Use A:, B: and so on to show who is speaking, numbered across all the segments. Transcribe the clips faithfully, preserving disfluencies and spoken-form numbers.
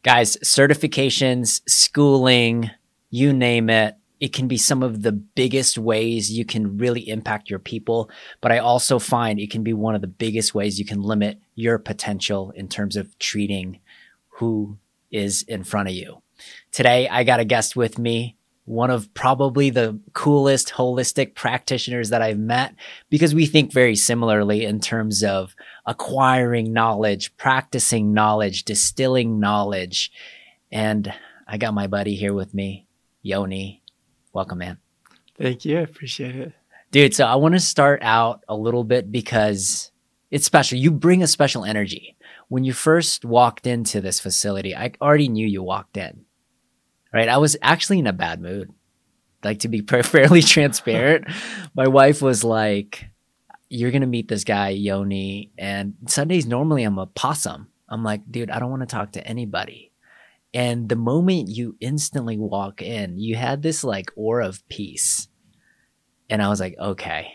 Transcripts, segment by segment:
A: Guys, certifications, schooling, you name it. It can be some of the biggest ways you can really impact your people. But I also find it can be one of the biggest ways you can limit your potential in terms of treating who is in front of you. Today, I got a guest with me, one of probably the coolest holistic practitioners that I've met, because we think very similarly in terms of acquiring knowledge, practicing knowledge, distilling knowledge. And I got my buddy here with me, Yoni. Welcome, man.
B: Thank you. I appreciate it.
A: Dude, so I want to start out a little bit because it's special. You bring a special energy. When you first walked into this facility, I already knew you walked in, right? I was actually in a bad mood. Like, to be fairly transparent, my wife was like, you're going to meet this guy, Yoni. And Sundays, normally I'm a possum. I'm like, dude, I don't want to talk to anybody. And the moment you instantly walk in, you had this like aura of peace. And I was like, okay,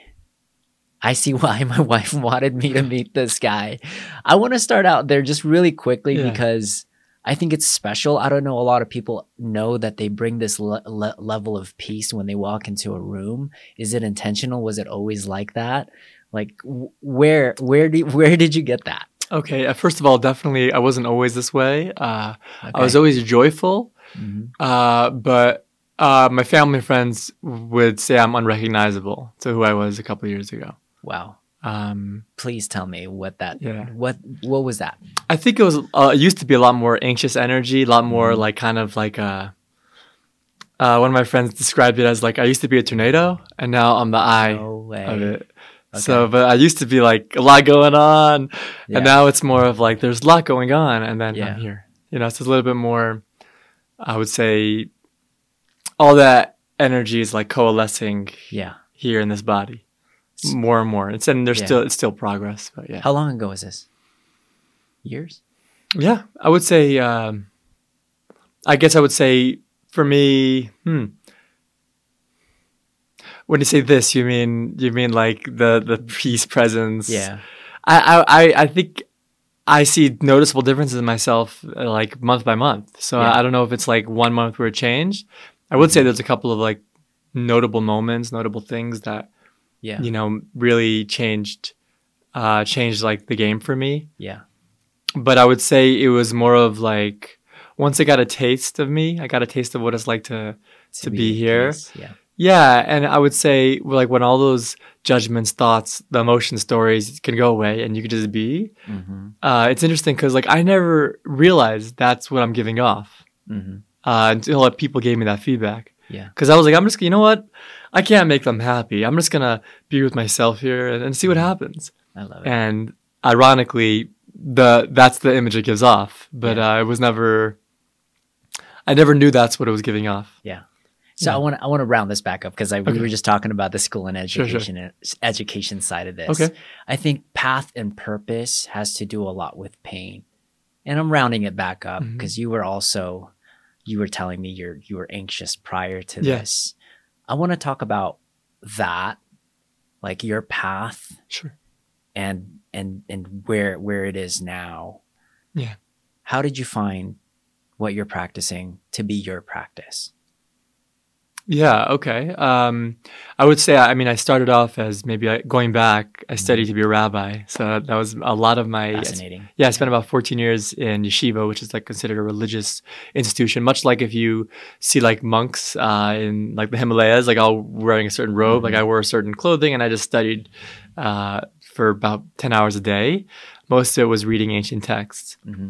A: I see why my wife wanted me to meet this guy. I want to start out there just really quickly yeah. because I think it's special. I don't know. A lot of people know that they bring this le- le- level of peace when they walk into a room. Is it intentional? Was it always like that? Like w- where, where do, where did you get that?
B: Okay. Uh, first of all, definitely, I wasn't always this way. Uh, okay. I was always joyful, mm-hmm. uh, but uh, my family and friends would say I'm unrecognizable to who I was a couple of years ago.
A: Wow. Um, Please tell me what that. Yeah. What What was that?
B: I think it was. Uh, it used to be a lot more anxious energy, a lot more mm-hmm. like kind of like a. Uh, one of my friends described it as like I used to be a tornado, and now I'm the eye
A: no way.
B: of it. Okay. So, but I used to be like a lot going on, yeah. and now it's more of like there's a lot going on, and then yeah. I'm here. You know, it's a little bit more. I would say, all that energy is like coalescing.
A: Yeah.
B: Here in this body, more and more. It's and there's
A: yeah.
B: still it's still progress, but yeah.
A: How long ago was this? Years?
B: Yeah, I would say. Um, I guess I would say for me. Hmm. When you say this, you mean you mean like the, the peace presence?
A: Yeah,
B: I, I I think I see noticeable differences in myself uh, like month by month. So yeah. I, I don't know if it's like one month where it changed. I would say there's a couple of like notable moments, notable things that yeah you know really changed uh, changed like the game for me.
A: Yeah,
B: but I would say it was more of like once I got a taste of me, I got a taste of what it's like to to, to be, be here. Peace. Yeah. Yeah, and I would say like when all those judgments, thoughts, the emotion stories can go away and you can just be, mm-hmm. uh, it's interesting because like I never realized that's what I'm giving off mm-hmm. uh, until people gave me that feedback.
A: Yeah,
B: because I was like, I'm just, you know what? I can't make them happy. I'm just going to be with myself here and, and see what happens.
A: I love it.
B: And ironically, the that's the image it gives off, but yeah. uh, it was never, I never knew that's what it was giving off.
A: Yeah. So yeah. I want to I want to round this back up because I okay. we were just talking about the school and education
B: sure, sure.
A: education side of this.
B: Okay.
A: I think path and purpose has to do a lot with pain, and I'm rounding it back up because mm-hmm. you were also you were telling me you're you were anxious prior to
B: yeah.
A: this. I want to talk about that, like your path,
B: sure,
A: and and and where where it is now.
B: Yeah.
A: How did you find what you're practicing to be your practice?
B: Yeah, okay. Um, I would say, I mean, I started off as maybe I, going back, I studied to be a rabbi. So that was a lot of my...
A: Fascinating.
B: Yeah, I spent about fourteen years in yeshiva, which is like considered a religious institution. Much like if you see like monks uh, in like the Himalayas, like all wearing a certain robe, mm-hmm. like I wore a certain clothing and I just studied uh, for about ten hours a day. Most of it was reading ancient texts. Mm-hmm.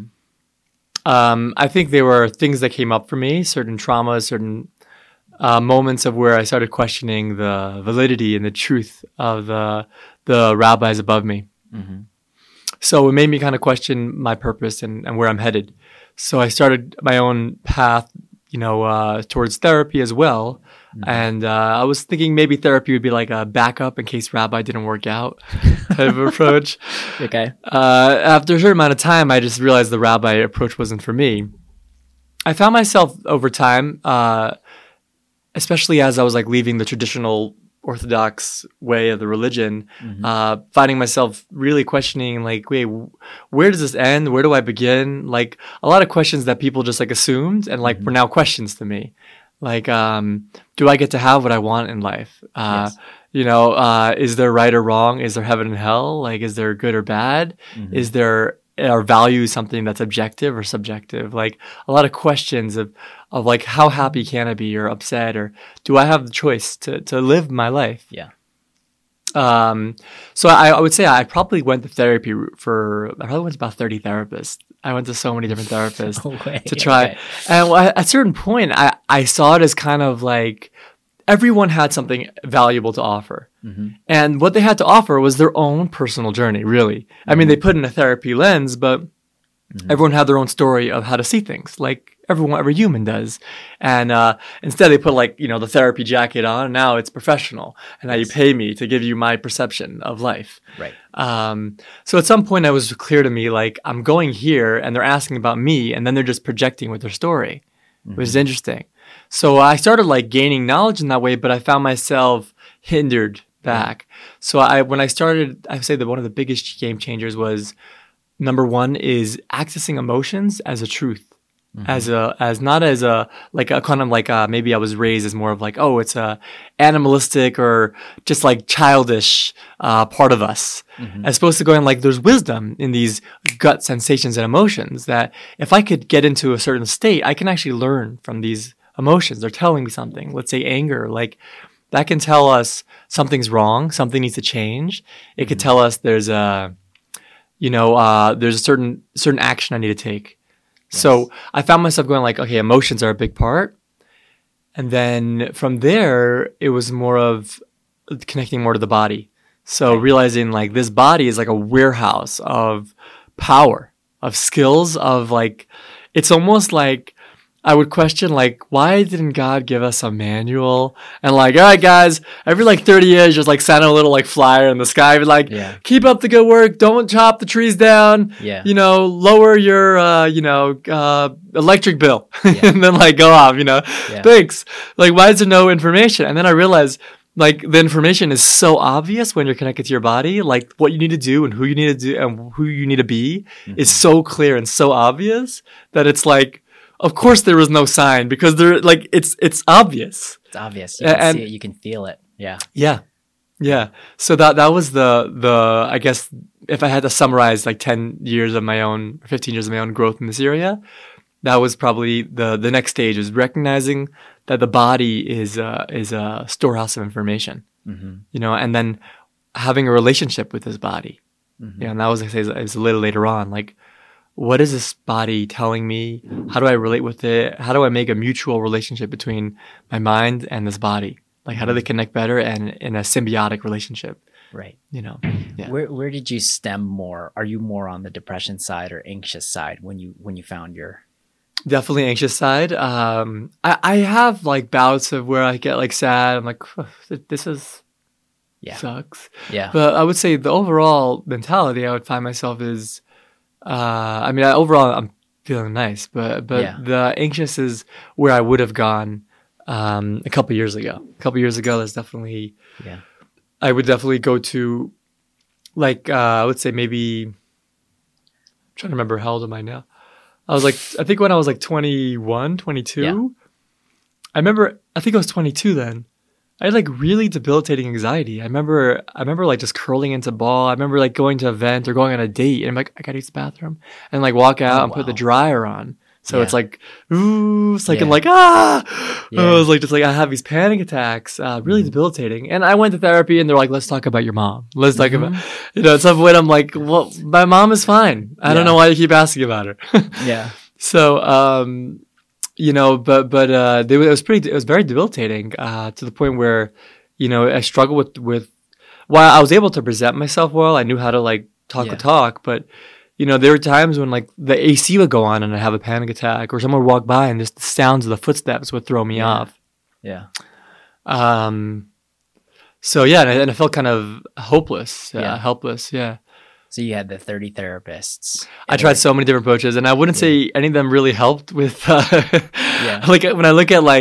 B: Um, I think there were things that came up for me, certain traumas, certain... Uh, moments of where I started questioning the validity and the truth of the the rabbis above me. Mm-hmm. So it made me kind of question my purpose and, and where I'm headed. So I started my own path, you know, uh, towards therapy as well. Mm-hmm. And uh, I was thinking maybe therapy would be like a backup in case rabbi didn't work out type of approach.
A: Okay.
B: Uh, after a certain amount of time, I just realized the rabbi approach wasn't for me. I found myself over time... Uh, especially as I was like leaving the traditional orthodox way of the religion,
A: Mhm.
B: uh, finding myself really questioning, like, wait, w- where does this end? Where do I begin? Like a lot of questions that people just like assumed and like
A: Mhm.
B: were now questions to me. Like, um, do I get to have what I want in life? Uh,
A: Yes.
B: you know, uh, is there right or wrong? Is there heaven and hell? Like, is there good or bad?
A: Mhm.
B: Is there are values something that's objective or subjective? Like a lot of questions of of like how happy can I be or upset, or do I have the choice to to live my life?
A: Yeah.
B: Um, so I, I would say I probably went the therapy route for I probably went to about thirty therapists. I went to so many different therapists
A: No way.
B: to try.
A: Okay.
B: And at a certain point, I, I saw it as kind of like everyone had something valuable to offer.
A: Mhm.
B: And what they had to offer was their own personal journey, really. I mean, they put in a therapy lens, but
A: Mhm.
B: everyone had their own story of how to see things, like everyone, every human does. And uh, instead, they put like, you know, the therapy jacket on, and now it's professional. And now you
A: Yes.
B: pay me to give you my perception of life.
A: Right.
B: Um, so at some point, it was clear to me, like, I'm going here, and they're asking about me, and then they're just projecting with their story, which is
A: Mhm.
B: interesting. So I started like gaining knowledge in that way, but I found myself hindered back. So I, when I started, I say that one of the biggest game changers was number one is accessing emotions as a truth,
A: Mhm.
B: as a, as not as a, like a kind of like a, maybe I was raised as more of like, oh, it's a animalistic or just like childish, uh, part of us.
A: Mhm.
B: As opposed to going like, there's wisdom in these gut sensations and emotions that if I could get into a certain state, I can actually learn from these emotions. They're telling me something. Let's say anger, like that can tell us something's wrong, something needs to change. It could tell us there's a, you know, uh, there's a certain certain action I need to take. So I found myself going like, okay, emotions are a big part. And then from there, it was more of connecting more to the body. So
A: Right.
B: realizing like this body is like a warehouse of power, of skills, of like, it's almost like I would question like, why didn't God give us a manual? And like, all right, guys, every like thirty years, just like send a little like flyer in the sky, be like,
A: Yeah.
B: keep up the good work, don't chop the trees down,
A: Yeah.
B: you know, lower your, uh, you know, uh, electric bill,
A: Yeah.
B: and then like go off, you know,
A: Yeah.
B: thanks. Like, why is there no information? And then I realized like the information is so obvious when you're connected to your body, like what you need to do and who you need to do and who you need to be is so clear and so obvious that it's like, of course there was no sign because there like it's it's obvious.
A: It's obvious. You can
B: And-
A: see it. You can feel it. Yeah.
B: Yeah. Yeah. So that that was the the I guess if I had to summarize like ten years of my own, fifteen years of my own growth in this area, that was probably the the next stage is recognizing that the body is uh is a storehouse of information,
A: Mhm.
B: you know, and then having a relationship with this body.
A: Mhm.
B: Yeah, and that was I say it was a little later on, like what is this body telling me? How do I relate with it? How do I make a mutual relationship between my mind and this body? Like, how do they connect better and in a symbiotic relationship?
A: Right.
B: You know, yeah.
A: Where where did you stem more? Are you more on the depression side or anxious side when you when you found your
B: Definitely anxious side. Um, I, I have like bouts of where I get like sad. I'm like, this is
A: Yeah.
B: sucks.
A: Yeah.
B: But I would say the overall mentality I would find myself is, uh, I mean, I, overall I'm feeling nice, but but
A: Yeah.
B: the anxious is where I would have gone um, a couple years ago. A couple years ago, there's definitely
A: Yeah.
B: I would definitely go to like uh, I would say maybe I'm trying to remember how old am I now? I was like I think when I was like twenty-one, twenty-two.
A: Yeah.
B: I remember I think I was twenty-two then. I had like really debilitating anxiety. I remember I remember like just curling into ball. I remember like going to an event or going on a date and I'm like, I gotta use the bathroom. And like walk out
A: Oh,
B: and put the
A: wow.
B: dryer on. So
A: Yeah.
B: it's like, ooh, it's like, I'm
A: Yeah.
B: like, ah,
A: Yeah.
B: I was like, just like, I have these panic attacks, uh, really
A: Mhm.
B: debilitating. And I went to therapy and they're like, let's talk about your mom. Let's talk
A: Mhm.
B: about, you know, at some point I'm like, well, my mom is fine. I
A: Yeah.
B: don't know why you keep asking about her.
A: Yeah.
B: So, um, you know, but, but, uh, they, it was pretty, it was very debilitating, uh, to the point where, you know, I struggled with, with, while I was able to present myself well, I knew how to like talk
A: Yeah.
B: the talk, but, you know, there were times when like the A C would go on and I'd have a panic attack or someone would walk by and just the sounds of the footsteps would throw me
A: Yeah.
B: off.
A: Yeah.
B: Um, so yeah, and I, and I felt kind of hopeless, uh,
A: Yeah.
B: helpless. Yeah.
A: So you had the thirty therapists.
B: I
A: and
B: tried
A: like-
B: so many different approaches and I wouldn't say any of them really helped with, uh,
A: Yeah.
B: like when I look at like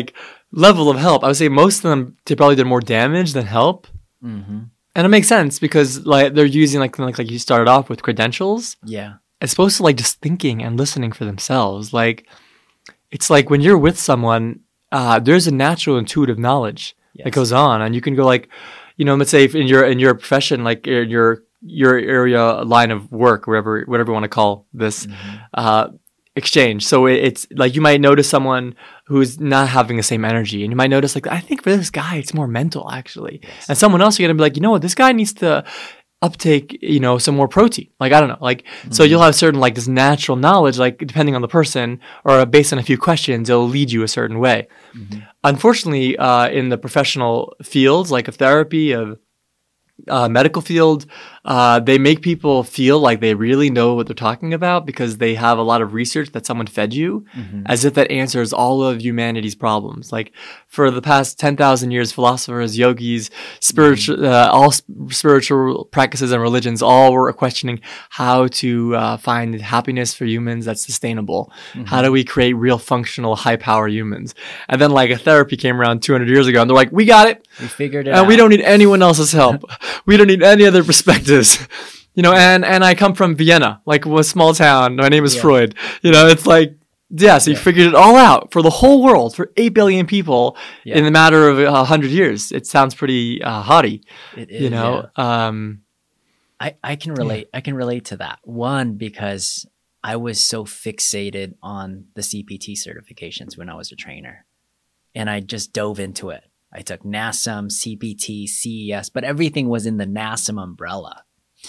B: level of help, I would say most of them they probably did more damage than help.
A: Mm-hmm.
B: And it makes sense because like they're using like like like you started off with credentials.
A: Yeah.
B: As opposed to like just thinking and listening for themselves. Like it's like when you're with someone, uh, there's a natural intuitive knowledge
A: Yes.
B: that goes on, and you can go like, you know, let's say if in your in your profession, like in your your area line of work, wherever whatever you want to call this,
A: Mm-hmm.
B: uh, exchange. So it, it's like you might notice someone who's not having the same energy, and you might notice like I think for this guy it's more mental actually,
A: Yes.
B: and someone else you're gonna be like, you know what, this guy needs to uptake, you know, some more protein. Like I don't know, like
A: Mm-hmm.
B: so you'll have certain like this natural knowledge, like depending on the person or based on a few questions, it'll lead you a certain way.
A: Mm-hmm.
B: Unfortunately, uh, in the professional fields like of therapy, of uh, medical field, uh, they make people feel like they really know what they're talking about because they have a lot of research that someone fed you,
A: Mm-hmm.
B: as if that answers all of humanity's problems. Like for the past ten thousand years, philosophers, yogis, spiritual, uh, all sp- spiritual practices and religions all were questioning how to uh, find happiness for humans that's sustainable. How do we create real functional, high power humans? And then like a therapy came around two hundred years ago and they're like, we got it.
A: We figured it
B: And
A: out.
B: we don't need anyone else's help. We don't need any other perspectives. You know, and, and I come from Vienna, like a small town. My name is
A: Yeah.
B: Freud. You know, it's like, yeah, so you
A: Yeah.
B: figured it all out for the whole world, for eight billion people
A: Yeah.
B: in a matter of a hundred years. It sounds pretty uh, haughty,
A: It is,
B: you know? Um,
A: I, I can relate. I can relate to that. One, because I was so fixated on the C P T certifications when I was a trainer, and I just dove into it. I took NASM, C P T, C E S, but everything was in the NASM umbrella.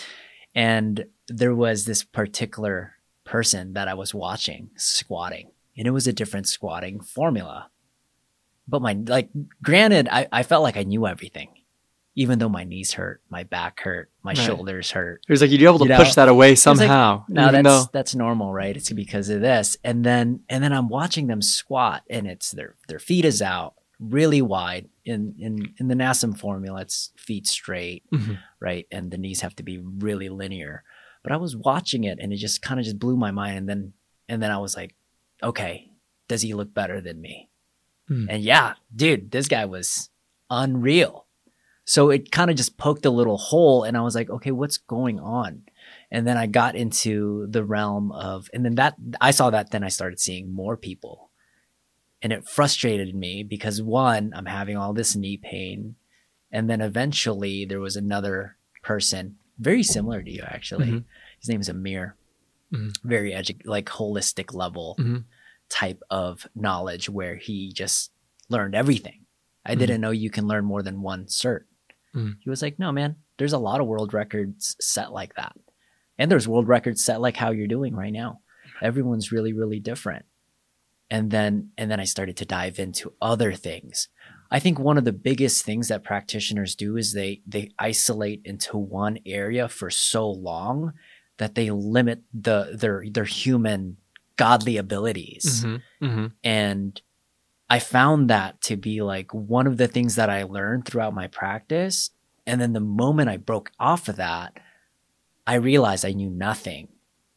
A: And there was this particular person that I was watching squatting, and it was a different squatting formula. But my, like, granted, I, I felt like I knew everything, even though my knees hurt, my back hurt, my
B: Right.
A: shoulders hurt.
B: it was like you'd be able to
A: You know,
B: push that away
A: like,
B: somehow.
A: No,
B: even
A: that's
B: though,
A: that's normal, right? It's because of this. And then and then I'm watching them squat, and it's their their feet is out really wide. In in in the NASM formula, it's feet straight,
B: Mhm.
A: right? And the knees have to be really linear. But I was watching it, and it just kind of just blew my mind. And then and then I was like, okay, does he look better than me?
B: Mm.
A: And yeah, dude, this guy was unreal. So it kind of just poked a little hole, and I was like, okay, what's going on? And then I got into the realm of, and then that I saw that, then I started seeing more people, and it frustrated me because one, I'm having all this knee pain, and then eventually there was another person very similar to you actually.
B: Mhm.
A: His name is Amir,
B: Mhm.
A: very edu- like holistic level
B: Mhm.
A: type of knowledge where he just learned everything. I
B: Mhm.
A: didn't know you can learn more than one cert.
B: Mhm.
A: He was like, no, man, there's a lot of world records set like that. And there's world records set like how you're doing right now. Everyone's really, really different. And then, and then I started to dive into other things. I think one of the biggest things that practitioners do is they, they isolate into one area for so long that they limit the, their, their human godly abilities.
B: Mhm. Mhm.
A: And I found that to be like one of the things that I learned throughout my practice. And then the moment I broke off of that, I realized I knew nothing.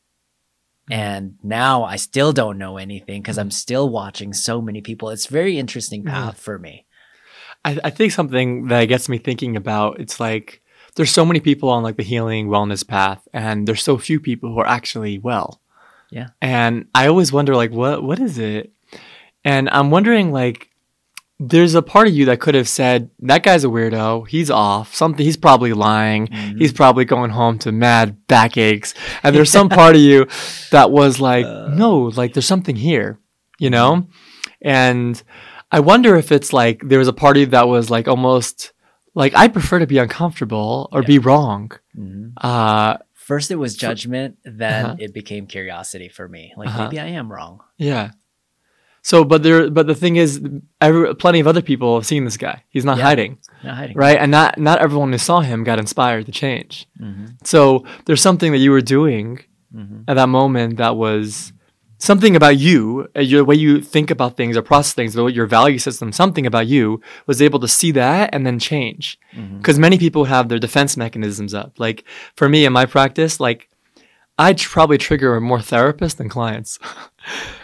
A: And now I still don't know anything because I'm still watching so many people. It's a very interesting path for me.
B: I, I think something that gets me thinking about, it's like there's so many people on like the healing wellness path, and there's so few people who are actually well.
A: Yeah.
B: And I always wonder like what what is it? And I'm wondering like there's a part of you that could have said that guy's a weirdo, he's off, something he's probably lying,
A: Mhm.
B: he's probably going home to mad backaches. And there's some part of you that was like, no, like there's something here, you know? And I wonder if it's like there was a part of you that was like almost like I prefer to be uncomfortable or
A: Yeah.
B: be wrong.
A: Mhm.
B: Uh
A: First, it was judgment. Then
B: Uh-huh.
A: it became curiosity for me. Like,
B: Uh-huh.
A: maybe I am wrong.
B: Yeah. So, but there, but the thing is, every, plenty of other people have seen this guy. He's not
A: Yeah.
B: hiding,
A: Not hiding.
B: right? And not not everyone who saw him got inspired to change.
A: Mhm.
B: So there's something that you were doing
A: Mhm.
B: at that moment that was something about you, uh, your way you think about things or process things, the way your value system, something about you was able to see that and then change.
A: Mhm.
B: Because many people have their defense mechanisms up. Like for me in my practice, like I'd probably trigger more therapists than clients.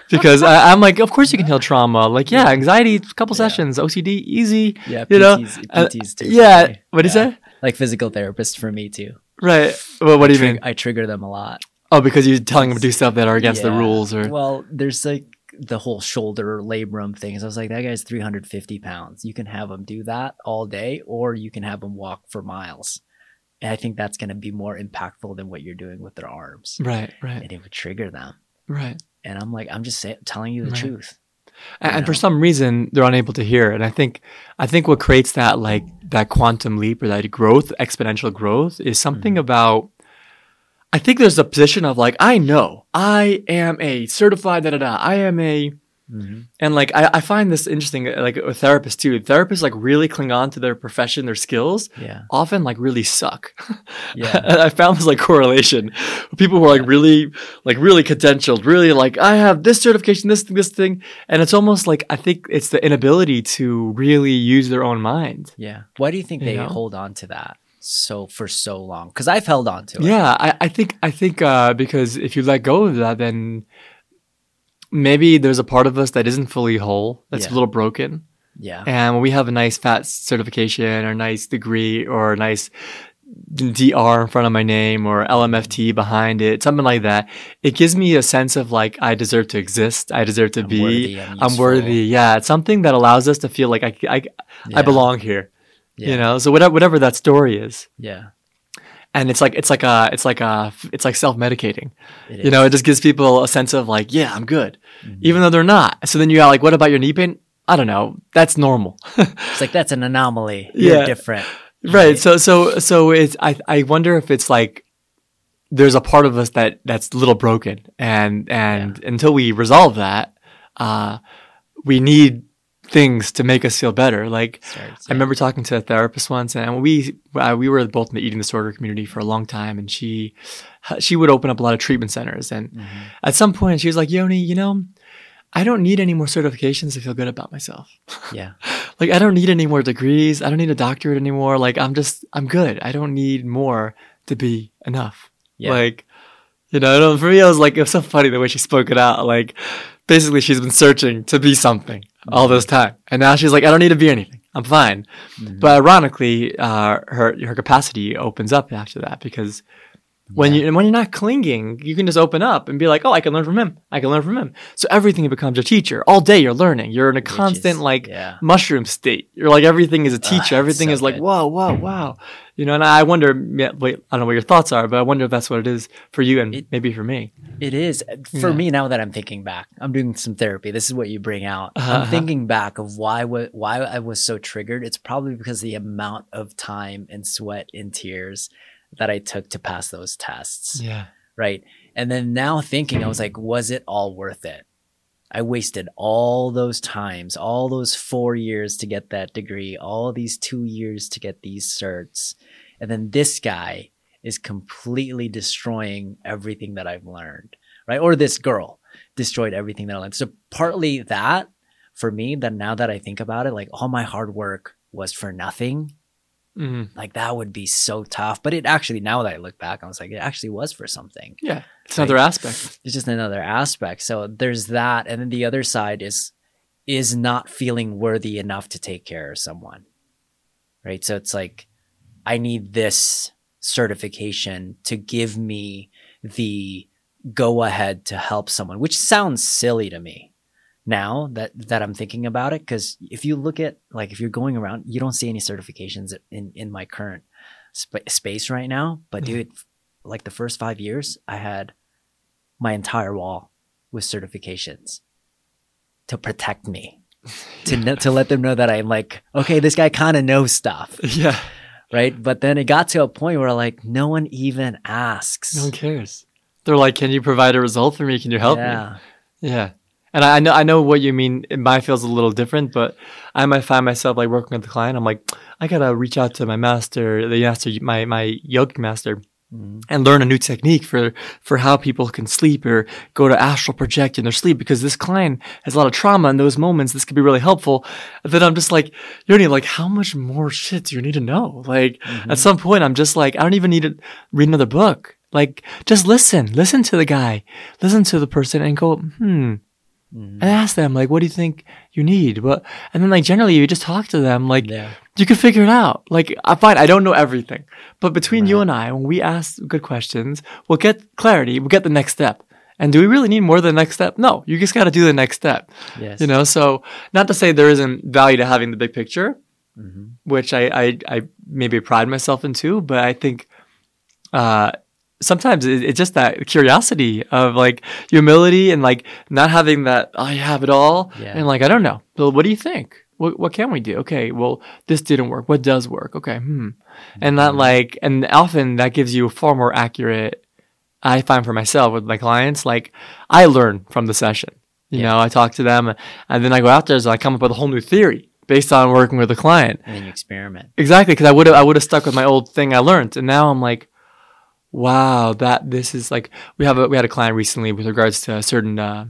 B: because I, I'm like, of course you can heal trauma. Like, yeah, anxiety, a couple yeah. sessions, O C D, easy.
A: Yeah,
B: you know,
A: P Ts too.
B: Yeah, what do you say?
A: Like physical therapists for me too.
B: Right. Well, what
A: I
B: do you
A: trig-
B: mean?
A: I trigger them a lot.
B: Oh, because you're telling them to do stuff that are against yeah. the rules, or
A: well, there's like the whole shoulder labrum thing. So I was like, that guy's three hundred fifty pounds. You can have him do that all day, or you can have him walk for miles. And I think that's going to be more impactful than what you're doing with their arms.
B: Right, right.
A: And it would trigger them.
B: Right.
A: And I'm like, I'm just say- telling you the
B: right.
A: truth.
B: And, and for some reason, they're unable to hear it. And I think, I think what creates that like that quantum leap or that growth, exponential growth, is something mm-hmm. about. I think there's a position of like, I know I am a certified da da da. I am a, mm-hmm. and like I, I find this interesting. Like a therapist too. Therapists like really cling on to their profession, their skills.
A: Yeah.
B: Often like really suck.
A: Yeah.
B: I found this like correlation. People who are like really, like really credentialed, really like I have this certification, this thing, this thing, and it's almost like I think it's the inability to really use their own mind.
A: Yeah. Why do you think you they know? hold on to that? So for so long, because I've held on to it.
B: Yeah, I, I think I think uh, because if you let go of that, then maybe there's a part of us that isn't fully whole, that's yeah. a little broken.
A: Yeah.
B: And when we have a nice fat certification or a nice degree or a nice D R in front of my name or L M F T behind it, something like that, it gives me a sense of like I deserve to exist, I deserve to
A: I'm
B: be,
A: worthy, I'm,
B: I'm worthy. Yeah, it's something that allows us to feel like I I,
A: yeah.
B: I belong here.
A: Yeah.
B: You know, so whatever whatever that story is.
A: Yeah.
B: And it's like it's like a it's like a it's like self-medicating.
A: It
B: you
A: is.
B: know, it just gives people a sense of like, yeah, I'm good.
A: Mm-hmm.
B: Even though they're not. So then you got like, what about your knee pain? I don't know. That's normal.
A: It's like that's an anomaly. You're
B: yeah.
A: different.
B: Right. right. So so so it's I I wonder if it's like there's a part of us that that's a little broken, and and yeah. until we resolve that, uh we need things to make us feel better. Like Starts, yeah. I remember talking to a therapist once, and we uh, we were both in the eating disorder community for a long time, and she she would open up a lot of treatment centers, and mm-hmm. at some point she was like, Yoni, you know, I don't need any more certifications to feel good about myself.
A: Yeah.
B: Like I don't need any more degrees. I don't need a doctorate anymore. Like I'm just I'm good. I don't need more to be enough. Yeah. Like, you know, I don't, for me, it was like, it was so funny the way she spoke it out. Like, basically, she's been searching to be something mm-hmm. all this time. And now she's like, I don't need to be anything. I'm fine. Mm-hmm. But ironically, uh, her her capacity opens up after that, because when yeah. you when you're not clinging, you can just open up and be like, oh, I can learn from him. I can learn from him. So everything becomes a teacher. All day you're learning. You're in a Which constant is, like
A: yeah.
B: mushroom state. You're like, everything is a teacher. Uh, everything
A: so
B: is like,
A: good.
B: whoa, whoa, wow. You know, and I wonder, wait, I don't know what your thoughts are, but I wonder if that's what it is for you and it, maybe for me.
A: It is. For yeah. me, now that I'm thinking back, I'm doing some therapy. This is what you bring out. Uh-huh. I'm thinking back of why why I was so triggered. It's probably because the amount of time and sweat and tears that I took to pass those tests.
B: Yeah.
A: Right. And then now thinking, I was like, was it all worth it? I wasted all those times, all those four years to get that degree, all these two years to get these certs. And then this guy is completely destroying everything that I've learned, right? Or this girl destroyed everything that I learned. So partly that for me, that now that I think about it, like all my hard work was for nothing. Mm-hmm. Like that would be so tough. But it actually, now that I look back, I was like, it actually was for something.
B: Yeah. It's
A: like,
B: another aspect.
A: It's just another aspect. So there's that. And then the other side is, is not feeling worthy enough to take care of someone. Right. So it's like, I need this certification to give me the go ahead to help someone, which sounds silly to me now that, that I'm thinking about it. Cause if you look at, like, if you're going around, you don't see any certifications in, in my current sp- space right now. But mm-hmm. dude, like the first five years, I had my entire wall with certifications to protect me, to know, to let them know that I'm like, okay, this guy kind of knows stuff.
B: Yeah.
A: Right. But then it got to a point where like, no one even asks.
B: No one cares. They're like, can you provide a result for me? Can you help
A: yeah.
B: me? Yeah. And I know I know what you mean. My feels a little different, but I might find myself like working with the client. I'm like, I gotta reach out to my master, the master, my my yogic master, mm-hmm. and learn a new technique for for how people can sleep or go to astral project in their sleep, because this client has a lot of trauma in those moments. This could be really helpful. And then I'm just like, Yoni, like, how much more shit do you need to know? Like, mm-hmm. at some point, I'm just like, I don't even need to read another book. Like, just listen, listen to the guy, listen to the person, and go, hmm. and ask them like, what do you think you need? What, and then like generally you just talk to them, like
A: Yeah.
B: you can figure it out. Like I find I don't know everything, but between
A: Right.
B: you and I, when we ask good questions, we'll get clarity. We'll get the next step. And do we really need more than the next step? No, you just got to do the next step.
A: Yes.
B: You know, so not to say there isn't value to having the big picture,
A: Mhm.
B: which I, I, I maybe pride myself into, but I think uh, sometimes it, it's just that curiosity of like humility and like not having that, oh, I have it all.
A: Yeah.
B: And like, I don't know. Well, what do you think? What, what can we do? Okay, well, this didn't work. What does work? Okay, hmm. And not like, and often that gives you far more accurate, I find for myself with my clients, like I learn from the session. You
A: Yeah.
B: know, I talk to them and then I go out there and I come up with a whole new theory based on working with a client.
A: And then you experiment.
B: Exactly, because I would have I would have stuck with my old thing I learned, and now I'm like, wow, that this is like we have a we had a client recently with regards to a certain uh,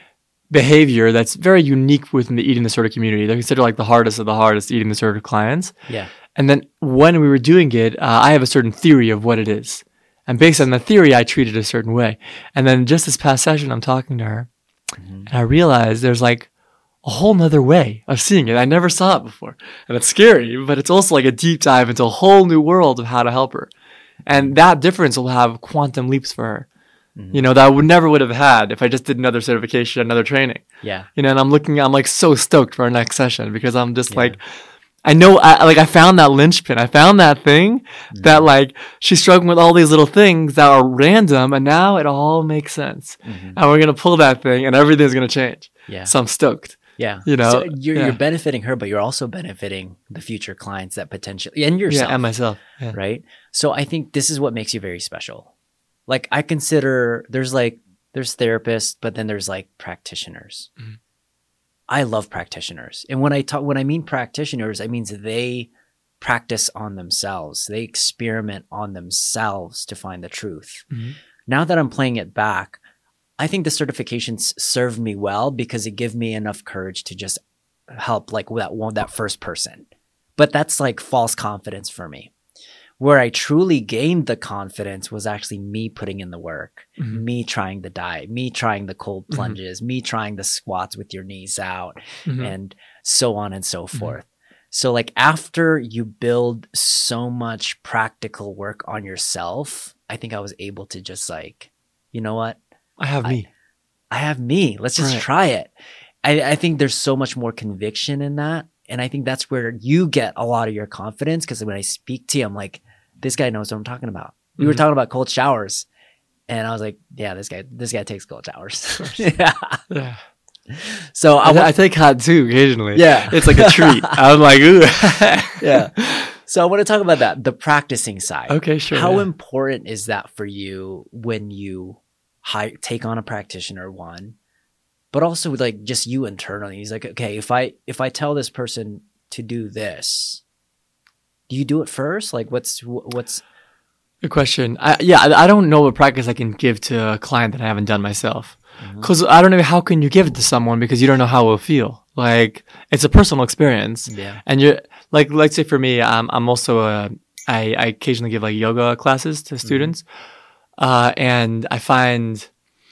B: behavior that's very unique within the eating disorder community. They're considered like the hardest of the hardest eating disorder clients.
A: Yeah.
B: And then when we were doing it, uh, I have a certain theory of what it is, and based on the theory, I treat it a certain way. And then just this past session, I'm talking to her, and I realized there's like a whole nother way of seeing it. I never saw it before. And it's scary, but it's also like a deep dive into a whole new world of how to help her. And that difference will have quantum leaps for her.
A: Mm-hmm.
B: You know, that I would never would have had if I just did another certification, another training.
A: Yeah.
B: You know, and I'm looking, I'm like so stoked for our next session because I'm just
A: Yeah.
B: like, I know, I like, I found that linchpin. I found that thing
A: Mm-hmm.
B: that like, she's struggling with all these little things that are random and now it all makes sense.
A: Mhm.
B: And we're going to pull that thing and everything's going to change.
A: Yeah.
B: So I'm stoked.
A: Yeah.
B: You know,
A: so you're,
B: yeah.
A: you're benefiting her, but you're also benefiting the future clients that potentially, and yourself.
B: Yeah, and myself. Yeah.
A: Right. So I think this is what makes you very special. Like I consider there's like, there's therapists, but then there's like practitioners.
B: Mhm.
A: I love practitioners. And when I talk, when I mean practitioners, I mean they practice on themselves. They experiment on themselves to find the truth.
B: Mhm.
A: Now that I'm playing it back, I think the certifications served me well because it gave me enough courage to just help like that one, that first person. But that's like false confidence for me. Where I truly gained the confidence was actually me putting in the work,
B: Mhm.
A: me trying the diet, me trying the cold plunges, me trying the squats with your knees out,
B: Mhm.
A: and so on and so forth. So like after you build so much practical work on yourself, I think I was able to just like, you know what?
B: I have me.
A: I have me. Let's just
B: Right.
A: try it. I, I think there's so much more conviction in that. And I think that's where you get a lot of your confidence. Because when I speak to you, I'm like, this guy knows what I'm talking about. We were
B: Mhm.
A: talking about cold showers. And I was like, yeah, this guy, this guy takes cold showers. yeah.
B: Yeah.
A: So I,
B: I,
A: wa-
B: I take hot too occasionally.
A: Yeah.
B: It's like a treat. I'm like, ooh.
A: yeah. So I want to talk about that, the practicing side.
B: Okay, sure.
A: How
B: yeah.
A: important is that for you when you hire, take on a practitioner, one, but also like just you internally? He's like, okay, if I if I tell this person to do this, do you do it first? Like, what's what's
B: Good question. I, yeah, I, I don't know what practice I can give to a client that I haven't done myself.
A: Mhm.
B: Because I don't know how can you give it to someone because you don't know how it will feel. Like it's a personal experience,
A: yeah,
B: and you're like, let's say for me, I'm I'm also a I, I occasionally give like yoga classes to students, uh, and I find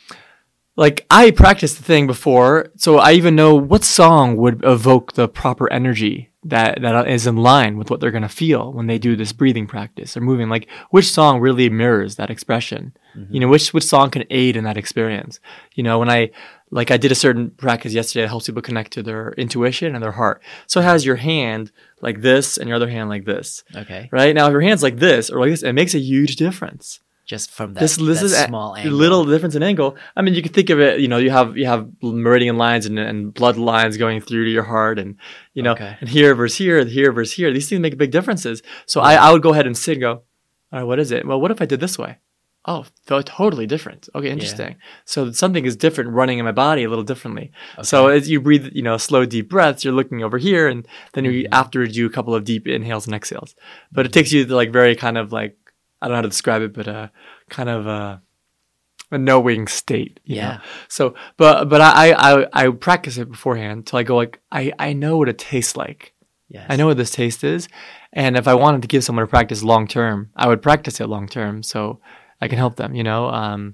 B: like I practiced the thing before, so I even know what song would evoke the proper energy that that is in line with what they're gonna feel when they do this breathing practice or moving. Like which song really mirrors that expression. You know, which which song can aid in that experience. You know, when I like I did a certain practice yesterday that helps people connect to their intuition and their heart. So it has your hand like this and your other hand like this.
A: okay,
B: Right? Now if your hand's like this or like this, it makes a huge difference.
A: just from that,
B: This, this
A: that
B: is a
A: small angle.
B: little difference in angle. I mean, you can think of it, you know, you have you have meridian lines and, and blood lines going through to your heart and, you know,
A: Okay.
B: and here versus here, here versus here. These things make big differences. So I, I would go ahead and sit and go, all right, what is it? Well, what if I did this way? Oh, so totally different. Okay, interesting. So something is different running in my body a little differently. So as you breathe, you know, slow, deep breaths, you're looking over here, and then you
A: Mhm.
B: afterwards do a couple of deep inhales and exhales. But it takes you to like very kind of like, I don't know how to describe it, but uh, kind of uh, a knowing state. You
A: Yeah.
B: know? So, but but I, I I practice it beforehand till I go like I I know what it tastes like.
A: Yes.
B: I know what this taste is, and if I wanted to give someone a practice long term, I would practice it long term so I can help them. You know, um,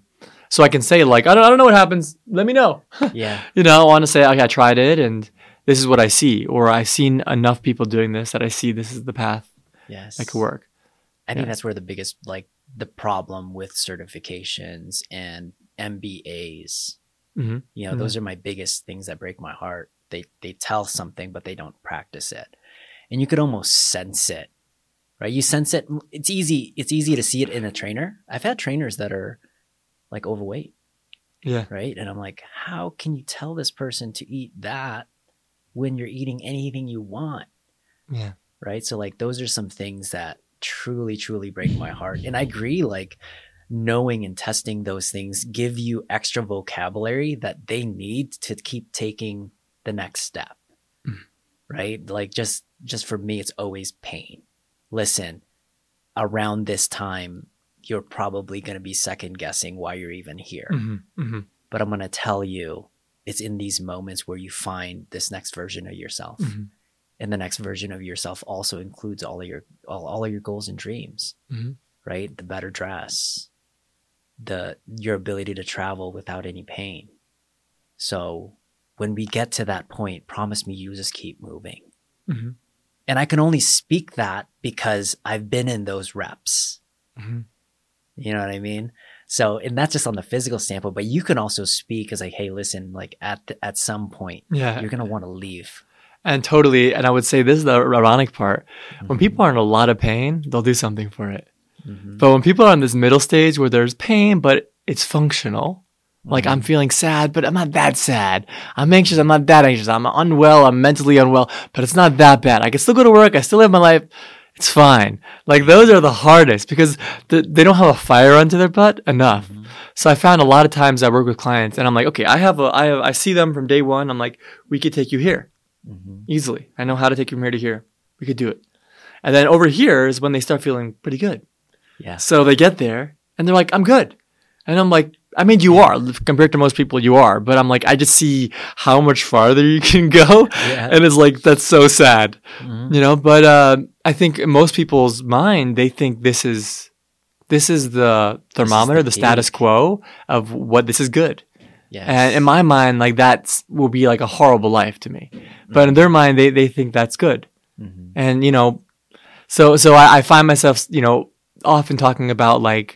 B: So I can say like, I don't, I don't know what happens. Let me know.
A: Yeah.
B: You know, I want to say, okay, I tried it and this is what I see. Or I've seen enough people doing this that I see this is the path
A: Yes.
B: that could work.
A: I think
B: Yeah.
A: that's where the biggest, like the problem with certifications and M B As,
B: Mm-hmm.
A: you know,
B: Mhm.
A: those are my biggest things that break my heart. They, they tell something, but they don't practice it. And you could almost sense it, right? You sense it. It's easy. It's easy to see it in a trainer. I've had trainers that are like overweight,
B: Yeah.
A: right? And I'm like, how can you tell this person to eat that when you're eating anything you want,
B: Yeah.
A: right? So like those are some things that truly, truly break my heart. And I agree, like knowing and testing those things give you extra vocabulary that they need to keep taking the next step,
B: Mm.
A: right? Like just, just for me, it's always pain. Listen, around this time, you're probably going to be second guessing why you're even here.
B: Mm-hmm. Mm-hmm.
A: But I'm going to tell you, it's in these moments where you find this next version of yourself.
B: Mm-hmm.
A: And the next version of yourself also includes all of your all, all of your goals and dreams,
B: Mm-hmm.
A: right? The better dress, the your ability to travel without any pain. So when we get to that point, promise me you just keep moving.
B: Mm-hmm.
A: And I can only speak that because I've been in those reps.
B: Mm-hmm.
A: You know what I mean? So, and that's just on the physical standpoint, but you can also speak as like, hey, listen, like at the, at some point,
B: Yeah.
A: you're going to want to leave.
B: And totally. And I would say this is the ironic part. When
A: Mhm.
B: people are in a lot of pain, they'll do something for it.
A: Mhm.
B: But when people are in this middle stage where there's pain, but it's functional, like
A: Mhm.
B: I'm feeling sad, but I'm not that sad. I'm anxious, I'm not that anxious. I'm unwell, I'm mentally unwell, but it's not that bad. I can still go to work, I still live my life. It's fine. Like those are the hardest because the, they don't have a fire under their butt enough.
A: Mhm.
B: So I found a lot of times I work with clients and I'm like, okay, I have a, I have, I see them from day one. I'm like, we could take you here
A: Mhm.
B: easily. I know how to take you from here to here. We could do it. And then over here is when they start feeling pretty good.
A: Yeah.
B: So they get there and they're like, I'm good. And I'm like, I mean, you are compared to most people, you are, but I'm like, I just see how much farther you can go.
A: Yeah.
B: And it's like, that's so sad,
A: Mhm.
B: you know, but, uh, I think in most people's mind, they think this is, this is the thermometer, the,
A: the
B: status
A: peak.
B: quo of what this is good.
A: Yes.
B: And in my mind, like that will be like a horrible life to me. But in their mind, they, they think that's good.
A: Mhm.
B: And, you know, so, so I, I find myself, you know, often talking about like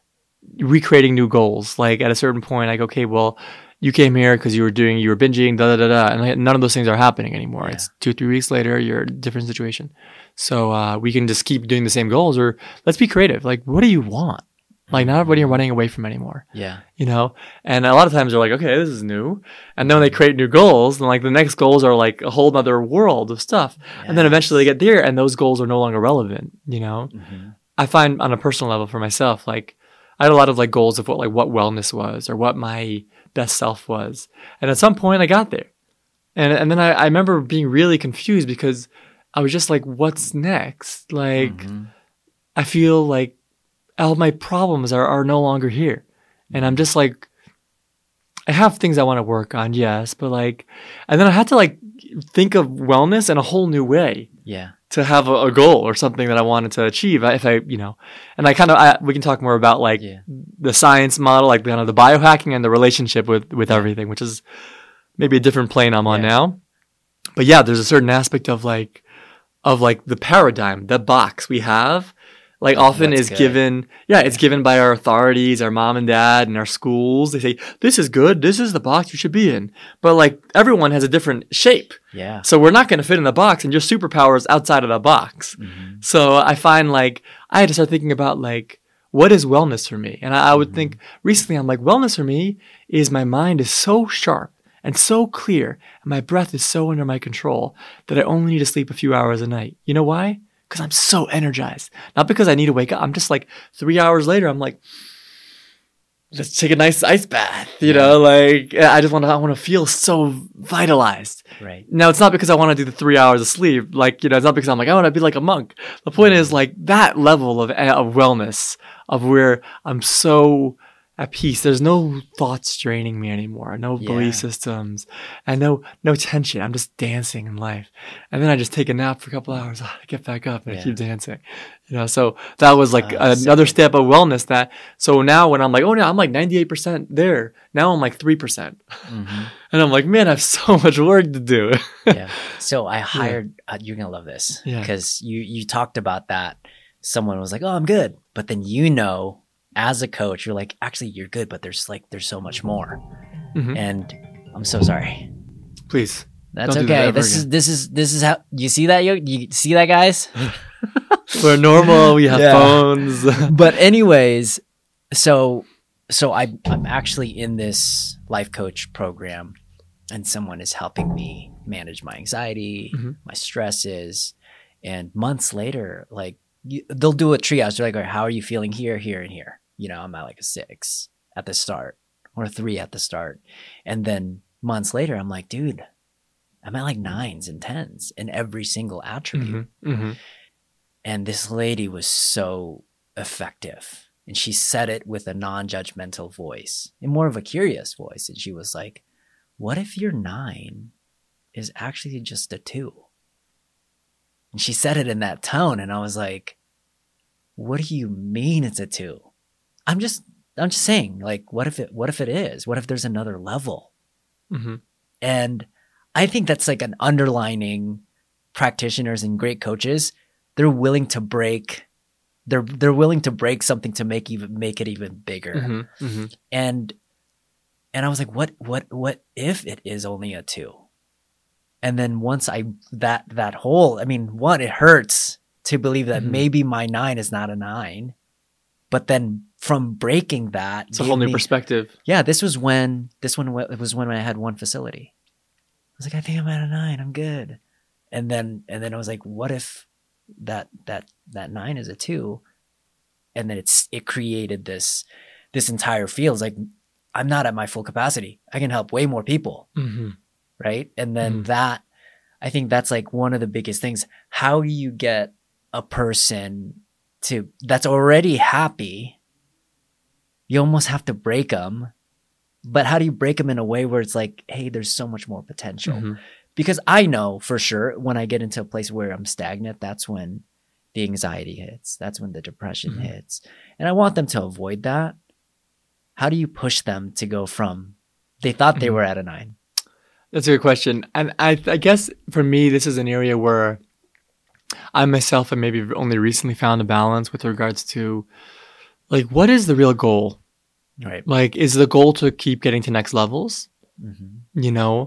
B: recreating new goals. Like at a certain point, like, okay, well, you came here because you were doing, you were binging, da, da, da, da. And like, none of those things are happening anymore.
A: Yeah.
B: It's two, three weeks later, you're in a different situation. So, uh, we can just keep doing the same goals or let's be creative. Like, what do you want? Like not what you're running away from anymore.
A: Yeah.
B: You know, and a lot of times they're like, okay, this is new. And then when they create new goals, then like the next goals are like a whole nother world of stuff. And then eventually they get there and those goals are no longer relevant, you know?
A: Mhm.
B: I find on a personal level for myself, like I had a lot of like goals of what like what wellness was or what my best self was. And at some point I got there. And and then I, I remember being really confused because I was just like, what's next? Like
A: Mhm.
B: I feel like all my problems are, are no longer here. And I'm just like, I have things I want to work on, yes, but like, and then I had to like think of wellness in a whole new way
A: Yeah.
B: to have a, a goal or something that I wanted to achieve. If I, you know, and I kind of, I, we can talk more about like
A: Yeah.
B: the science model, like kind of the biohacking and the relationship with, with everything, which is maybe a different plane I'm on
A: Yeah.
B: now. But yeah, there's a certain aspect of like, of like the paradigm, the box we have, like often
A: What's
B: is
A: good.
B: given, yeah, it's given by our authorities, our mom and dad and our schools. They say, this is good. This is the box you should be in. But like everyone has a different shape.
A: Yeah.
B: So we're not going to fit in the box and your superpower is outside of the box.
A: Mhm.
B: So I find like, I had to start thinking about like, what is wellness for me? And I, I would
A: Mhm.
B: think recently, I'm like, wellness for me is my mind is so sharp and so clear and my breath is so under my control that I only need to sleep a few hours a night. You know why? Because I'm so energized. Not because I need to wake up. I'm just like three hours later, I'm like, let's take a nice ice bath. You
A: Yeah.
B: know, like I just want to, I want to feel so vitalized.
A: Right.
B: Now, it's not because I want to do the three hours of sleep. Like, you know, it's not because I'm like, I want to be like a monk. The point is like that level of, of wellness of where I'm so at peace. There's no thoughts draining me anymore. No
A: Yeah.
B: belief systems, and no no tension. I'm just dancing in life. And then I just take a nap for a couple hours. I get back up and
A: Yeah.
B: I keep dancing. You know, so that was like
A: Uh, so
B: another
A: good.
B: step of wellness. That so now when I'm like, oh no, I'm like ninety-eight percent there. Now I'm like three percent,
A: Mhm.
B: and I'm like, man, I have so much work to do.
A: Yeah. So I hired. Uh, you're gonna love this
B: Yeah.
A: because you you talked about that. Someone was like, "Oh, I'm good," but then you know, as a coach, you're like, "Actually, you're good, but there's like there's so much more."
B: Mhm.
A: And I'm so sorry.
B: Please.
A: That's
B: Don't do that
A: okay.
B: ever
A: This is
B: again.
A: this is this is how you see that. You you see that, guys.
B: We're normal. We have
A: Yeah.
B: phones.
A: But anyways, so so I I'm actually in this life coach program, and someone is helping me manage my anxiety,
B: Mhm.
A: my stresses, and months later, like you, they'll do a triage. They're like, "All right, how are you feeling here, here, and here?" You know, I'm at like a six at the start or a three at the start, and then months later, I'm like, "Dude, I'm at like nines and tens in every single attribute."
B: Mhm. Mhm.
A: And this lady was so effective. And she said it with a non-judgmental voice and more of a curious voice. And she was like, what if your nine is actually just a two? And she said it in that tone. And I was like, what do you mean it's a two? I'm just, I'm just saying, like, what if it, what if it is? What if there's another level?
B: Mhm.
A: And I think that's like an underlining practitioners and great coaches. They're willing to break. They're they're willing to break something to make even make it even bigger.
B: Mhm. Mhm.
A: And and I was like, what what what if it is only a two? And then once I that that whole, I mean, one, it hurts to believe that
B: Mhm.
A: maybe my nine is not a nine. But then from breaking that,
B: It's a
A: gave
B: whole new
A: me-
B: perspective.
A: Yeah, this was when this one wa- it was when I had one facility. I was like, I think I'm at a nine. I'm good. And then and then I was like, what if that that that nine is a two? And then it's it created this this entire field. It's like I'm not at my full capacity. I can help way more people,
B: Mhm.
A: right? And then
B: Mhm.
A: that I think that's like one of the biggest things. How do you get a person to that's already happy? You almost have to break them. But how do you break them in a way where it's like, hey, there's so much more potential?
B: Mhm.
A: Because I know for sure when I get into a place where I'm stagnant, that's when the anxiety hits. That's when the depression
B: Mhm.
A: hits. And I want them to avoid that. How do you push them to go from they thought they
B: Mhm.
A: were at a nine?
B: That's a good question. And I, I guess for me, this is an area where I myself have maybe only recently found a balance with regards to, like, what is the real goal?
A: Right.
B: Like, is the goal to keep getting to next levels,
A: Mm-hmm.
B: you know?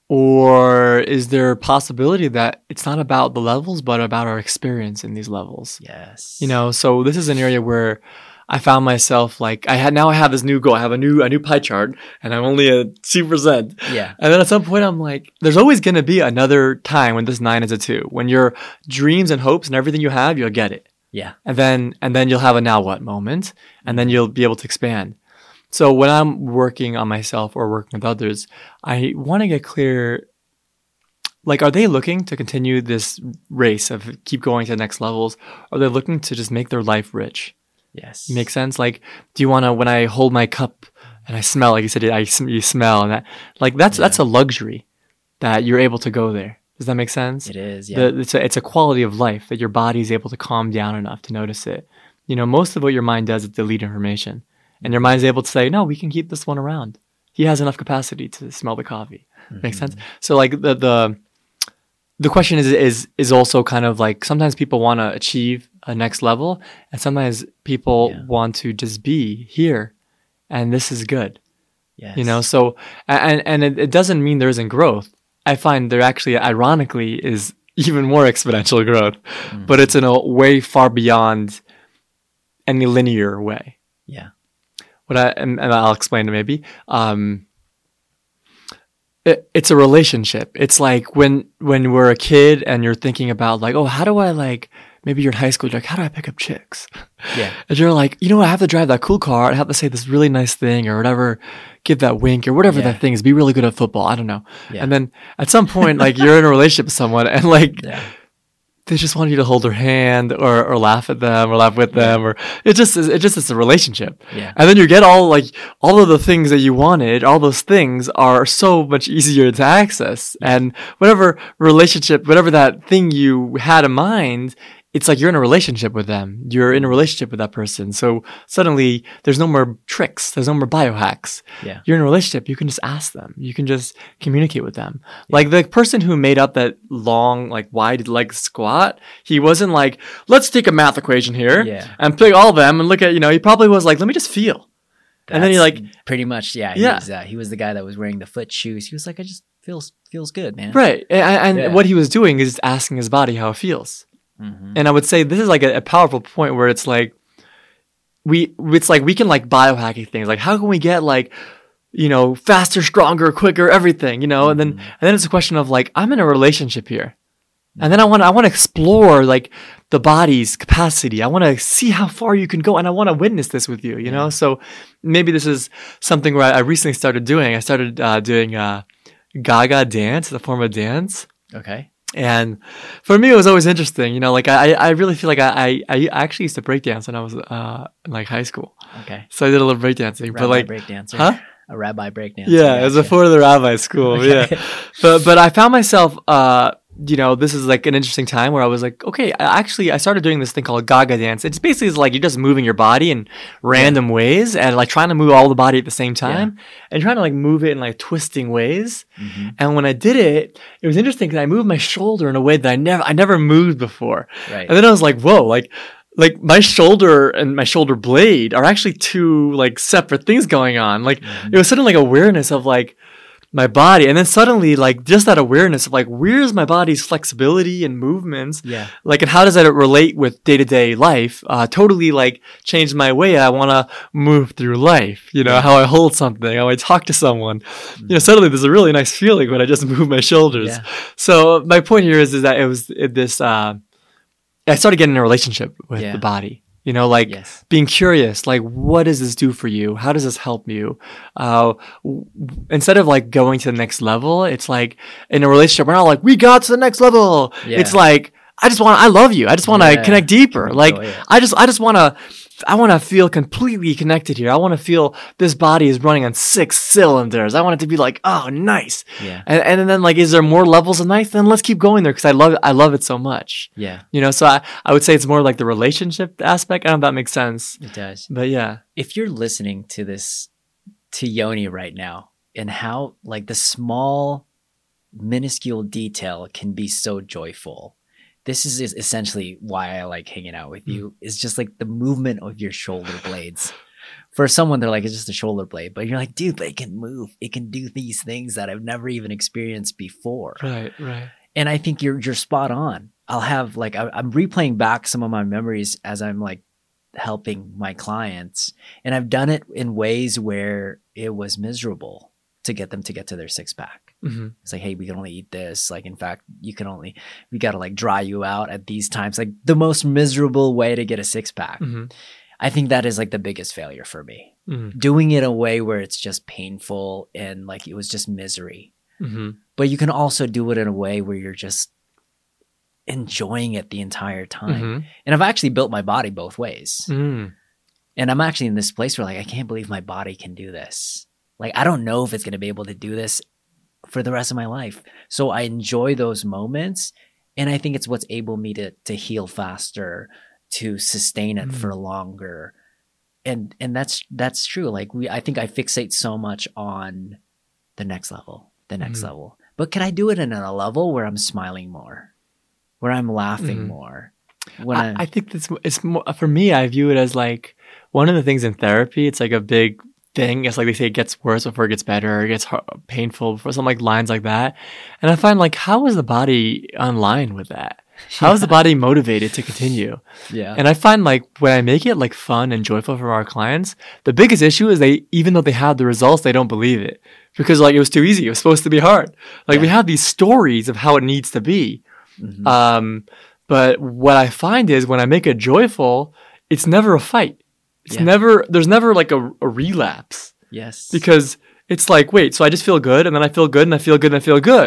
B: Or is there a possibility that it's not about the levels, but about our experience in these levels?
A: Yes.
B: You know, so this is an area where I found myself like I had now I have this new goal. I have a new a new pie chart, and I'm only at two percent.
A: Yeah.
B: And then at some point, I'm like, there's always going to be another time when this nine is a two. When your dreams and hopes and everything you have, you'll get it,
A: Yeah.
B: and then and then you'll have a now what moment, and then you'll be able to expand. So when I'm working on myself or working with others, I want to get clear. Like, are they looking to continue this race of keep going to the next levels? Or are they looking to just make their life rich?
A: Yes.
B: Make sense? Like, do you want to, when I hold my cup and I smell, like you said, I, sm- you smell and that, like, that's,
A: Yeah.
B: that's a luxury that you're able to go there. Does that make sense?
A: It is. Yeah.
B: The, it's a, it's a quality of life that your body is able to calm down enough to notice it. You know, most of what your mind does is delete information, and your mind's able to say, no, we can keep this one around. He has enough capacity to smell the coffee. Makes sense? So like the, the, the question is, is, is also kind of like, sometimes people want to achieve a next level, and sometimes people
A: Yeah.
B: want to just be here, and this is good.
A: Yes.
B: You know, so, and, and it, it doesn't mean there isn't growth. I find there actually, ironically, is even more exponential growth,
A: Mhm.
B: but it's in a way far beyond any linear way.
A: Yeah.
B: What I, and, and I'll explain it maybe. Um, it, it's a relationship. It's like when, when we're a kid and you're thinking about like, oh, how do I like, maybe you're in high school, you're like, how do I pick up chicks?
A: Yeah.
B: And you're like, you know what, I have to drive that cool car. I have to say this really nice thing or whatever, give that wink or whatever
A: Yeah.
B: that thing is, be really good at football. I don't know.
A: Yeah.
B: And then at some point, like you're in a relationship with someone and like,
A: Yeah.
B: they just want you to hold their hand or, or laugh at them or laugh with
A: Yeah.
B: them, or it just is, it just is a relationship.
A: Yeah.
B: And then you get all like all of the things that you wanted, all those things are so much easier to access. And whatever relationship, whatever that thing you had in mind, it's like you're in a relationship with them. You're in a relationship with that person. So suddenly there's no more tricks. There's no more biohacks.
A: Yeah.
B: You're in a relationship. You can just ask them. You can just communicate with them. Like the person who made up that long, like wide leg squat, he wasn't like, let's take a math equation here
A: Yeah.
B: and pick all of them and look at, you know, he probably was like, let me just feel. And then he
A: That's
B: like,
A: pretty much, yeah. He,
B: Yeah.
A: Was, uh, he was the guy that was wearing the foot shoes. He was like, I just feels feels good, man.
B: right. And, and
A: Yeah.
B: what he was doing is asking his body how it feels.
A: Mhm.
B: And I would say this is like a, a powerful point where it's like, we, it's like we can like biohacking things. Like, how can we get like, you know, faster, stronger, quicker, everything, you know? And then,
A: Mhm.
B: and then it's a question of like, I'm in a relationship here. And then I want, I want to explore like the body's capacity. I want to see how far you can go, and I want to witness this with you. You know,
A: Yeah.
B: so maybe this is something where I, I recently started doing. I started uh, doing uh, Gaga dance, the form of dance.
A: Okay.
B: And for me, it was always interesting. You know, like I, I really feel like I, I, I actually used to break dance when I was uh, in like high school.
A: Okay.
B: So I did a little breakdancing,
A: Rabbi
B: but like,
A: breakdancer.
B: huh?
A: A rabbi breakdancer.
B: yeah, it was
A: gotcha.
B: before the rabbi school.
A: Okay.
B: Yeah, but but I found myself, uh, you know, this is like an interesting time where I was like, okay, I actually I started doing this thing called Gaga dance. It's basically is like you're just moving your body in random ways and like trying to move all the body at the same time and trying to like move it in like twisting ways.
A: Mhm.
B: And when I did it, it was interesting because I moved my shoulder in a way that I never I never moved before.
A: Right.
B: And then I was like, whoa, like like my shoulder and my shoulder blade are actually two like separate things going on. Like
A: Mhm.
B: it was suddenly like awareness of like my body, and then suddenly like just that awareness of like where's my body's flexibility and movements,
A: Yeah.
B: like, and how does that relate with day-to-day life, uh totally like changed my way I want to move through life, you know,
A: Yeah.
B: how I hold something, how I talk to someone. You know, suddenly there's a really nice feeling when I just move my shoulders.
A: Yeah.
B: So my point here is is that it was it, this uh I started getting in a relationship with
A: Yeah.
B: the body. You know, like
A: Yes.
B: being curious, like, what does this do for you? How does this help you? Uh, w- instead of like going to the next level, it's like in a relationship, we're not like, we got to the next level.
A: Yeah.
B: It's like, I just want, I love you. I just want to
A: Yeah.
B: connect deeper. Like,
A: Enjoy it.
B: I just, I just want to, I want to feel completely connected here. I want to feel this body is running on six cylinders. I want it to be like, oh, nice.
A: Yeah.
B: And, and then like, is there more levels of nice? Then let's keep going there because I love, I love it so much.
A: Yeah.
B: You know, so I, I would say it's more like the relationship aspect. I don't know if that makes sense.
A: It does.
B: But yeah.
A: If you're listening to this, to Yoni right now, and how like the small, minuscule detail can be so joyful. This is is essentially why I like hanging out with you. It's just like the movement of your shoulder blades. For someone, they're like, it's just a shoulder blade. But you're like, dude, but it can move. It can do these things that I've never even experienced before.
B: Right, right.
A: And I think you're you're spot on. I'll have like I, I'm replaying back some of my memories as I'm like helping my clients, and I've done it in ways where it was miserable to get them to get to their six pack.
B: Mm-hmm.
A: It's like, hey, we can only eat this. Like, in fact, you can only we got to like dry you out at these times. Like the most miserable way to get a six pack.
B: Mm-hmm.
A: I think that is like the biggest failure for me.
B: Mm-hmm.
A: Doing it in a way where it's just painful and like it was just misery.
B: Mm-hmm.
A: But you can also do it in a way where you're just enjoying it the entire time.
B: Mm-hmm.
A: And I've actually built my body both ways.
B: Mm.
A: And I'm actually in this place where like, I can't believe my body can do this. Like, I don't know if it's going to be able to do this for the rest of my life. So I enjoy those moments. And I think it's what's able me to, to heal faster, to sustain it
B: Mm.
A: for longer. And, and that's, that's true. Like we, I think I fixate so much on the next level, the next
B: Mhm.
A: level, but can I do it in a level where I'm smiling more, where I'm laughing
B: Mhm.
A: more? When
B: I,
A: I,
B: I think this it's more for me. I view it as like one of the things in therapy. It's like a big thing. It's like they say it gets worse before it gets better. It gets hard, painful for some like lines like that. And I find like how is the body online with that? How is the body motivated to continue?
A: yeah.
B: And I find like when I make it like fun and joyful for our clients, the biggest issue is they, even though they have the results, they don't believe it because like it was too easy. It was supposed to be hard. Like we
A: Yeah.
B: have these stories of how it needs to be.
A: Mhm.
B: Um, but what I find is when I make it joyful, it's never a fight. It's
A: Yeah.
B: never, there's never like a, a relapse
A: yes.
B: because it's like, wait, so I just feel good and then I feel good and I feel good and I feel good.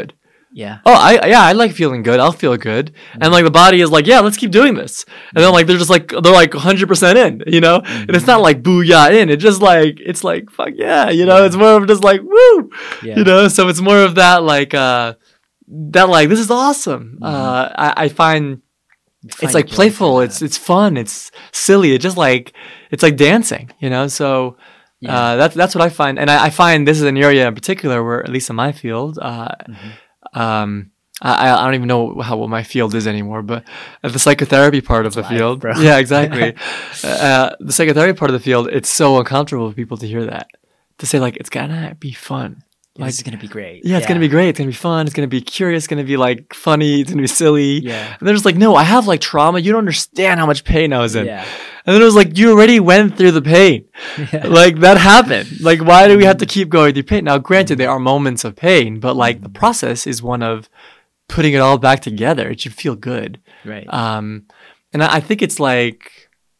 A: Yeah.
B: oh, I yeah, I like feeling good. I'll feel good. Mm-hmm. And like the body is like, yeah, let's keep doing this. And then like they're just like they're like one hundred percent in, you know. Mm-hmm. And it's not like booyah in. It's just like it's like fuck yeah, you know. Yeah. It's more of just like woo, yeah. you know. So it's more of that like uh that like this is awesome. Mm-hmm. Uh, I, I find, find it's like playful. It's it's fun. It's silly. It's just like it's like dancing, you know. So. Yeah. Uh, that's that's what I find, and I, I find this is an area in particular where, at least in my field, uh, mm-hmm. um, I, I don't even know how what my field is anymore, but the psychotherapy part of the life, field, bro. yeah, exactly. uh, the psychotherapy part of the field, it's so uncomfortable for people to hear that, to say like it's gonna be fun.
A: Like, this is gonna be great.
B: Yeah, it's yeah. gonna be great. It's gonna be fun. It's gonna be curious. It's gonna be like funny. It's gonna be silly.
A: Yeah.
B: And they're just like, no, I have like trauma. You don't understand how much pain I was in.
A: Yeah.
B: And then it was like, you already went through the pain. Yeah. Like that happened. Like, why do we have to keep going through pain? Now, granted, there are moments of pain, but like the process is one of putting it all back together. It should feel good.
A: Right.
B: Um, and I, I think it's like,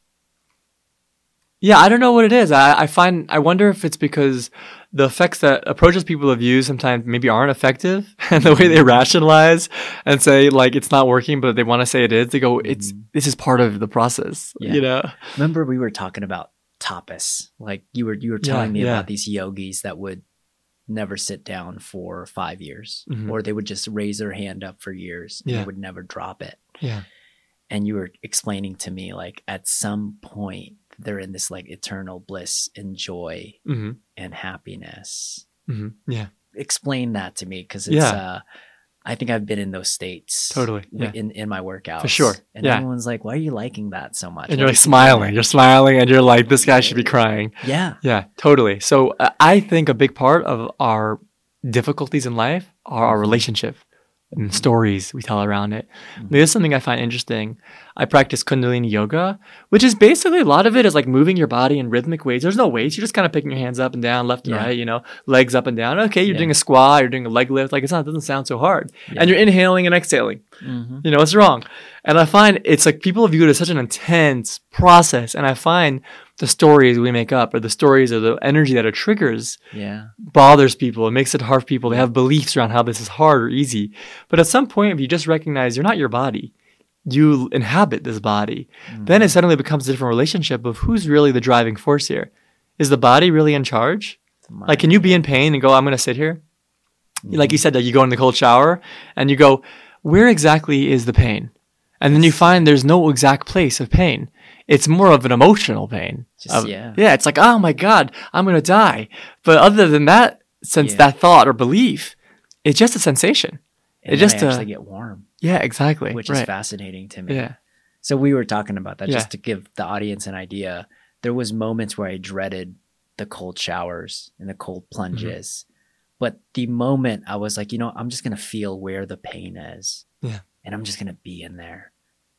B: yeah, I don't know what it is. I, I find, I wonder if it's because the effects that approaches people have used sometimes maybe aren't effective, and the way they rationalize and say like it's not working, but they want to say it is. They go, "It's this is part of the process." Yeah. You know.
A: Remember we were talking about tapas. Like you were you were telling
B: yeah,
A: me
B: yeah.
A: about these yogis that would never sit down for five years, mm-hmm. or they would just raise their hand up for years and
B: yeah.
A: they would never drop it.
B: Yeah.
A: And you were explaining to me like at some point they're in this like eternal bliss and joy
B: mm-hmm.
A: and happiness.
B: Mm-hmm. Yeah.
A: Explain that to me, because it's
B: yeah.
A: uh I think I've been in those states
B: totally yeah.
A: in, in my workouts.
B: For sure.
A: And
B: yeah.
A: everyone's like, why are you liking that so much?
B: And
A: what
B: you're like smiling. You're smiling and you're like, this guy should be crying.
A: Yeah.
B: Yeah, totally. So uh, I think a big part of our difficulties in life are our relationship and stories we tell around it. Mm-hmm. There's something I find interesting. I practice Kundalini yoga, which is basically a lot of it is like moving your body in rhythmic ways. There's no weights. You're just kind of picking your hands up and down, left and
A: yeah.
B: right, you know, legs up and down. Okay, you're
A: yeah.
B: doing a squat, you're doing a leg lift. Like it's not, it doesn't sound so hard.
A: Yeah.
B: And you're inhaling and exhaling.
A: Mm-hmm.
B: You know, what's wrong? And I find it's like people view it as such an intense process. And I find the stories we make up or the stories or the energy that it triggers
A: yeah.
B: bothers people. It makes it hard for people. They have beliefs around how this is hard or easy. But at some point, if you just recognize you're not your body, you inhabit this body, mm-hmm. then it suddenly becomes a different relationship of who's really the driving force here. Is the body really in charge? Like, can you be in pain and go, I'm going to sit here? Mm-hmm. Like you said, that you go in the cold shower and you go, where exactly is the pain? And then you find there's no exact place of pain. It's more of an emotional pain.
A: Just,
B: of,
A: yeah.
B: yeah. It's like, oh my God, I'm going to die. But other than that, since
A: yeah.
B: that thought or belief, it's just a sensation.
A: And
B: it just
A: I actually
B: uh,
A: get warm.
B: Yeah, exactly.
A: Which
B: right.
A: is fascinating to me.
B: Yeah.
A: So we were talking about that
B: yeah.
A: just to give the audience an idea. There was moments where I dreaded the cold showers and the cold plunges. Mm-hmm. But the moment I was like, you know, I'm just going to feel where the pain is.
B: Yeah.
A: And I'm just going to be in there.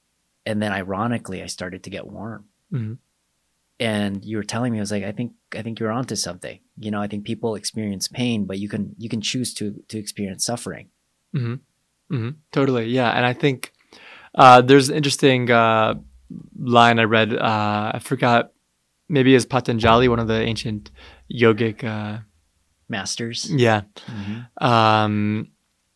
A: And then ironically, I started to get warm.
B: Mm-hmm.
A: And you were telling me, I was like, I think, I think you're onto something. You know, I think people experience pain, but you can, you can choose to, to experience suffering.
B: Mm-hmm. Mm-hmm. Totally. Yeah. And I think, uh, there's an interesting, uh, line I read, uh, I forgot, maybe it's Patanjali, one of the ancient yogic, uh,
A: masters.
B: Yeah.
A: Mm-hmm.
B: Um,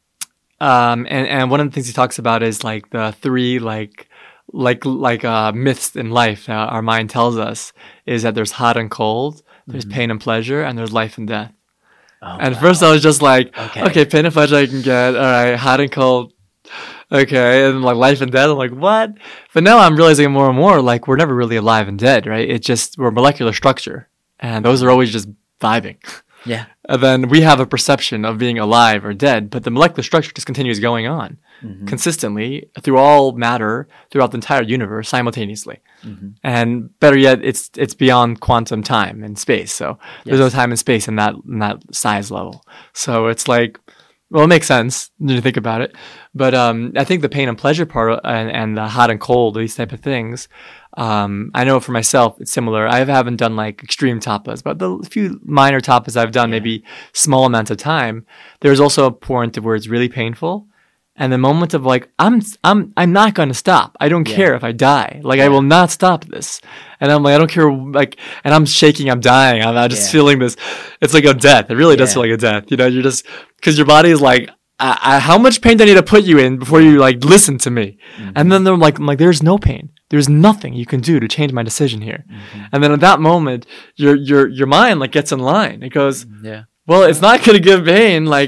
B: um, and, and one of the things he talks about is like the three, like, like like uh, myths in life that our mind tells us is that there's hot and cold, there's mm-hmm. pain and pleasure, and there's life and death. Oh, and
A: wow.
B: at first I was just like, okay. okay, pain and pleasure I can get, all right, hot and cold, okay, and like life and death, I'm like, what? But now I'm realizing more and more, like we're never really alive and dead, right? It's just, we're molecular structure, and those are always just vibing.
A: Yeah.
B: And then we have a perception of being alive or dead, but the molecular structure just continues going on mm-hmm. consistently through all matter, throughout the entire universe simultaneously. Mm-hmm. And better yet, it's it's beyond quantum time and space. So yes. there's no time and space in that in that size level. So it's like, well, it makes sense when you think about it. But um, I think the pain and pleasure part and, and the hot and cold, these type of things, um, I know for myself, it's similar. I haven't done like extreme tapas, but the few minor tapas I've done, yeah. maybe small amounts of time, there's also a point where it's really painful. And the moment of like, I'm, I'm, I'm not going to stop. I don't yeah. care if I die. Like, yeah. I will not stop this. And I'm like, I don't care. Like, and I'm shaking. I'm dying. I'm, I'm just yeah. feeling this. It's like a death. It really does yeah. feel like a death. You know, you're just, cause your body is like, I, I, how much pain do I need to put you in before you like listen to me? Mm-hmm. And then they're like, I'm like, there's no pain. There's nothing you can do to change my decision here. Mm-hmm. And then at that moment, your your your mind like gets in line. It goes, yeah. Well, it's not going to give pain. Like,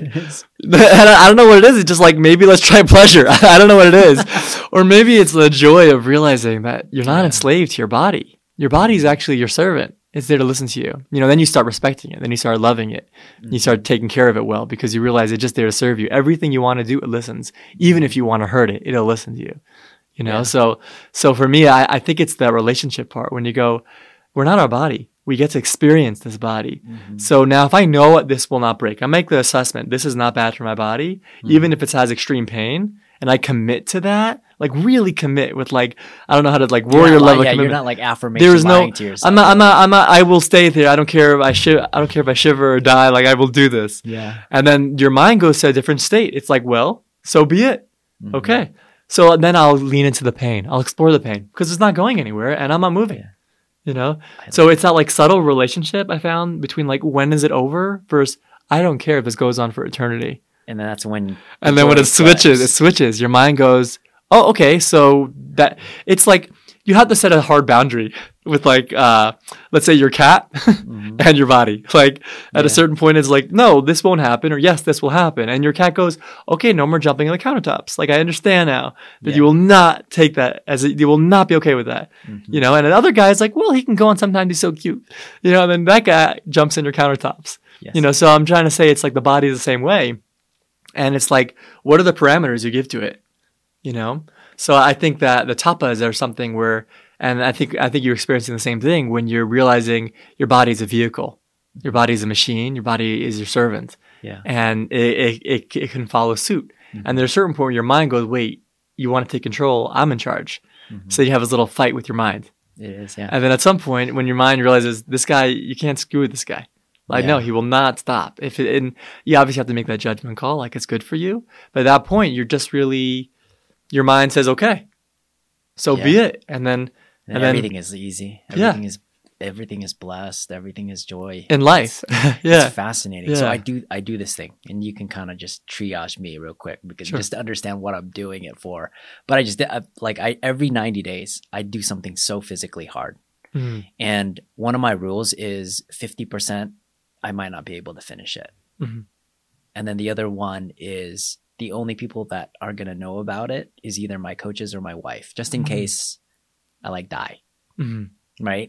B: I don't know what it is. It's just like, maybe let's try pleasure. I don't know what it is. Or maybe it's the joy of realizing that you're not yeah. enslaved to your body. Your body is actually your servant. It's there to listen to you. You know, then you start respecting it. Then you start loving it. Mm-hmm. You start taking care of it well because you realize it's just there to serve you. Everything you want to do, it listens. Even if you want to hurt it, it'll listen to you. You know, yeah. so so for me, I, I think it's that relationship part when you go, we're not our body. We get to experience this body. Mm-hmm. So now if I know what this will not break, I make the assessment, this is not bad for my body, mm-hmm. even if it has extreme pain, and I commit to that, like really commit with like, I don't know how to like warrior level
A: yeah,
B: commitment.
A: You're not like affirmation
B: There is no,
A: lying to yourself.
B: I'm not, I'm not, I'm not, I will stay there. I don't care if I shiv- I don't care if I shiver or die. Like I will do this.
A: Yeah.
B: And then your mind goes to a different state. It's like, well, so be it. Mm-hmm. Okay. So then I'll lean into the pain. I'll explore the pain because it's not going anywhere and I'm not moving. Yeah. You know? So it's that like subtle relationship I found between like when is it over versus I don't care if this goes on for eternity.
A: And then that's when
B: And then when it switches, it switches. Your mind goes, oh, okay, so that it's like you have to set a hard boundary with like uh let's say your cat mm-hmm. and your body. Like at yeah. a certain point it's like, no, this won't happen, or yes, this will happen. And your cat goes, okay, no more jumping on the countertops. Like I understand now that yeah. you will not take that as a, you will not be okay with that. Mm-hmm. You know, and another guy's like, well, he can go on sometimes, he's so cute. You know, and then that guy jumps in your countertops. Yes. You know, so I'm trying to say it's like the body is the same way. And it's like, what are the parameters you give to it? You know? So I think that the tapas are something where, and I think I think you're experiencing the same thing when you're realizing your body is a vehicle, your body is a machine, your body is your servant,
A: yeah,
B: and it it, it, it can follow suit. Mm-hmm. And there's a certain point where your mind goes, wait, you want to take control? I'm in charge. Mm-hmm. So you have this little fight with your mind.
A: It is, yeah.
B: And then at some point, when your mind realizes this guy, you can't screw with this guy. Like, yeah. no, he will not stop. If it, and you obviously have to make that judgment call, like it's good for you. But at that point, you're just really. Your mind says, okay, so yeah. be it. And then,
A: and, and everything then, is easy. Everything yeah. is, everything is blessed. Everything is joy
B: in life.
A: It's,
B: yeah.
A: It's fascinating. Yeah. So I do, I do this thing and you can kind of just triage me real quick because sure. just to understand what I'm doing it for. But I just I, like, I, every ninety days I do something so physically hard. Mm-hmm. And one of my rules is fifty percent, I might not be able to finish it. Mm-hmm. And then the other one is, the only people that are going to know about it is either my coaches or my wife, just in mm-hmm. case I like die. Mm-hmm. Right.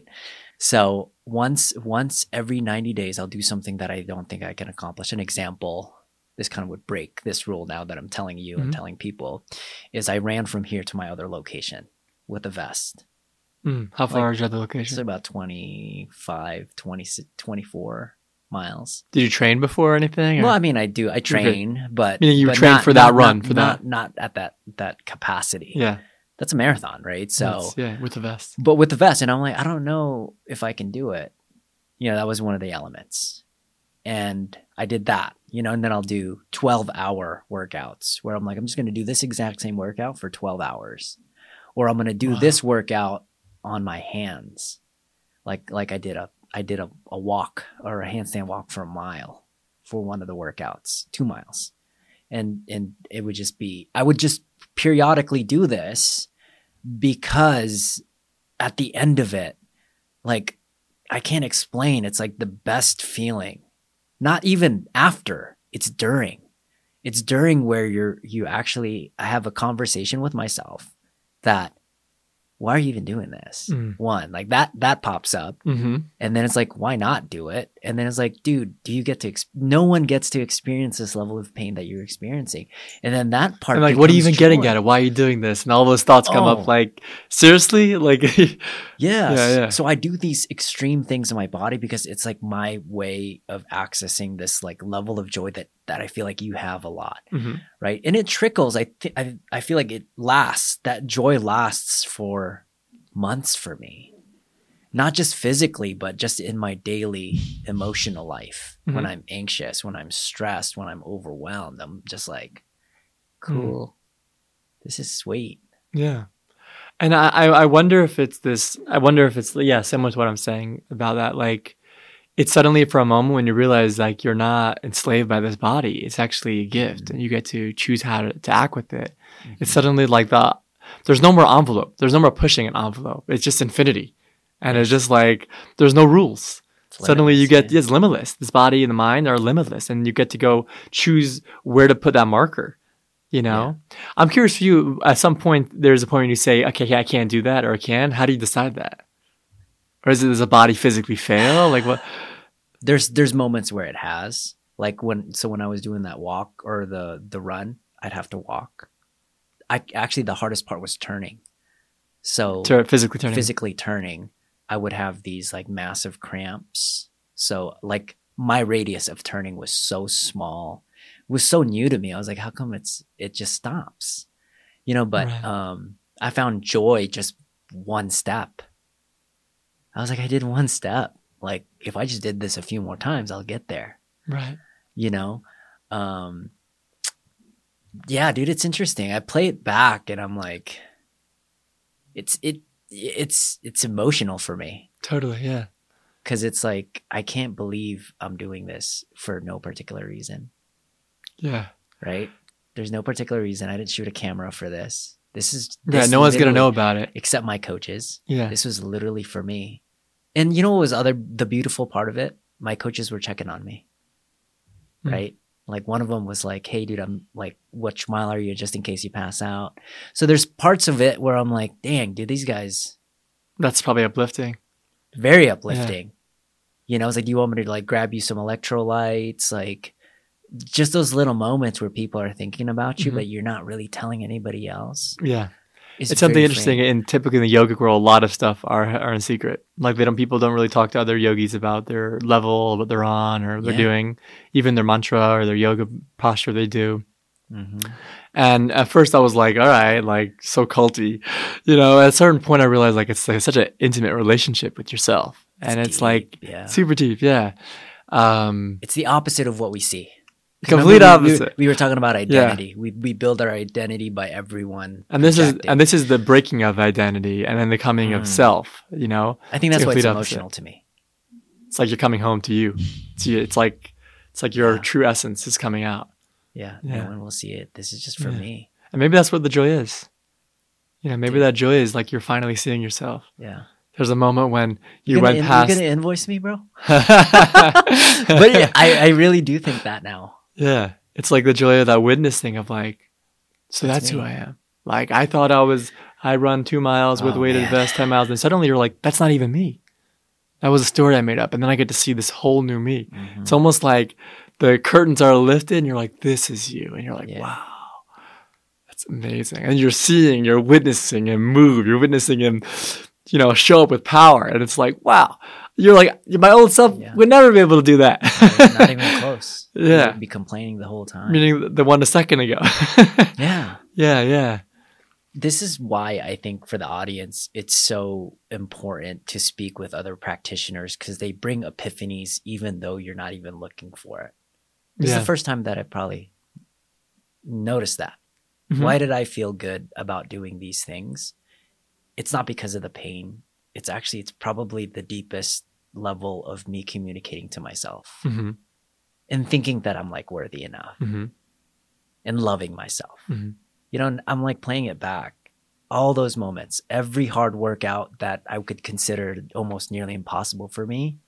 A: So once, once every ninety days, I'll do something that I don't think I can accomplish. An example, this kind of would break this rule now that I'm telling you mm-hmm. and telling people, is I ran from here to my other location with a vest.
B: Mm. How far like, is your other location?
A: It's about twenty-five, twenty, twenty-four miles.
B: Did you train before or anything? Or?
A: Well, I mean, I do. I train, okay. but
B: meaning you
A: but
B: trained
A: not,
B: for that
A: not,
B: run
A: not,
B: for
A: not,
B: that,
A: not at that that capacity.
B: Yeah,
A: that's a marathon, right? So
B: That's, yeah, with the vest.
A: But with the vest, and I'm like, I don't know if I can do it. You know, that was one of the elements, and I did that. You know, and then I'll do twelve hour workouts where I'm like, I'm just going to do this exact same workout for twelve hours, or I'm going to do wow. this workout on my hands, like like I did a. I did a, a walk or a handstand walk for a mile for one of the workouts, two miles. And, and it would just be, I would just periodically do this because at the end of it, like I can't explain. It's like the best feeling, not even after, it's during, it's during where you're, you actually have a conversation with myself that, why are you even doing this? Mm. One, like that, that pops up. Mm-hmm. And then it's like, why not do it? And then it's like, dude, do you get to, ex- no one gets to experience this level of pain that you're experiencing. And then that part,
B: and like, what are you even joy. getting at it? Why are you doing this? And all those thoughts come oh. up like, seriously? Like,
A: yes.
B: yeah, yeah.
A: So I do these extreme things in my body because it's like my way of accessing this like level of joy that, that I feel like you have a lot. Mm-hmm. Right. And it trickles. I, th- I, I feel like it lasts, that joy lasts for months for me, not just physically, but just in my daily emotional life. Mm-hmm. When I'm anxious, when I'm stressed, when I'm overwhelmed, I'm just like, cool. Mm. This is sweet.
B: Yeah. And I, I wonder if it's this, I wonder if it's, yeah, similar to what I'm saying about that. Like, it's suddenly for a moment when you realize like you're not enslaved by this body. It's actually a gift, mm-hmm. and you get to choose how to, to act with it. Mm-hmm. It's suddenly like the there's no more envelope. There's no more pushing an envelope. It's just infinity, and it's just like there's no rules. Suddenly you get yeah. it's limitless. This body and the mind are limitless, and you get to go choose where to put that marker. You know, yeah. I'm curious for you. At some point, there's a point when you say, "Okay, I can't do that," or "I can." How do you decide that? Or is it does a body physically fail? Like what?
A: There's there's moments where it has. Like when so when I was doing that walk or the the run, I'd have to walk. I actually the hardest part was turning. So
B: Tur- physically turning.
A: Physically turning, I would have these like massive cramps. So like my radius of turning was so small. It was so new to me. I was like, how come it's it just stops? You know, but right. um I found joy just one step. I was like, I did one step. Like, if I just did this a few more times, I'll get there.
B: Right.
A: You know? Um, yeah, dude, it's interesting. I play it back and I'm like, it's, it, it's, it's emotional for me.
B: Totally. Yeah.
A: Cause it's like, I can't believe I'm doing this for no particular reason.
B: Yeah.
A: Right. There's no particular reason. I didn't shoot a camera for this. This is,
B: yeah,
A: this
B: no one's going to know about it.
A: Except my coaches.
B: Yeah.
A: This was literally for me. And you know what was other the beautiful part of it? My coaches were checking on me, mm. right? Like one of them was like, "Hey, dude, I'm like, which mile are you? Just in case you pass out." So there's parts of it where I'm like, "Dang, dude, these guys."
B: That's probably uplifting.
A: Very uplifting. Yeah. You know, it's like, "Do you want me to like grab you some electrolytes?" Like, just those little moments where people are thinking about you, mm-hmm. but you're not really telling anybody else.
B: Yeah. It's, it's something interesting. Frame. And typically in the yogic world, a lot of stuff are are in secret. Like they don't, people don't really talk to other yogis about their level, what they're on, or they're yeah. doing, even their mantra or their yoga posture they do. Mm-hmm. And at first I was like, all right, like so culty, you know. At a certain point, I realized like it's like such an intimate relationship with yourself, it's and deep. It's like yeah. super deep. Yeah, um,
A: it's the opposite of what we see.
B: Complete opposite.
A: We, we, we were talking about identity. Yeah. We we build our identity by everyone.
B: And this projecting. is and this is the breaking of identity and then the coming mm. of self. You know,
A: I think that's why it's emotional opposite. to me.
B: It's like you're coming home to you. It's, it's like it's like your yeah. true essence is coming out.
A: Yeah, yeah, no one will see it. This is just for yeah. me.
B: And maybe that's what the joy is. You know, maybe Dude. that joy is like you're finally seeing yourself.
A: Yeah.
B: There's a moment when you
A: you're
B: went
A: in,
B: past.
A: You're gonna invoice me, bro. But yeah, I I really do think that now.
B: Yeah. It's like the joy of that witnessing of like, so that's, that's who I am. Like I thought I was, I run two miles with
A: oh,
B: weighted
A: man.
B: vest, ten miles. And suddenly you're like, that's not even me. That was a story I made up. And then I get to see this whole new me. Mm-hmm. It's almost like the curtains are lifted and you're like, this is you. And you're like, yeah. wow, that's amazing. And you're seeing, you're witnessing him move. You're witnessing him, you know, show up with power. And it's like, wow. You're like, my old self yeah. would never be able to do that.
A: Not even close.
B: Yeah.
A: You would be complaining the whole time.
B: Meaning the one a second ago.
A: yeah.
B: Yeah, yeah.
A: This is why I think for the audience, it's so important to speak with other practitioners because they bring epiphanies even though you're not even looking for it. This yeah. is the first time that I probably noticed that. Mm-hmm. Why did I feel good about doing these things? It's not because of the pain. It's actually, it's probably the deepest level of me communicating to myself mm-hmm. and thinking that I'm like worthy enough mm-hmm. and loving myself. Mm-hmm. You know, I'm like playing it back. All those moments, every hard workout that I could consider almost nearly impossible for me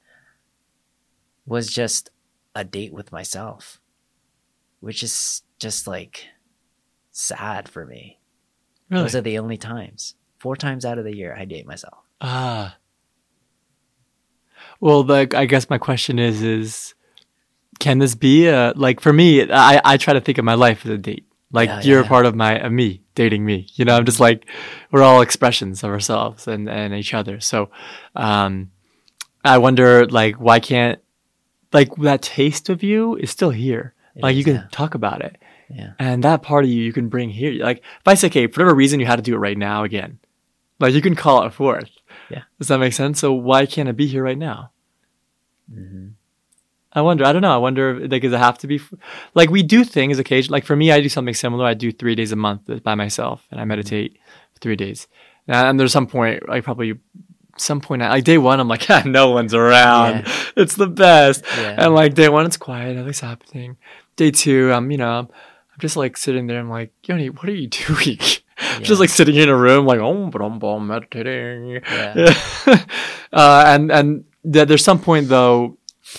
A: was just a date with myself, which is just like sad for me.
B: Really?
A: Those are the only times. Four times out of the year, I date myself.
B: Ah. Well, the, I guess my question is, is can this be a, like for me, I, I try to think of my life as a date. Like yeah, you're yeah, a part yeah. of my, of me, dating me. You know, I'm just like, we're all expressions of ourselves and, and each other. So, um, I wonder like, why can't, like that taste of you is still here. It like is, you can yeah. talk about it.
A: Yeah.
B: And that part of you, you can bring here. Like if I say, okay, for whatever reason, you had to do it right now again. Like you can call it forth.
A: Yeah.
B: Does that make sense? So why can't it be here right now?
A: Mm-hmm.
B: I wonder. I don't know. I wonder, like, does it have to be? F- like, we do things occasionally. Like, for me, I do something similar. I do three days a month by myself, and I meditate for three days. And there's some point, like, probably some point, like day one, I'm like, ah, no one's around.
A: Yeah.
B: It's the best.
A: Yeah.
B: And like day one, it's quiet, nothing's happening. Day two, I'm, you know, I'm, I'm just like sitting there. I'm like, Yoni, what are you doing?
A: Yeah.
B: Just like sitting in a room, like, oh, but I'm, I'm meditating.
A: Yeah.
B: uh, and and th- there's some point though,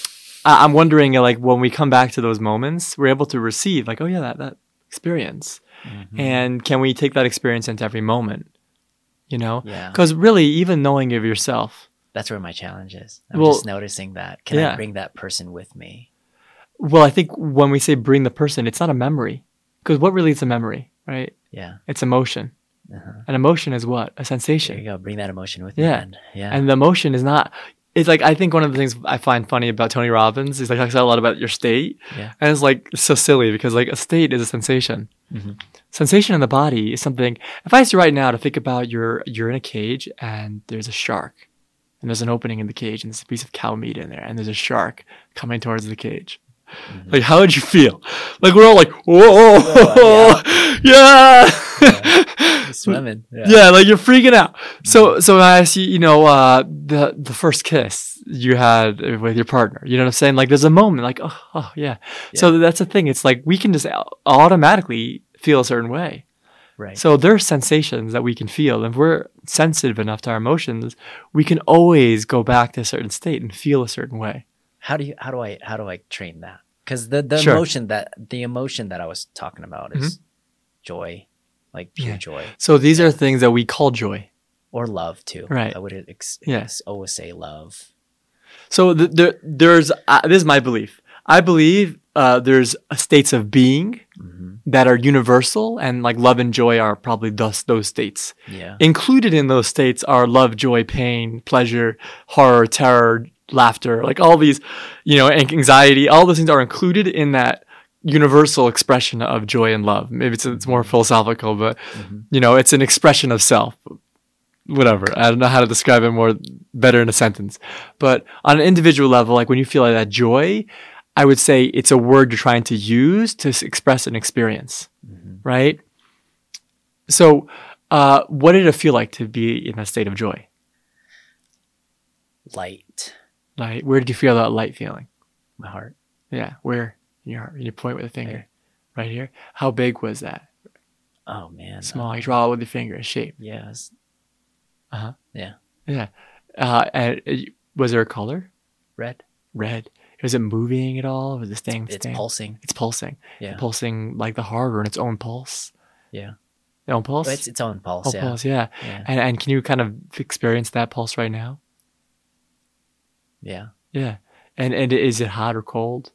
B: I- I'm wondering, like, when we come back to those moments, we're able to receive, like, oh yeah, that that experience,
A: Mhm.
B: and can we take that experience into every moment? You know,
A: Yeah.
B: because really, even knowing of yourself.
A: That's where my challenge is. I'm
B: Well,
A: just noticing that. Can
B: yeah.
A: I bring that person with me?
B: Well, I think when we say bring the person, it's not a memory, because what really is a memory, right?
A: Yeah.
B: It's emotion.
A: Uh-huh.
B: An emotion is what? A
A: There
B: sensation.
A: you go. Bring that emotion with
B: Yeah.
A: me. Then. Yeah.
B: And the emotion is not, it's like, I think one of the things I find funny about Tony Robbins is like, talks a lot about your state.
A: Yeah.
B: And it's like so silly because like a state is a sensation.
A: Mhm.
B: Sensation in the body is something, if I asked you right now to think about you're, you're in a cage and there's a shark and there's an opening in the cage and there's a piece of cow meat in there and there's a shark coming towards the cage.
A: Mhm.
B: Like, how would you feel? Like, we're all like, whoa,
A: Oh,
B: yeah.
A: Yeah. Swimming. Yeah.
B: Yeah, like you're freaking out. So, so I see, you know, uh, the the first kiss you had with your partner. You know what I'm saying? Like, there's a moment, like, oh, oh yeah. So that's the thing. It's like we can just automatically feel a certain way.
A: Right.
B: So there are sensations that we can feel, and if we're sensitive enough to our emotions, we can always go back to a certain state and feel a certain way.
A: how do you how do I how do I train that? Because the the
B: Sure.
A: emotion that the emotion that I was talking about is joy, like pure
B: Yeah.
A: joy,
B: So these are things that we call joy.
A: or love too.
B: Right.
A: I would ex-
B: Yeah.
A: ex- always say love.
B: So th- there, there's uh, this is my belief. I believe uh, there's states of being
A: Hmm.
B: that are universal, and like love and joy are probably those those states.
A: Yeah.
B: Included in those states are love, joy, pain, pleasure, horror, terror, laughter, like all these, you know, an- anxiety. All those things are included in that universal expression of joy and love. Maybe it's it's more philosophical, but
A: Mhm.
B: you know, it's an expression of self. Whatever. I don't know how to describe it more better in a sentence. But on an individual level, like when you feel like that joy, I would say it's a word you're trying to use to s- express an experience,
A: Mhm.
B: right? So, uh, what did it feel like to be in a state of joy?
A: Light,
B: Like, where did you feel that light feeling?
A: my heart.
B: Yeah, where? In your heart. You point with a finger. Right here. How big was that?
A: Oh man.
B: Small. You draw it with your finger, a shape.
A: Yeah. it's-
B: Uh-huh.
A: Yeah.
B: Yeah. Uh, and uh, was there a color?
A: Red.
B: Red. Was it moving at all? Was it staying?
A: It's
B: staying?
A: pulsing.
B: It's pulsing.
A: Yeah.
B: Pulsing like the heart or in its own pulse.
A: Yeah.
B: Its own pulse?
A: It's its own pulse.
B: oh,
A: yeah.
B: pulse, yeah.
A: Yeah.
B: And, and can you kind of experience that pulse right now?
A: Yeah.
B: Yeah. And and is it hot or cold?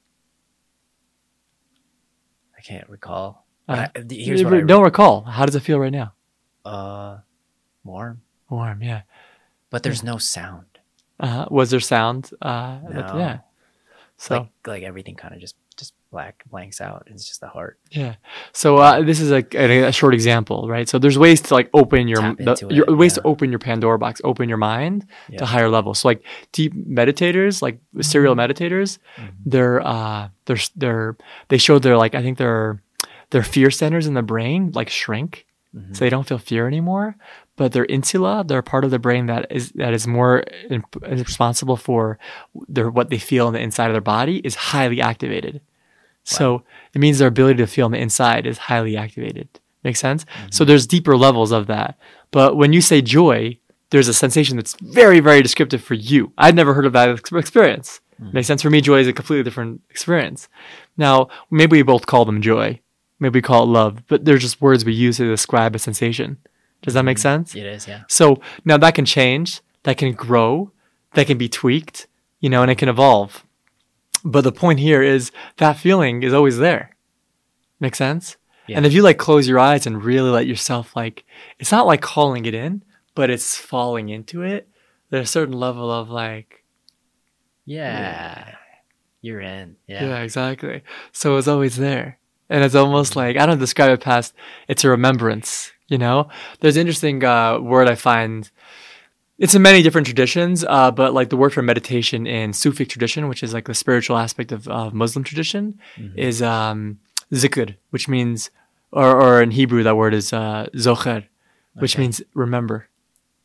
A: I can't recall.
B: Uh,
A: But I, th- here's what I
B: don't recall. How does it feel right now?
A: uh warm,
B: Warm, yeah.
A: but there's no sound.
B: Uh-huh. Was there sound? Uh, that-
A: No.
B: yeah. So
A: like like everything kind of just just black blanks out. It's just the heart.
B: yeah. So uh, this is a, a, a short example, right? So there's ways to like open your,
A: Tap
B: the,
A: into
B: your
A: it,
B: ways
A: yeah.
B: to open your Pandora box, open your mind
A: Yeah.
B: to higher levels. So like deep meditators, like serial meditators,
A: Mhm.
B: they're uh they're they're they show their like I think their their fear centers in the brain like shrink,
A: Mhm.
B: so they don't feel fear anymore. But their insula, they're part of the brain that is that is more in, is responsible for their what they feel on the inside of their body is highly activated. So it means their ability to feel on the inside is highly activated. Make sense? So there's deeper levels of that. But when you say joy, there's a sensation that's very, very descriptive for you. I'd never heard of that ex- experience. Makes sense? For me, joy is a completely different experience. Now, maybe we both call them joy. Maybe we call it love, but they're just words we use to describe a sensation. Does that make sense?
A: It is. Yeah.
B: So now that can change, that can grow, that can be tweaked, you know, and it can evolve. But the point here is that feeling is always there. Make sense?
A: Yeah.
B: And if you like close your eyes and really let yourself like, it's not like calling it in, but it's falling into it. There's a certain level of like,
A: Yeah. You're in. Yeah.
B: yeah, exactly. So it's always there. And it's almost like, I don't describe it past, it's a remembrance, you know? There's an interesting uh, word I find, it's in many different traditions, uh, but like the word for meditation in Sufi tradition, which is like the spiritual aspect of uh, Muslim tradition,
A: Mhm.
B: is um, zikr, which means, or, or in Hebrew, that word is uh, zocher, which
A: Okay.
B: means remember.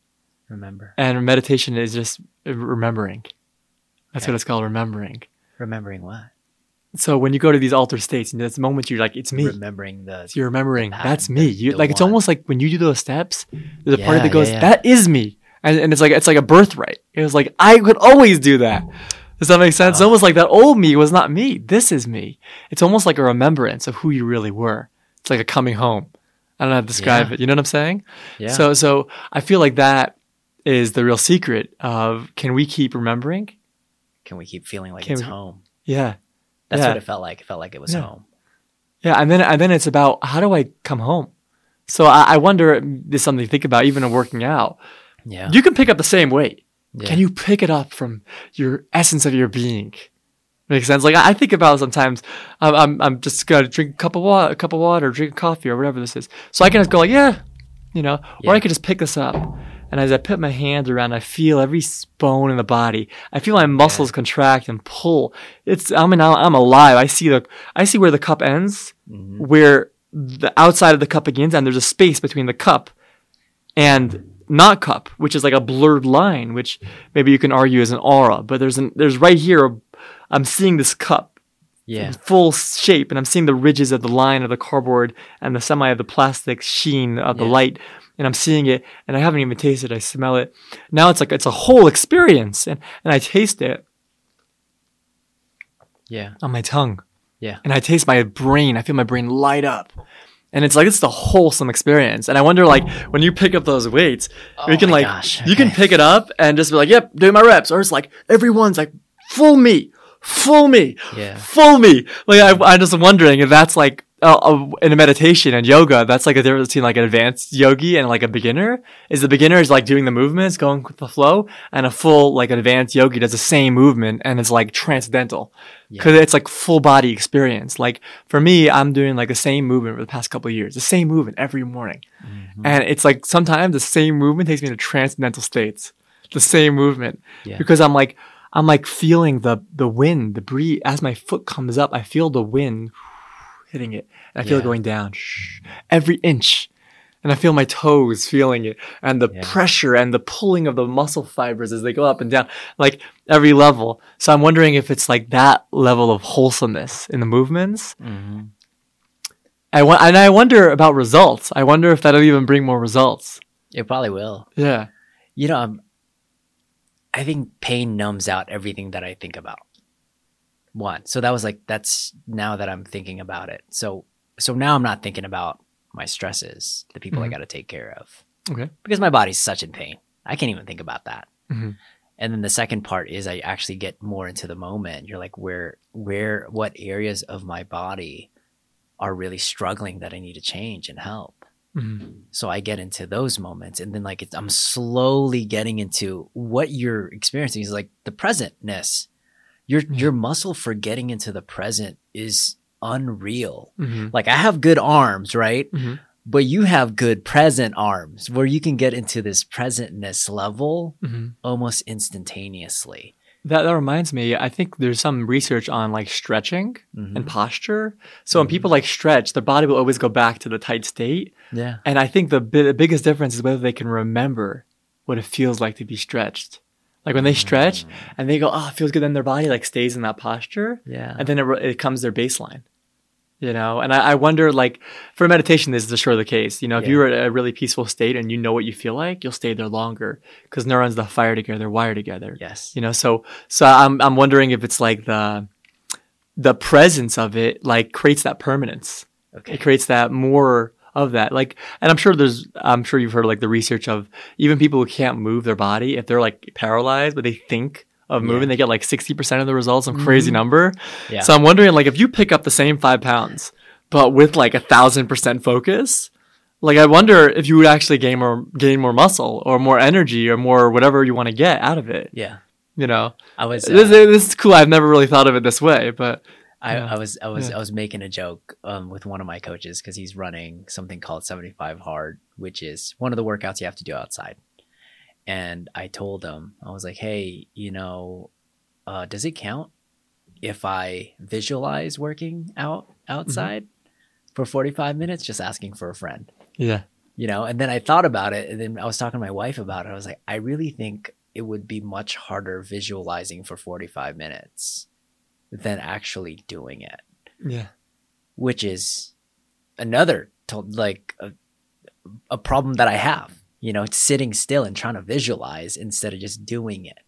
A: Remember.
B: And meditation is just remembering. That's
A: Okay.
B: what it's called, remembering.
A: Remembering what?
B: So when you go to these altered states, and there's moments you're like, it's me.
A: Remembering the.
B: So you're remembering,
A: the
B: that's
A: pattern,
B: me.
A: the-
B: You
A: the
B: like it's
A: one.
B: almost like when you do those steps, there's a part of
A: Yeah,
B: it that goes,
A: yeah, yeah.
B: that is me. And, and it's like it's like a birthright. It was like I could always do that. Does that make sense? It's
A: Oh.
B: almost like that old me was not me. This is me. It's almost like a remembrance of who you really were. It's like a coming home. I don't know how to describe
A: Yeah.
B: it. You know what I'm saying?
A: Yeah.
B: So so I feel like that is the real secret of can we keep remembering?
A: Can we keep feeling like
B: Can
A: it's
B: we-
A: home?
B: Yeah.
A: That's
B: Yeah.
A: what it felt like. It felt like it was
B: Yeah.
A: home.
B: Yeah, and then and then it's about how do I come home? So I, I wonder, there's something to think about even in working out.
A: Yeah.
B: You can pick up the same weight.
A: Yeah.
B: Can you pick it up from your essence of your being? Makes sense. Like I I think about sometimes I'm I'm, I'm just gonna drink a cup of water, a cup of water, drink coffee or whatever this is. So I can just go like, yeah, you know,
A: Yeah.
B: or I could just pick this up. And as I put my hands around, I feel every bone in the body. I feel my muscles contract and pull. It's I mean I'm alive. I see the I see where the cup ends,
A: Mhm.
B: where the outside of the cup begins, and there's a space between the cup and not cup, which is like a blurred line, which maybe you can argue is an aura. But there's an there's right here. I'm seeing this cup
A: Yeah.
B: in full shape, and I'm seeing the ridges of the line of the cardboard and the semi of the plastic sheen of the
A: Yeah.
B: light, and I'm seeing it, and I haven't even tasted it. I smell it. Now it's like it's a whole experience, and and I taste it
A: Yeah.
B: on my tongue,
A: Yeah.
B: and I taste my brain. I feel my brain light up. And it's like it's the wholesome experience. And I wonder, like, when you pick up those weights,
A: Oh
B: you can
A: my
B: like
A: gosh,
B: you can
A: okay.
B: pick it up and just be like, "Yep, doing my reps," or it's like everyone's like full me, full me,
A: Yeah.
B: full me. Like I, I'm just wondering if that's like uh, uh, in a meditation and yoga, that's like a difference between like an advanced yogi and like a beginner. Is the beginner is like doing the movements, going with the flow, and a full like advanced yogi does the same movement and it's like transcendental because it's like full body experience. Like for me, I'm doing like the same movement for the past couple of years, the same movement every morning,
A: Mhm.
B: and it's like sometimes the same movement takes me to transcendental states. The same movement
A: Yeah.
B: because I'm like I'm like feeling the the wind, the breeze as my foot comes up. I feel the wind hitting it, and I feel it
A: Yeah.
B: going down shh, every inch, and I feel my toes feeling it, and the
A: Yeah.
B: pressure and the pulling of the muscle fibers as they go up and down, like every level. So I'm wondering if it's like that level of wholesomeness in the movements.
A: Mhm.
B: I want, and I wonder about results. I wonder if that'll even bring more results.
A: It probably will.
B: Yeah.
A: You know, I'm, I think pain numbs out everything that I think about. One. So that was like, that's now that I'm thinking about it. So, so now I'm not thinking about my stresses, the people I
B: Mhm.
A: got to take care of,
B: Okay.
A: because my body's such in pain. I can't even think about that.
B: Mhm.
A: And then the second part is I actually get more into the moment. You're like, where, where, what areas of my body are really struggling that I need to change and help.
B: Mhm.
A: So I get into those moments, and then like it's, I'm slowly getting into what you're experiencing is like the presentness. Your
B: Mhm.
A: your muscle for getting into the present is unreal.
B: Mhm.
A: Like I have good arms, right?
B: Mhm.
A: But you have good present arms where you can get into this presentness level
B: Mhm.
A: almost instantaneously.
B: That, that reminds me, I think there's some research on like stretching
A: Mhm.
B: and posture. So when people like stretch, their body will always go back to the tight state.
A: Yeah.
B: And I think the, bi- the biggest difference is whether they can remember what it feels like to be stretched. Like when they stretch and they go, oh, it feels good, then their body like stays in that posture.
A: Yeah.
B: And then it, re- it comes their baseline. You know, and I, I wonder, like, for meditation, this is sure the case. You know, if
A: Yeah.
B: you're at a really peaceful state and you know what you feel like, you'll stay there longer because neurons that fire together, they're wired together.
A: Yes.
B: You know, so so I'm I'm wondering if it's like the the presence of it like creates that permanence.
A: Okay.
B: It creates that more of that. Like, and I'm sure there's I'm sure you've heard like the research of even people who can't move their body, if they're like paralyzed but they think of moving,
A: Yeah.
B: they get like sixty percent of the results, some crazy
A: Mhm.
B: number.
A: Yeah.
B: So I'm wondering, like, if you pick up the same five pounds, but with like a thousand percent focus, like I wonder if you would actually gain more gain more muscle or more energy or more whatever you want to get out of it.
A: Yeah.
B: You know,
A: I was.
B: this,
A: uh,
B: this is cool. I've never really thought of it this way, but
A: I,
B: Yeah.
A: I was I was
B: Yeah.
A: I was making a joke um, with one of my coaches because he's running something called seventy-five hard, which is one of the workouts you have to do outside. And I told him, I was like, hey, you know, uh, does it count if I visualize working out outside for forty-five minutes, just asking for a friend?
B: yeah,
A: You know, and then I thought about it, and then I was talking to my wife about it. I was like, I really think it would be much harder visualizing for forty-five minutes than actually doing it.
B: Yeah.
A: Which is another, to, like, a, a problem that I have. You know, it's sitting still and trying to visualize instead of just doing it.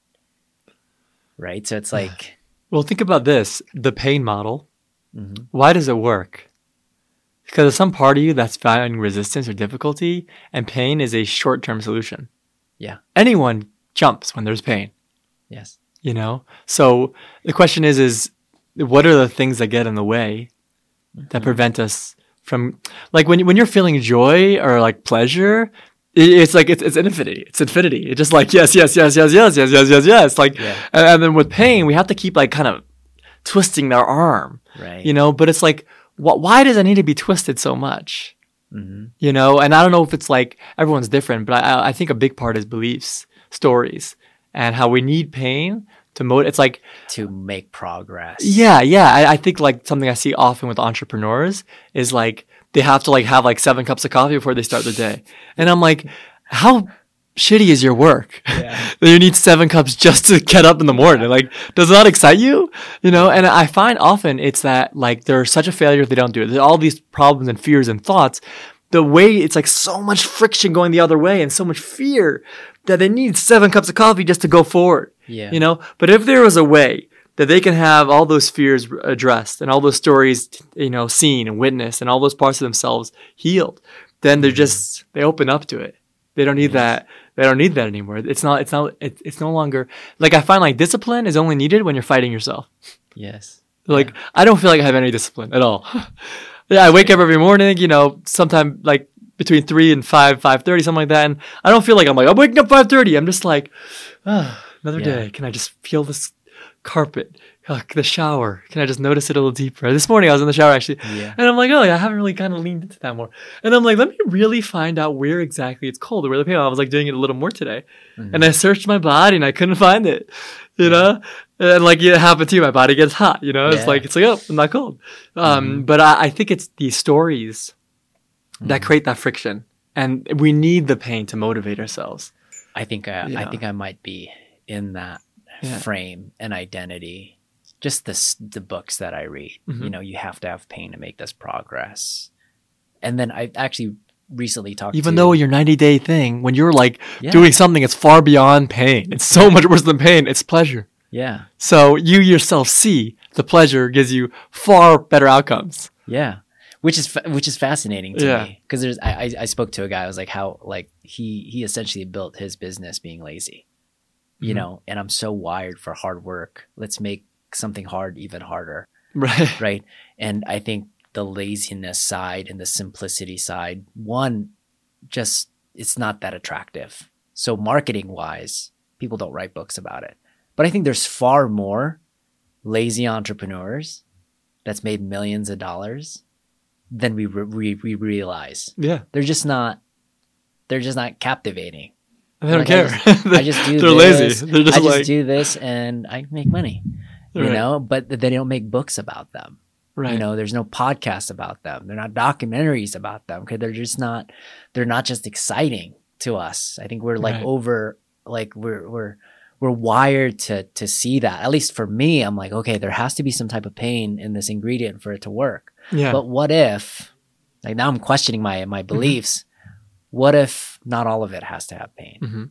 A: Right? So it's like...
B: Well, think about this. The pain model.
A: Mm-hmm.
B: Why does it work? Because there's some part of you that's finding resistance or difficulty, and pain is a short-term solution.
A: Yeah.
B: Anyone jumps when there's pain.
A: Yes.
B: You know? So the question is, is what are the things that get in the way mm-hmm. that prevent us from... Like, when, when you're feeling joy or, like, pleasure... It's like, it's, it's infinity. It's infinity. It's just like, yes, yes, yes, yes, yes, yes, yes, yes, yes. Like,
A: yeah.
B: and, and then with pain, we have to keep like kind of twisting their arm,
A: right?
B: You know, but it's like, wh- why does it need to be twisted so much?
A: Mm-hmm.
B: You know, and I don't know if it's like everyone's different, but I, I think a big part is beliefs, stories, and how we need pain to motivate. It's like
A: to make progress.
B: Yeah, yeah. I, I think like something I see often with entrepreneurs is like, they have to like have like seven cups of coffee before they start their day. And I'm like, how shitty is your work?
A: Yeah.
B: You need seven cups just to get up in the morning. Like, does that excite you? You know, and I find often it's that like they're such a failure if they don't do it. There's all these problems and fears and thoughts. The way it's like so much friction going the other way and so much fear that they need seven cups of coffee just to go forward.
A: Yeah.
B: You know, but if there was a way that they can have all those fears addressed and all those stories, you know, seen and witnessed and all those parts of themselves healed, then they're just, they open up to it. They don't need yes. that. They don't need that anymore. It's not, it's not, it, it's no longer, like I find like discipline is only needed when you're fighting yourself.
A: Yes.
B: Like,
A: yeah.
B: I don't feel like I have any discipline at all. Yeah, I wake up every morning, you know, sometime like between three and five, five thirty, something like that. And I don't feel like I'm like, I'm waking up five thirty. I'm just like, ah, another yeah. day. Can I just feel this carpet, uh, the shower? Can I just notice it a little deeper? This morning I was in the shower actually,
A: yeah.
B: and I'm like, oh, yeah, I haven't really kind of leaned into that more. And I'm like, let me really find out where exactly it's cold or where the pain. I was like doing it a little more today, mm-hmm. and I searched my body and I couldn't find it, you yeah. know. And like it happened to you, my body gets hot, you know. Yeah. It's like it's like oh, I'm not cold. Um, mm-hmm. But I, I think it's these stories mm-hmm. that create that friction, and we need the pain to motivate ourselves.
A: I think I,
B: yeah.
A: I think I might be in that. Yeah. Frame and identity, just the the books that I read. Mm-hmm. You know, you have to have pain to make this progress. And then I actually recently talked.
B: Even
A: to,
B: though your ninety day thing, when you're like
A: yeah.
B: doing something that's far beyond pain, it's so much worse than pain. It's pleasure.
A: Yeah.
B: So you yourself see the pleasure gives you far better outcomes.
A: Yeah. Which is fa- which is fascinating to
B: yeah.
A: me because there's I I spoke to a guy. I was like, how like he he essentially built his business being lazy. You know, and I'm so wired for hard work. Let's make something hard even harder.
B: Right.
A: Right. And I think the laziness side and the simplicity side, one, just it's not that attractive. So marketing wise, people don't write books about it. But I think there's far more lazy entrepreneurs that's made millions of dollars than we re- we realize.
B: Yeah.
A: They're just not they're just not captivating.
B: They don't
A: like
B: care.
A: I just, I just do
B: They're
A: this.
B: lazy. They're just
A: I just
B: like...
A: do this and I make money, you
B: right.
A: know, but they don't make books about them.
B: Right.
A: You know, there's no podcast about them. They're not documentaries about them because they're just not, they're not just exciting to us. I think we're like
B: right.
A: over, like we're, we're, we're wired to, to see that. At least for me, I'm like, okay, there has to be some type of pain in this ingredient for it to work.
B: Yeah.
A: But what if, like now I'm questioning my, my beliefs. Mm-hmm. What if not all of it has to have pain?
B: Mm-hmm.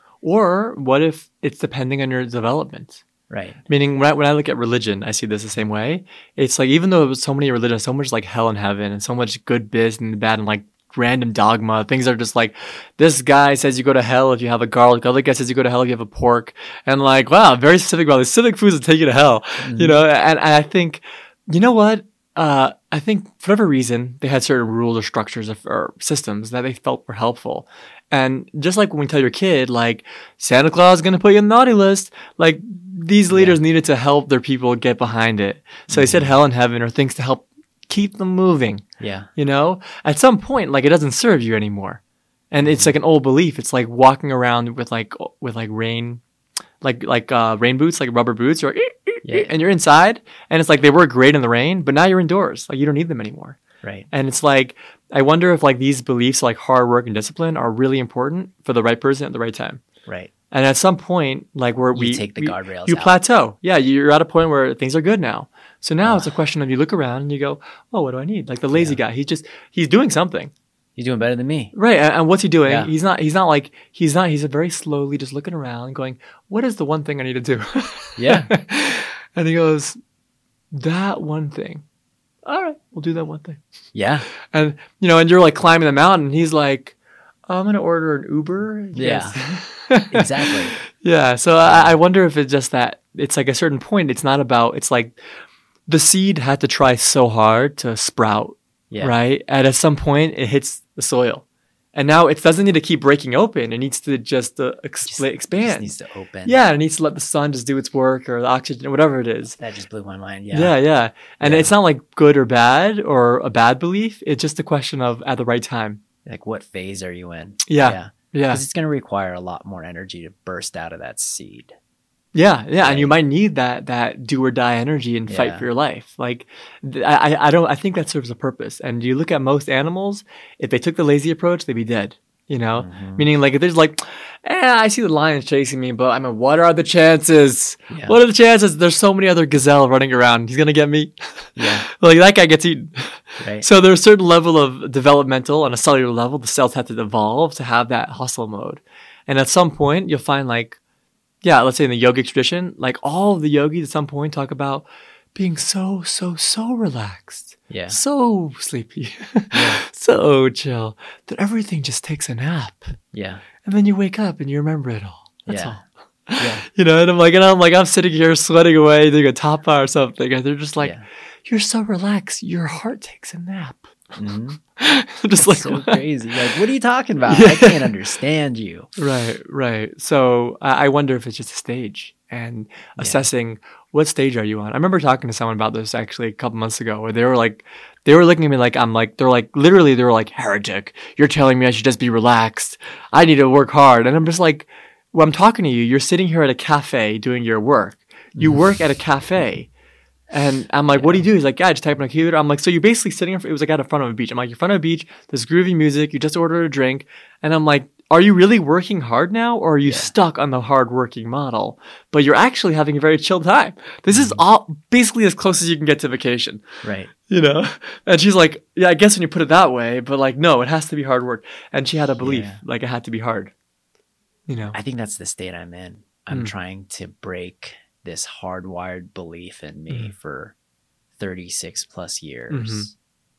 B: Or what if it's depending on your development?
A: Right.
B: Meaning when I, when I look at religion, I see this the same way. It's like, even though so many religions, so much like hell and heaven and so much good biz and bad and like random dogma, things are just like, this guy says you go to hell if you have a garlic. Other guy says you go to hell if you have a pork. And like, wow, very specific about these civic foods that take you to hell, mm-hmm. you know? And, and I think, you know what? Uh, I think for whatever reason, they had certain rules or structures or, or systems that they felt were helpful. And just like when we tell your kid, like, Santa Claus is going to put you on the naughty list, like, these leaders yeah. needed to help their people get behind it. So mm-hmm. they said hell and heaven or things to help keep them moving.
A: Yeah.
B: You know? At some point, like, it doesn't serve you anymore. And mm-hmm. it's like an old belief. It's like walking around with like, with like rain, like, like, uh, rain boots, like rubber boots, or, yeah. and you're inside, and it's like they work great in the rain, but now you're indoors. Like, you don't need them anymore.
A: Right.
B: And it's like, I wonder if like these beliefs like hard work and discipline are really important for the right person at the right time.
A: Right.
B: And at some point, like where
A: You
B: we
A: take the
B: we-
A: guardrails
B: you
A: out.
B: plateau. Yeah, you're at a point where things are good now. So now it's a question of you look around and you go, oh, what do I need? Like the lazy guy, he's just he's doing something,
A: You're doing better than me.
B: right? And, and what's he doing?
A: Yeah.
B: He's not. He's not like he's not. He's very slowly just looking around and going, what is the one thing I need to do?
A: Yeah.
B: And he goes, that one thing. All right, we'll do that one thing.
A: Yeah.
B: And you know, and you're like climbing the mountain. And he's like, oh, I'm gonna order an Uber.
A: Yeah.
B: Yes.
A: Exactly.
B: Yeah. So I, I wonder if it's just that it's like a certain point. It's not about. It's like the seed had to try so hard to sprout,
A: Yeah.
B: right? And at some point, it hits the soil, and now it doesn't need to keep breaking open. It needs to just uh, ex-
A: Just-
B: expand.
A: Just needs to open.
B: Yeah, it needs to let the sun just do its work or the oxygen or whatever it is.
A: That just blew my mind. Yeah.
B: Yeah, yeah. And
A: Yeah.
B: it's not like good or bad or a bad belief. It's just a question of at the right time.
A: Like, what phase are you in?
B: Yeah.
A: Yeah.
B: Yeah.
A: Because it's going to require a lot more energy to burst out of that seed.
B: Yeah, yeah,
A: Right.
B: and you might need that that do or die energy and fight
A: Yeah.
B: for your life. Like, th- I I don't I think that serves a purpose. And you look at most animals, if they took the lazy approach, they'd be dead. You know,
A: Mhm.
B: meaning like if there's like, eh, I see the lions chasing me, but I mean, what are the chances?
A: Yeah.
B: What are the chances? There's so many other gazelle running around. He's gonna get me.
A: Yeah.
B: Like that guy gets eaten.
A: Right.
B: So there's a certain level of developmental on a cellular level. The cells have to evolve to have that hustle mode. And at some point, you'll find like, yeah, let's say in the yogic tradition, like all of the yogis at some point talk about being so, so, so relaxed,
A: Yeah.
B: so sleepy, so chill that everything just takes a nap.
A: Yeah.
B: And then you wake up and you remember it all. That's
A: Yeah.
B: all.
A: Yeah.
B: You know, and I'm like, and I'm like, I'm sitting here sweating away doing a top bar or something. And they're just like,
A: Yeah.
B: you're so relaxed. Your heart takes a nap.
A: Mhm.
B: I'm just like,
A: so
B: "What?"
A: crazy. Like, what are you talking about?
B: Yeah.
A: I can't understand you.
B: Right, right. So I I wonder if it's just a stage and assessing what stage are you on. I remember talking to someone about this actually a couple months ago where they were like, they were looking at me like I'm like, they're like, literally, they were like, heretic, you're telling me I should just be relaxed. I need to work hard. And I'm just like, well, I'm talking to you. You're sitting here at a cafe doing your work. You work at a cafe. And I'm like, what do you do? He's like, yeah, I just type on a computer. I'm like, so you're basically sitting, in, it was like at the front of a beach. I'm like, you're in front of a beach, there's groovy music, you just ordered a drink. And I'm like, are you really working hard now? Or are you
A: Yeah.
B: stuck on the hard working model? But you're actually having a very chill time. This is all basically as close as you can get to vacation,
A: Right.
B: you know? And she's like, yeah, I guess when you put it that way, but like, no, it has to be hard work. And she had a belief,
A: Yeah.
B: like it had to be hard, you know?
A: I think that's the state I'm in. I'm
B: Mm.
A: trying to break this hardwired belief in me
B: Mhm.
A: for thirty-six plus years
B: Mhm.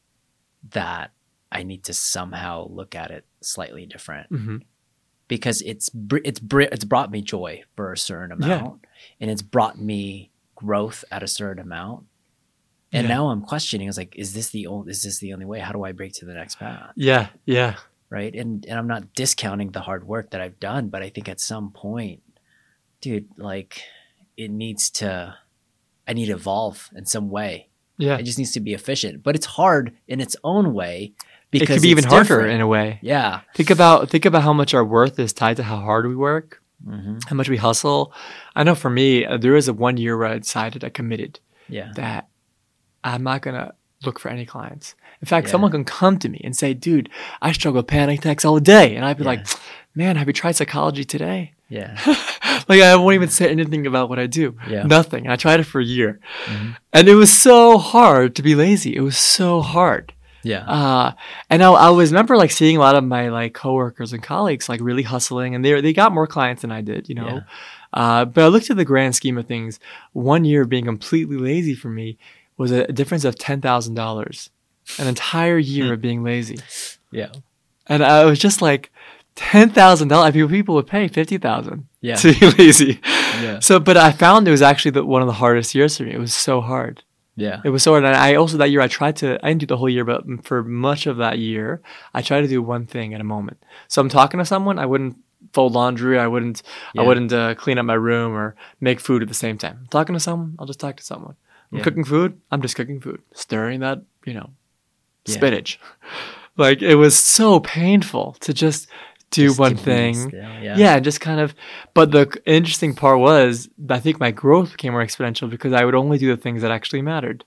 A: that I need to somehow look at it slightly different
B: hmm
A: because it's br- it's br- it's brought me joy for a certain
B: Yeah.
A: amount and it's brought me growth at a certain amount. And
B: Yeah.
A: now I'm questioning. It's like, is this the only, is this the only way? How do I break to the next path?
B: Yeah, yeah.
A: Right. And and I'm not discounting the hard work that I've done, but I think at some point, dude, like it needs to, I need to evolve in some way.
B: Yeah.
A: It just needs to be efficient, but it's hard in its own way
B: It
A: because
B: could be even
A: it's
B: harder
A: different.
B: in a way.
A: Yeah.
B: Think about think about how much our worth is tied to how hard we work,
A: hmm
B: how much we hustle. I know for me, uh, there was a one year where I decided, I committed
A: Yeah.
B: that I'm not gonna look for any clients. In fact,
A: Yeah.
B: someone can come to me and say, "Dude, I struggle with panic attacks all day," and I'd be
A: Yeah.
B: like, "Man, have you tried psychology today?"
A: Yeah.
B: Like I won't even say anything about what I do.
A: Yeah.
B: Nothing. I tried it for a year,
A: Mhm.
B: and it was so hard to be lazy. It was so hard.
A: Yeah.
B: Uh, and I, I was remember like seeing a lot of my like coworkers and colleagues like really hustling, and they they got more clients than I did, you know.
A: Yeah.
B: Uh, but I looked at the grand scheme of things. One year being completely lazy for me was a difference of ten thousand dollars. An entire year of being lazy,
A: Yeah.
B: and I was just like ten thousand dollars. People people would pay fifty thousand
A: Yeah.
B: to be lazy.
A: Yeah.
B: So, but I found it was actually the, one of the hardest years for me. It was so hard.
A: Yeah.
B: It was so hard. And I also, that year, I tried to, I didn't do the whole year, but for much of that year, I tried to do one thing at a moment. So I'm talking to someone, I wouldn't fold laundry, I wouldn't,
A: Yeah.
B: I wouldn't uh, clean up my room or make food at the same time. I'm talking to someone, I'll just talk to someone. I'm
A: Yeah.
B: cooking food, I'm just cooking food. Stirring that, you know,
A: Yeah.
B: spinach. Like, it was so painful to just do
A: Just
B: one
A: keep being
B: thing.
A: still, Yeah.
B: Yeah, just kind of. But the c- interesting part was, I think my growth became more exponential because I would only do the things that actually mattered.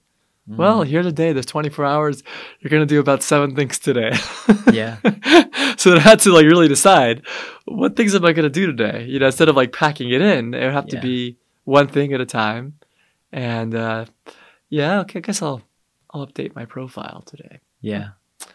B: well, here's a day, there's twenty-four hours. You're going to do about seven things today.
A: Yeah.
B: So I had to like really decide what things am I going to do today? You know, instead of like packing it in, it would have to
A: Yeah.
B: be one thing at a time. And uh, yeah, okay, I guess I'll, I'll update my profile today.
A: Yeah.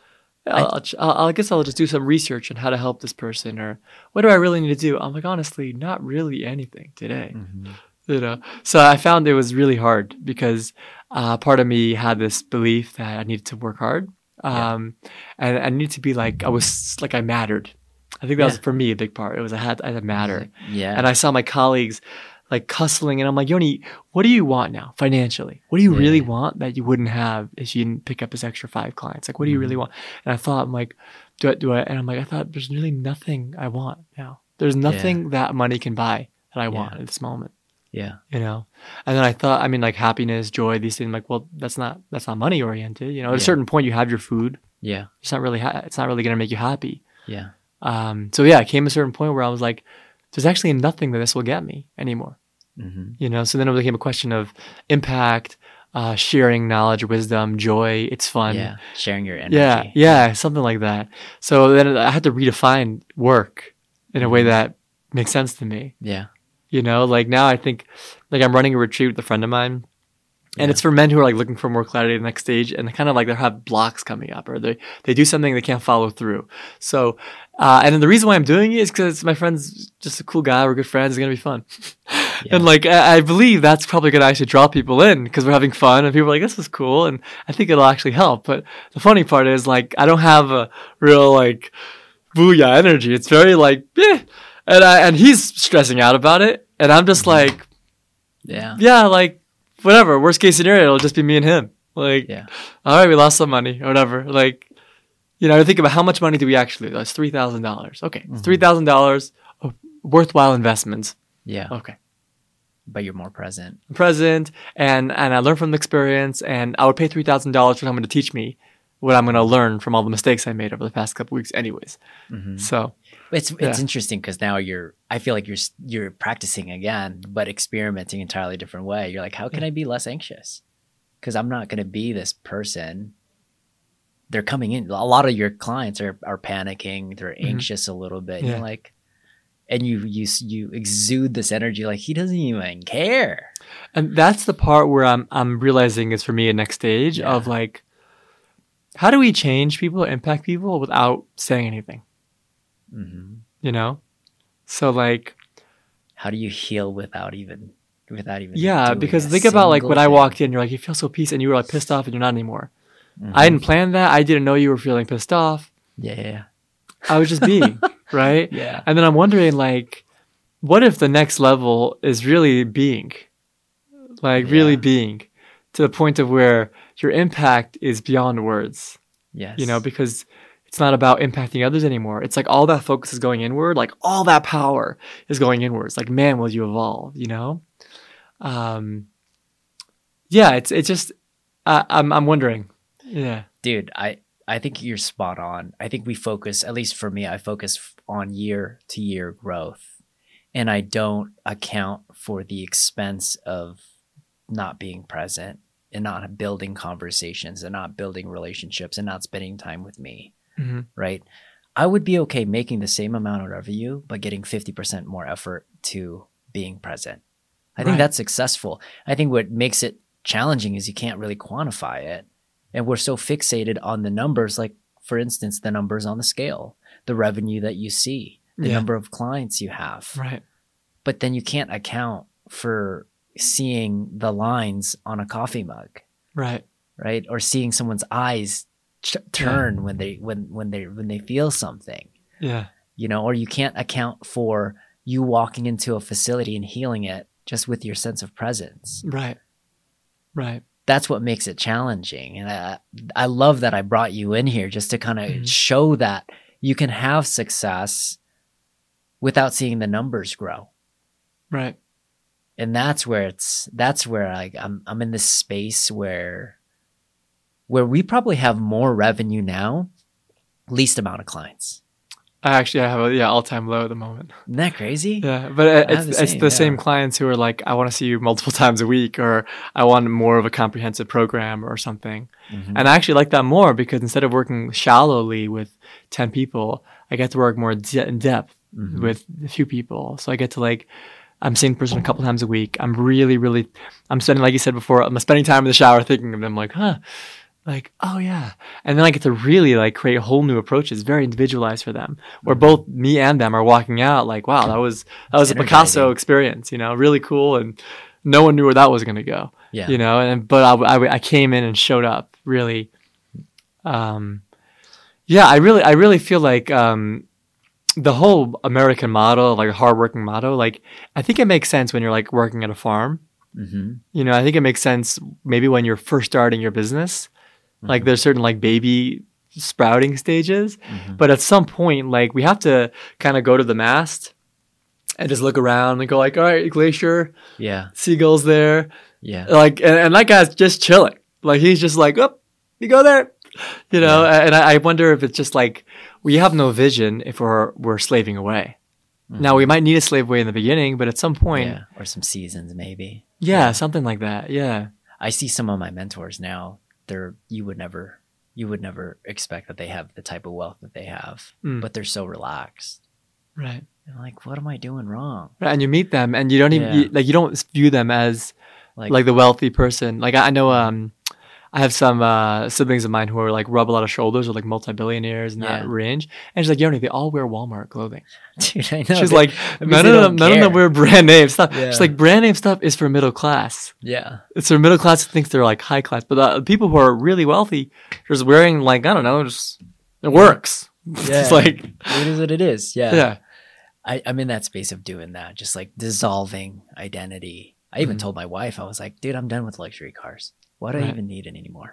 B: I'll, I'll, I'll, I guess I'll just do some research on how to help this person, or what do I really need to do? I'm like, honestly, not really anything today.
A: Mhm.
B: You know, so I found it was really hard because uh, part of me had this belief that I needed to work hard, um, and I needed to be like I was like I mattered. I think that was
A: Yeah.
B: for me a big part. It was I had I had to matter,
A: Yeah.
B: and I saw my colleagues like hustling, and I'm like, Yoni, what do you want now financially? What do you really
A: Yeah.
B: want that you wouldn't have if you didn't pick up this extra five clients? Like, what do you really
A: Mhm.
B: want? And I thought, I'm like, do I do I? And I'm like, I thought there's really nothing I want now. There's nothing that money can buy that I want
A: Yeah.
B: at this moment.
A: Yeah.
B: You know, and then I thought, I mean, like happiness, joy, these things. Like, well, that's not that's not money oriented. You know, at a
A: Yeah.
B: certain point, you have your food.
A: Yeah.
B: It's not really ha- it's not really gonna make you happy.
A: Yeah.
B: Um, so yeah, it came to a certain point where I was like, there's actually nothing that this will get me anymore.
A: Mhm.
B: You know, so then it became a question of impact, uh, sharing knowledge, wisdom, joy. It's fun.
A: Yeah. Sharing your energy.
B: Yeah, yeah, something like that. So then I had to redefine work in a way
A: Mhm.
B: that makes sense to me.
A: Yeah.
B: You know, like now I think, like I'm running a retreat with a friend of mine, and
A: Yeah.
B: it's for men who are like looking for more clarity the next stage, and they kind of like they have blocks coming up, or they they do something they can't follow through. So, uh, and then the reason why I'm doing it is because my friend's just a cool guy. We're good friends. It's gonna be fun.
A: Yeah.
B: And like I, I believe that's probably gonna actually draw people in because we're having fun, and people are like, "This is cool," and I think it'll actually help. But the funny part is like I don't have a real like booyah energy. It's very like, eh. and I and he's stressing out about it, and I'm just like,
A: Yeah.
B: yeah, like whatever. Worst case scenario, it'll just be me and him. Like,
A: Yeah.
B: all right, we lost some money or whatever. Like, you know, I think about how much money do we actually? That's three thousand dollars. Okay,
A: Mhm.
B: three thousand dollars of worthwhile investments.
A: Yeah.
B: Okay.
A: But you're more present.
B: I'm present, and and I learn from the experience, and I would pay three thousand dollars for someone to teach me what I'm going to learn from all the mistakes I made over the past couple weeks, anyways.
A: Mhm.
B: So
A: It's it's
B: Yeah.
A: interesting because now you're. I feel like you're s- you're practicing again, but experimenting entirely different way. You're like, how can I be less anxious? Because I'm not going to be this person. They're coming in. A lot of your clients are are panicking. They're
B: Mhm.
A: anxious a little bit. And
B: Yeah.
A: You're like, and you you s- you exude this energy. Like he doesn't even care.
B: And that's the part where I'm I'm realizing is for me a next stage
A: Yeah.
B: of like, how do we change people or impact people without saying anything?
A: hmm
B: You know, so like
A: How do you heal without even without even?
B: yeah,
A: doing
B: because
A: a
B: think about like
A: single
B: when I
A: thing?
B: walked in, you're like you feel so peace, and you were like pissed off, and you're not anymore.
A: Mhm.
B: I didn't plan that. I didn't know you were feeling pissed off.
A: Yeah, yeah, yeah.
B: I was just being right.
A: Yeah.
B: And then I'm wondering like, what if the next level is really being, like really
A: Yeah.
B: being, to the point of where your impact is beyond words.
A: Yes.
B: You know, because it's not about impacting others anymore. It's like all that focus is going inward, like all that power is going inwards. Like, man, will you evolve, you know? Um, yeah, it's it's just I, I'm I'm wondering. Yeah.
A: dude, I I think you're spot on. I think we focus, at least for me, I focus f- on year to year growth, and I don't account for the expense of not being present and not building conversations and not building relationships and not spending time with me.
B: hmm
A: Right? I would be okay making the same amount of revenue, but getting fifty percent more effort to being present. I think
B: Right.
A: that's successful. I think what makes it challenging is you can't really quantify it. And we're so fixated on the numbers, like, for instance, the numbers on the scale, the revenue that you see, the
B: Yeah.
A: number of clients you have.
B: Right.
A: But then you can't account for seeing the lines on a coffee mug,
B: Right.
A: right? Or seeing someone's eyes ch- turn when they when when they when they feel something,
B: Yeah.
A: you know, or you can't account for you walking into a facility and healing it just with your sense of presence.
B: Right. Right.
A: That's what makes it challenging. And I, I love that I brought you in here just to kind of
B: Mhm.
A: show that you can have success without seeing the numbers grow.
B: Right.
A: And that's where it's, that's where like I'm, I'm in this space where, where we probably have more revenue now, least amount of clients.
B: I actually I have a yeah all time low at the moment.
A: Isn't that crazy?
B: Yeah, but it-
A: I have
B: it's
A: the
B: it's
A: same,
B: the
A: yeah.
B: same clients who are like, I want to see you multiple times a week, or I want more of a comprehensive program or something.
A: Mhm.
B: And I actually like that more because instead of working shallowly with ten people, I get to work more de- in depth
A: Mhm.
B: with a few people. So I get to like, I'm seeing the person a couple times a week. I'm really, really, I'm spending, like you said before, I'm spending time in the shower thinking of them like, huh, like, oh yeah. And then I get to really like create whole new approaches, very individualized for them, where
A: Mhm.
B: both me and them are walking out like, wow, that was, that was a Picasso
A: energizing.
B: experience, you know, really cool. And no one knew where that was going to go,
A: Yeah.
B: you know, and, but I, I, I came in and showed up really, um, yeah, I really, I really feel like, um, the whole American model, like a hardworking model, like I think it makes sense when you're like working at a farm.
A: Mm-hmm.
B: You know, I think it makes sense maybe when you're first starting your business. Like there's certain like baby sprouting stages,
A: Mm-hmm.
B: but at some point, like we have to kind of go to the mast and just look around and go like, all right, glacier,
A: Yeah.
B: seagulls there,
A: Yeah.
B: like, and, and that guy's just chilling. Like he's just like, oh, you go there, you know.
A: Yeah.
B: And I, I wonder if it's just like we have no vision if we're we're slaving away.
A: Mm-hmm.
B: Now we might need to slave away in the beginning, but at some point,
A: Yeah. Or some seasons, maybe.
B: yeah,
A: Yeah.
B: something like that. Yeah,
A: I see some of my mentors now. They're you would never you would never expect that they have the type of wealth that they have,
B: Mm.
A: but they're so relaxed.
B: right.
A: And like, what am I doing wrong?
B: Right, and you meet them, and you don't even
A: Yeah.
B: you, like you don't view them as
A: Like,
B: like the wealthy person. Like I I know, um, I have some uh, siblings of mine who are like rub a lot of shoulders or like multi-billionaires in that
A: Yeah.
B: range, and she's like, Yoni, they all wear Walmart clothing.
A: dude, I know.
B: She's
A: They-
B: like,
A: that means
B: none
A: they
B: of
A: don't
B: them, none of them
A: care.
B: wear brand name stuff.
A: Yeah.
B: She's like, brand name stuff is for middle class.
A: Yeah.
B: It's for middle class who thinks they're like high class, but the people who are really wealthy, are just wearing like I don't know, just it works.
A: Yeah.
B: It's like
A: It is what it is. Yeah.
B: yeah,
A: I, I'm in that space of doing that, just like dissolving identity. I even
B: Mhm.
A: told my wife, I was like, dude, I'm done with luxury cars. Why do I
B: Right.
A: even need it anymore?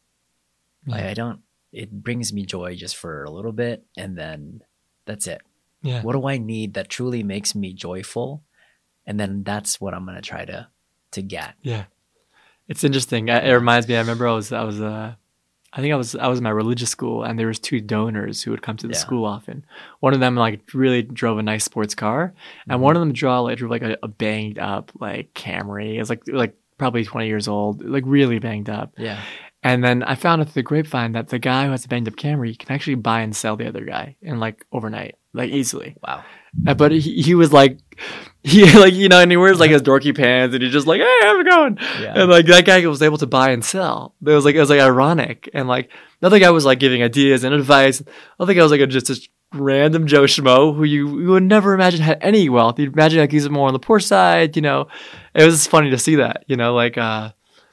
B: Yeah.
A: Like, I don't, it brings me joy just for a little bit, and then that's it.
B: yeah.
A: What do I need that truly makes me joyful? And then that's what I'm going to try to, to get.
B: Yeah, it's interesting. It it reminds me. I remember I was I was uh, I think I was I was in my religious school, and there was two donors who would come to the
A: Yeah.
B: school often. One of them like really drove a nice sports car, and
A: Mhm.
B: one of them drove like drove like a, a banged up like Camry. It was like like probably twenty years old, like really banged up.
A: Yeah.
B: And then I found out through the grapevine that the guy who has a banged up Camry can actually buy and sell the other guy in like overnight, like easily.
A: Wow.
B: Uh, But he, he was like, he like you know, and he wears like his dorky pants, and he's just like, hey, how's it going?
A: Yeah.
B: And like that guy was able to buy and sell. It was like it was like ironic, and like another guy was like giving ideas and advice. Other guy was like a, just a random Joe Schmo who you, you would never imagine had any wealth. You'd imagine like he's more on the poor side. You know, it was just funny to see that. You know, like uh,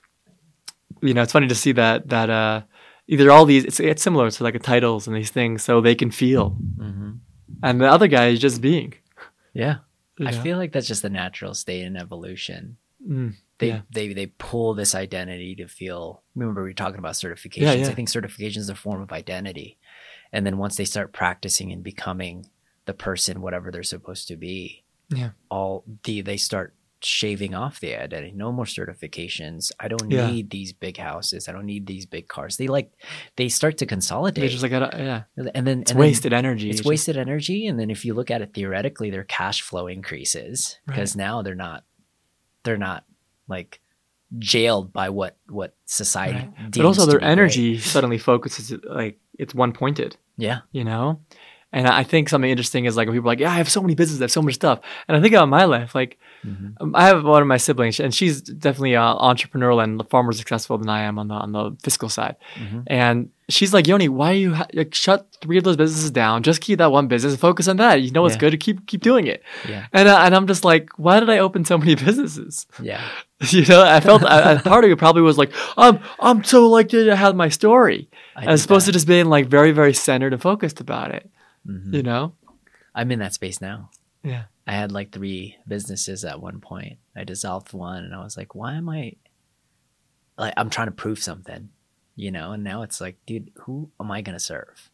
B: you know, it's funny to see that that uh, either all these it's it's similar to like the titles and these things, so they can feel,
A: hmm
B: and the other guy is just being.
A: Yeah.
B: you
A: I
B: know?
A: feel like that's just the natural state in evolution.
B: Mm,
A: They,
B: yeah.
A: they they pull this identity to feel. Remember, we were talking about certifications.
B: Yeah, yeah.
A: I think certification is a form of identity, and then once they start practicing and becoming the person, whatever they're supposed to be,
B: Yeah.
A: all the they start shaving off the identity. No more certifications. I don't
B: Yeah.
A: need these big houses. I don't need these big cars. They like they start to
B: They're
A: consolidate,
B: just like, I don't- yeah,
A: and then
B: it's
A: and then
B: wasted energy.
A: It's
B: just-
A: wasted energy, and then if you look at it theoretically, their cash flow increases because now they're not they're not like jailed by what what society
B: Right. But
A: deems
B: also
A: to
B: their
A: be great.
B: energy suddenly focuses like it's one pointed,
A: Yeah.
B: you know? And I think something interesting is like when people are like, yeah, I have so many businesses, I have so much stuff. And I think about my life, like
A: Mhm.
B: um, I have one of my siblings and she's definitely uh, entrepreneurial and far more successful than I am on the on the fiscal side.
A: Mhm.
B: And she's like, Yoni, why you ha- like shut three of those businesses down? Just keep that one business and focus on that. You know it's
A: Yeah.
B: good to keep keep doing it.
A: Yeah.
B: And uh, and I'm just like, why did I open so many businesses?
A: Yeah.
B: You know, I felt a, a part of it probably was like, I'm I'm so like to have my story,
A: I
B: as
A: did
B: opposed
A: that.
B: to just being like very very centered and focused about it.
A: Mhm.
B: You know?
A: I'm in that space now.
B: Yeah.
A: I had like three businesses at one point. I dissolved one, and I was like, why am I like I'm trying to prove something, you know? And now it's like, dude, who am I gonna serve?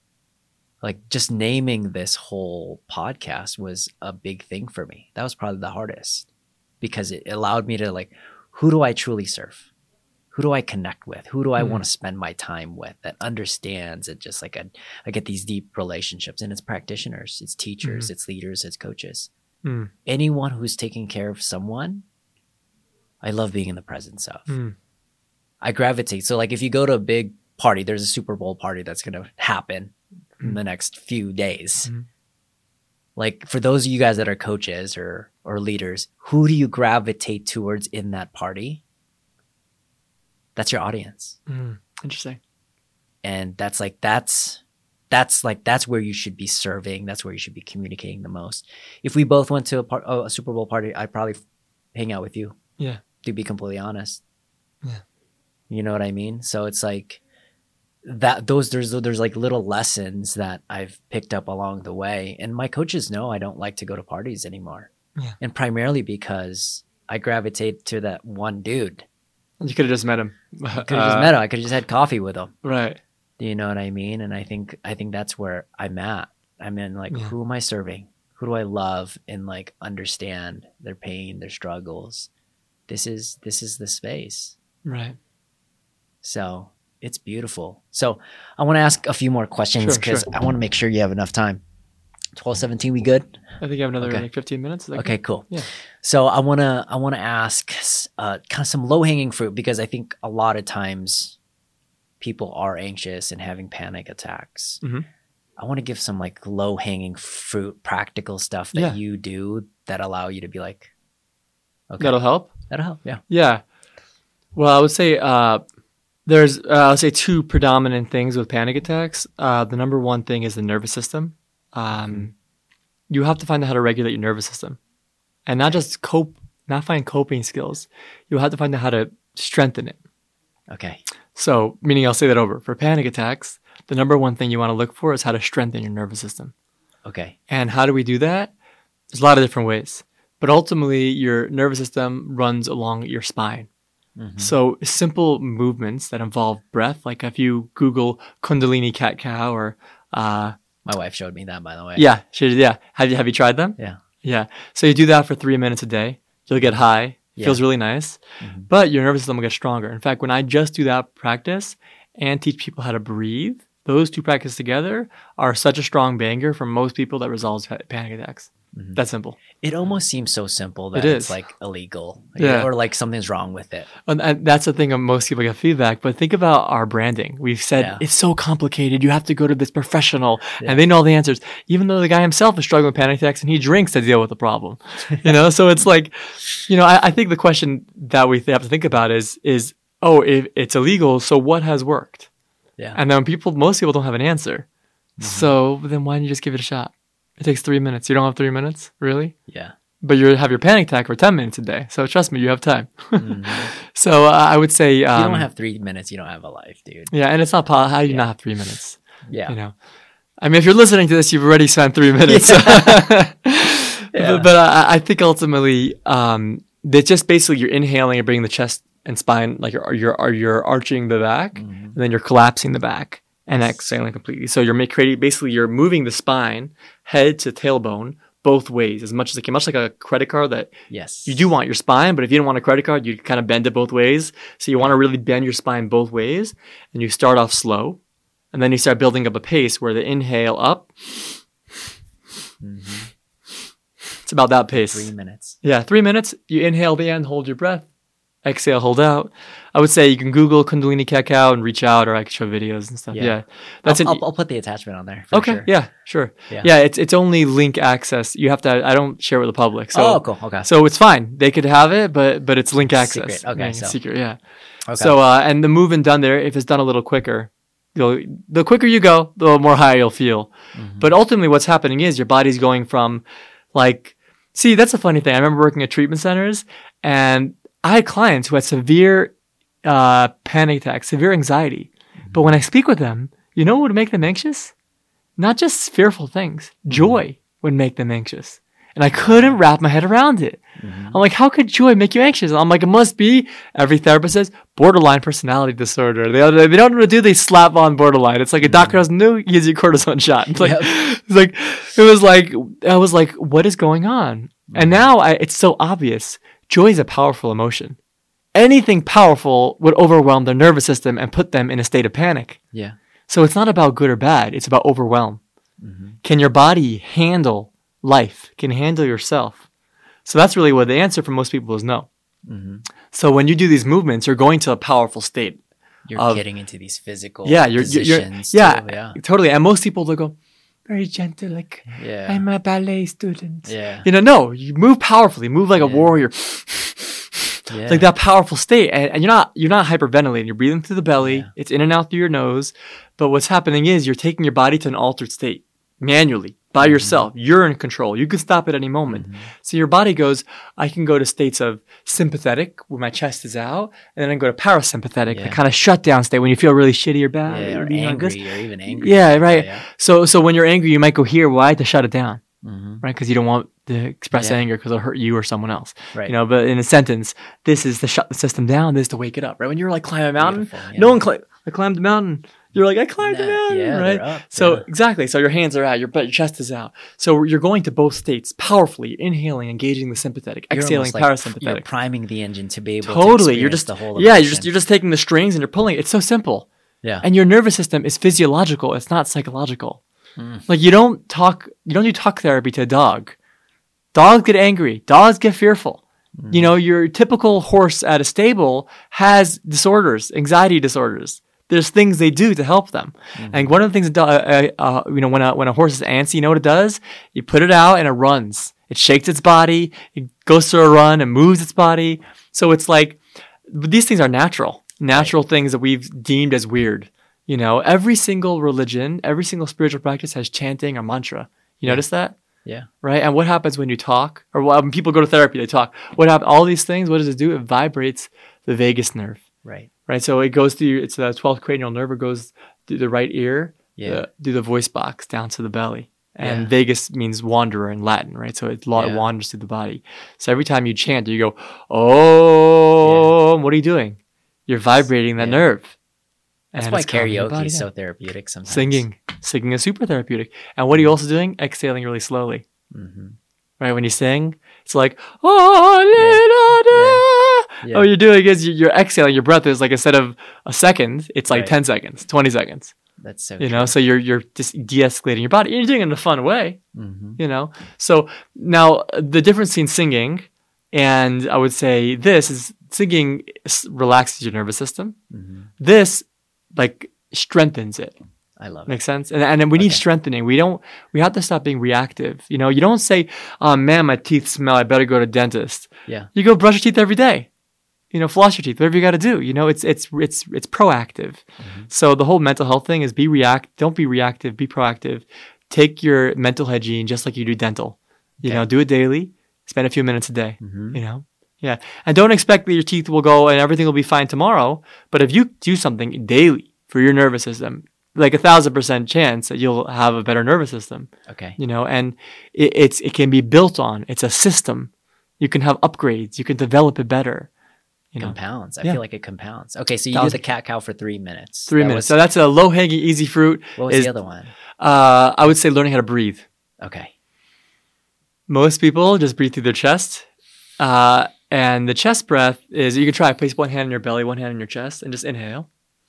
A: Like just naming this whole podcast was a big thing for me. That was probably the hardest because it allowed me to like, who do I truly serve? who do I connect with? Who do I
B: Mm.
A: want to spend my time with that understands it? Just like a, I get these deep relationships, and it's practitioners, it's teachers,
B: Mhm.
A: it's leaders, it's coaches.
B: Mm.
A: Anyone who's taking care of someone, I love being in the presence of.
B: Mm.
A: I gravitate. So like if you go to a big party, there's a Super Bowl party that's going to happen in the next few days.
B: Mhm.
A: Like for those of you guys that are coaches or or leaders, who do you gravitate towards in that party? That's your audience.
B: Mm. Interesting.
A: And that's like that's that's like that's where you should be serving. That's where you should be communicating the most. If we both went to a, par- oh, a Super Bowl party, I'd probably hang out with you.
B: Yeah.
A: To be completely honest.
B: Yeah.
A: You know what I mean? So it's like that those there's there's like little lessons that I've picked up along the way. And my coaches know I don't like to go to parties anymore.
B: Yeah.
A: And primarily because I gravitate to that one dude.
B: You could have just met him.
A: I could have just met him. I could have just had coffee with him.
B: Right.
A: Do you know what I mean? And I think I think that's where I'm at. I'm in like,
B: Yeah.
A: who am I serving? Who do I love and like understand their pain, their struggles? This is this is the space.
B: Right.
A: So it's beautiful. So I want to ask a few more questions
B: Sure,
A: because
B: sure.
A: I want to make sure you have enough time. twelve seventeen, we good?
B: I think you have another
A: Okay.
B: like fifteen minutes. Is that
A: Okay,
B: good?
A: cool.
B: Yeah.
A: So I want to I want to ask uh, kind of some low hanging fruit because I think a lot of times people are anxious and having panic attacks.
B: Mhm.
A: I want to give some like low hanging fruit, practical stuff that
B: Yeah.
A: you do that allow you to be like, okay,
B: That'll help.
A: that'll help. Yeah.
B: Yeah. Well, I would say uh, there's, uh, I'll say two predominant things with panic attacks. Uh, the number one thing is the nervous system. Um, you have to find out how to regulate your nervous system and not just cope, not find coping skills. You have to find out how to strengthen it.
A: Okay.
B: So, meaning I'll say that over. For panic attacks, the number one thing you want to look for is how to strengthen your nervous system.
A: Okay.
B: And how do we do that? There's a lot of different ways. But ultimately, your nervous system runs along your spine.
A: Mhm.
B: So simple movements that involve breath, like if you Google Kundalini cat cow or uh,
A: My wife showed me that, by the way.
B: yeah, should, yeah. Have you have you tried them?
A: Yeah.
B: Yeah. So you do that for three minutes a day. You'll get high.
A: Yeah.
B: Feels really nice.
A: Mhm.
B: But your nervous system will get stronger. In fact, when I just do that practice and teach people how to breathe, those two practices together are such a strong banger for most people that resolves pa- panic attacks.
A: Mhm.
B: That's simple.
A: It almost seems so simple that
B: It
A: it's
B: is.
A: like illegal
B: Yeah.
A: or like something's wrong with it.
B: And, and that's the thing of most people get feedback. But think about our branding. We've said
A: Yeah.
B: it's so complicated. You have to go to this professional
A: Yeah.
B: and they know all the answers, even though the guy himself is struggling with panic attacks and he drinks to deal with the problem. You know, so it's like, you know, I, I think the question that we have to think about is, is, oh, if it's illegal, so what has worked?
A: Yeah.
B: And then people, most people don't have an answer.
A: Mm-hmm.
B: So then why don't you just give it a shot? It takes three minutes. You don't have three minutes, really?
A: Yeah.
B: But you have your panic attack for ten minutes a day. So trust me, you have time.
A: Mhm.
B: So uh, I would say,
A: If
B: um,
A: you don't have three minutes, you don't have a life, dude.
B: yeah, and it's not po- how do you
A: Yeah.
B: not have three minutes?
A: Yeah.
B: You know, I mean, if you're listening to this, you've already spent three minutes.
A: Yeah.
B: But, but I, I think ultimately, um, that just basically you're inhaling and bringing the chest and spine, like you're you're you're arching the back,
A: Mhm.
B: and then you're collapsing the back and exhaling completely. So you're make, creating basically you're moving the spine, head to tailbone, both ways as much as it can, much like a credit card that
A: Yes.
B: you do want your spine, but if you don't want a credit card, you kind of bend it both ways. So you want to really bend your spine both ways, and you start off slow, and then you start building up a pace where the inhale up.
A: Mhm.
B: It's about that pace.
A: Three minutes.
B: Yeah, three minutes. You inhale the end, hold your breath. Exhale, hold out. I would say you can Google Kundalini cat cow and reach out, or I can show videos and stuff.
A: Yeah.
B: Yeah, that's
A: I'll,
B: an,
A: I'll, I'll put the attachment on there. For
B: okay.
A: Sure.
B: Yeah, sure.
A: Yeah.
B: Yeah. it's it's only link access. You have to. I don't share with the public. So
A: oh, cool. Okay.
B: So it's fine. They could have it, but but it's link
A: Secret.
B: access.
A: Okay,
B: Yeah,
A: so-
B: secret. Yeah.
A: okay.
B: So uh, and the move and done there, if it's done a little quicker, you'll the quicker you go, the more high you'll feel.
A: Mhm.
B: But ultimately, what's happening is your body's going from, like, see, that's a funny thing. I remember working at treatment centers, and I had clients who had severe uh, panic attacks, severe anxiety. But when I speak with them, you know what would make them anxious? Not just fearful things. Joy would make them anxious. And I couldn't wrap my head around it.
A: Mhm.
B: I'm like, how could joy make you anxious? And I'm like, it must be, every therapist says, borderline personality disorder. They, they don't know what to do, they slap on borderline. It's like a doctor doesn't know, he gives you a cortisone shot. It's like,
A: Yep.
B: it's like, it was like, I was like, what is going on? And now I, it's so obvious. Joy is a powerful emotion. anything powerful would overwhelm their nervous system and put them in a state of panic.
A: Yeah.
B: So it's not about good or bad. It's about overwhelm.
A: Mm-hmm.
B: Can your body handle life? Can you handle yourself? So that's really what the answer for most people is no.
A: Mm-hmm.
B: So when you do these movements, you're going to a powerful state.
A: You're
B: of,
A: getting into these physical
B: yeah, you're,
A: positions.
B: You're, yeah,
A: too. yeah,
B: totally. And most people, they'll go, very gentle, like,
A: yeah.
B: I'm a ballet student.
A: Yeah.
B: You know, no, you move powerfully, move like a
A: Yeah.
B: warrior.
A: Yeah.
B: Like that powerful state. And, and you're not you're not hyperventilating. You're breathing through the belly.
A: Yeah.
B: It's in and out through your nose. But what's happening is you're taking your body to an altered state manually by
A: Mhm.
B: yourself. You're in control. You can stop at any moment.
A: Mhm.
B: So your body goes, I can go to states of sympathetic where my chest is out, and then I can go to parasympathetic,
A: Yeah.
B: the kind of shutdown state when you feel really shitty or bad.
A: Yeah, or
B: you know, like this.
A: angry, or even angry.
B: Yeah, right.
A: Yeah.
B: So so when you're angry, you might go here. Why? To shut it down,
A: Mhm.
B: right? Because you don't want to express
A: Yeah.
B: anger because it'll hurt you or someone else.
A: Right.
B: You know, but in a sentence, this is to shut the system down. This is to wake it up, right? When you're like climbing a mountain,
A: Beautiful, yeah.
B: no one cli- I climbed the mountain. You're like, I climbed the
A: Nah,
B: mountain,
A: yeah,
B: right?
A: they're up,
B: so
A: yeah.
B: exactly. So your hands are out, your but your chest is out. So you're going to both states powerfully, inhaling, engaging the sympathetic,
A: You're
B: exhaling
A: almost like, You're
B: parasympathetic.
A: priming the engine to be able
B: Totally.
A: to
B: You're
A: experience
B: just
A: the whole
B: yeah. You're
A: emotion.
B: just you're just taking the strings and you're pulling. It's so simple.
A: yeah.
B: And your nervous system is physiological. It's not psychological.
A: Mm.
B: Like you don't talk. You don't do talk therapy to a dog. Dogs get angry. Dogs get fearful.
A: Mm.
B: You know, your typical horse at a stable has disorders, anxiety disorders. There's things they do to help them.
A: Mhm.
B: And one of the things that, do- uh, uh, you know, when a, when a horse is antsy, you know what it does? You put it out and it runs. It shakes its body. It goes through a run and moves its body. So it's like, but these things are natural, natural things that we've deemed as weird. You know, every single religion, every single spiritual practice has chanting or mantra. You
A: Yeah.
B: notice that?
A: Yeah.
B: Right? And what happens when you talk? Or when people go to therapy, they talk. What happens? All these things, what does it do? It vibrates the vagus nerve.
A: Right.
B: Right, so it goes through. It's the twelfth cranial nerve. It goes through the right ear,
A: Yeah.
B: the, through the voice box down to the belly. And
A: Yeah.
B: vagus means wanderer in Latin, right? So it lo-
A: Yeah.
B: wanders through the body. So every time you chant, you go, oh, what are you doing? You're vibrating that
A: Yeah.
B: nerve.
A: That's
B: And
A: why
B: it's calming your
A: karaoke
B: body
A: is so
B: down.
A: therapeutic sometimes.
B: Singing, singing is super therapeutic. And what are you also doing? Exhaling really slowly,
A: Mm-hmm.
B: right? When you sing, it's like, oh,
A: Yeah.
B: Oh, you're doing is you- you're exhaling. Your breath is like instead of a second, it's like
A: Right.
B: ten seconds, twenty seconds.
A: That's so
B: You know, so you're you're just de-escalating your body. You're doing it in a fun way.
A: Mm-hmm.
B: You know, so now the difference between singing and I would say this is singing s- relaxes your nervous system.
A: Mm-hmm.
B: This like strengthens it.
A: I love it.
B: Makes sense. And and then we need
A: Okay.
B: strengthening. We don't. We have to stop being reactive. You know, you don't say, "Oh man, my teeth smell. I better go to dentist."
A: Yeah.
B: You go brush your teeth every day. You know, floss your teeth. Whatever you got to do. You know, it's it's it's it's proactive.
A: Mhm.
B: So the whole mental health thing is be react. Don't be reactive. Be proactive. Take your mental hygiene just like you do dental. You
A: Okay.
B: know, do it daily. Spend a few minutes a day.
A: Mm-hmm.
B: You know. Yeah, and don't expect that your teeth will go and everything will be fine tomorrow. But if you do something daily for your nervous system, like a thousand percent chance that you'll have a better nervous system,
A: Okay.
B: you know, and it, it's, it can be built on, it's a system. You can have upgrades, you can develop it better, you know,
A: Compounds. I
B: Yeah.
A: feel like it compounds. Okay, so you do
B: Thousand-
A: the cat cow for three minutes.
B: three
A: That
B: minutes.
A: was-
B: So that's a low hanging, easy fruit.
A: what was
B: is,
A: the other one?
B: Uh, I would say learning how to breathe.
A: Okay.
B: Most people just breathe through their chest. Uh, and the chest breath is, you can try, place one hand on your belly, one hand on your chest, and just inhale.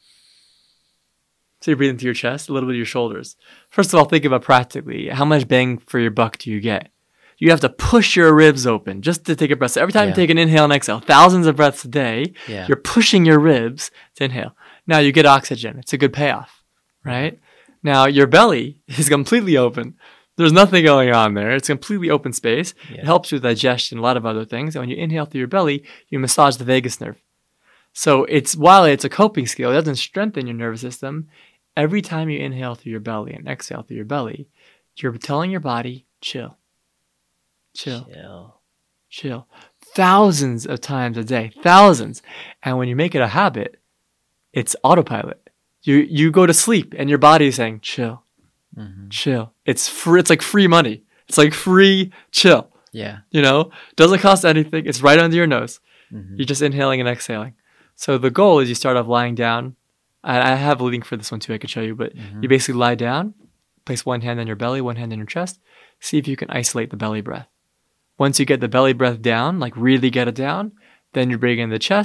B: So you're breathing through your chest, a little bit of your shoulders. First of all, think about practically, how much bang for your buck do you get? You have to push your ribs open just to take a breath. So every time
A: Yeah.
B: you take an inhale and exhale, thousands of breaths a day,
A: Yeah.
B: you're pushing your ribs to inhale. Now you get oxygen. It's a good payoff, right? Now your belly is completely open. There's nothing going on there. It's completely open space.
A: Yeah.
B: It helps with digestion, a lot of other things. And when you inhale through your belly, you massage the vagus nerve. So it's while it's a coping skill, it doesn't strengthen your nervous system. Every time you inhale through your belly and exhale through your belly, you're telling your body, chill, chill,
A: Chill.
B: chill. Thousands of times a day, thousands. And when you make it a habit, it's autopilot. You you go to sleep and your body is saying, chill,
A: Mm-hmm.
B: chill. It's free. It's like free money. It's like free chill.
A: Yeah.
B: You know, doesn't cost anything. It's right under your nose.
A: Mm-hmm.
B: You're just inhaling and exhaling. So the goal is you start off lying down. I, I have a link for this one too. I could show you, but
A: Mhm.
B: you basically lie down, place one hand on your belly, one hand on your chest. See if you can isolate the belly breath. Once you get the belly breath down, like really get it down, then you bring in the chest,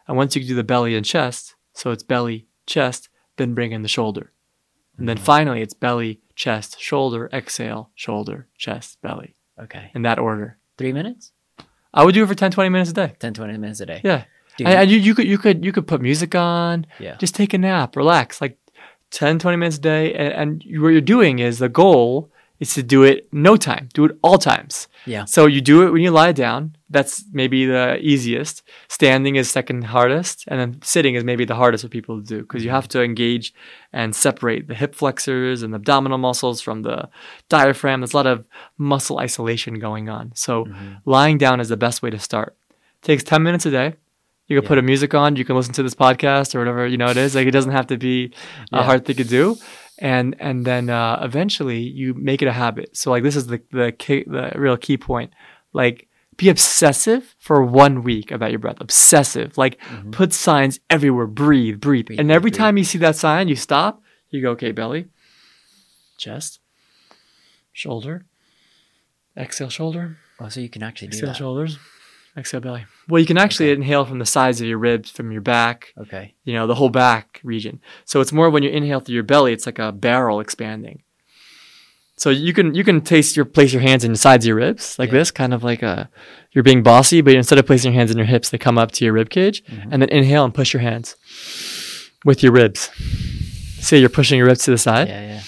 B: And once you can do the belly and chest, so it's belly, chest, then bring in the shoulder. And then finally, it's belly, chest, shoulder, exhale, shoulder, chest, belly.
A: Okay.
B: In that order.
A: Three minutes?
B: I would do it for ten, twenty minutes a day.
A: ten, twenty minutes a day.
B: Yeah.
A: Dude.
B: And, and you, you could you could you could put music on.
A: Yeah.
B: Just take a nap, relax. Like ten, twenty minutes a day. And, and you, what you're doing is the goal is to do it no time. Do it all times.
A: Yeah.
B: So you do it when you lie down. That's maybe the easiest. Standing is second hardest. And then sitting is maybe the hardest for people to do because you have to engage and separate the hip flexors and the abdominal muscles from the diaphragm. There's a lot of muscle isolation going on. So mm-hmm. lying down is the best way to start. It takes ten minutes a day. You can yeah. put a music on. You can listen to this podcast or whatever, you know, it is. Like, it doesn't have to be a yeah. hard thing to do. And and then uh, eventually you make it a habit. So like this is the the key, the real key point. Like be obsessive for one week about your breath. Obsessive. Like mm-hmm. put signs everywhere. Breathe, breathe. breathe and every breathe. time you see that sign, you stop. You go, okay, belly, chest, shoulder, exhale, shoulder.
A: Oh, so you can actually do
B: exhale,
A: that.
B: shoulders. Exhale, belly. Well, you can actually
A: okay.
B: inhale from the sides of your ribs, from your back.
A: Okay.
B: You know, the whole back region. So it's more when you inhale through your belly, it's like a barrel expanding. So you can you can taste your place your hands in the sides of your ribs like yeah. this, kind of like a you're being bossy, but instead of placing your hands in your hips, they come up to your rib cage, mm-hmm. and then inhale and push your hands with your ribs. See, you're pushing your ribs to the side.
A: Yeah, yeah.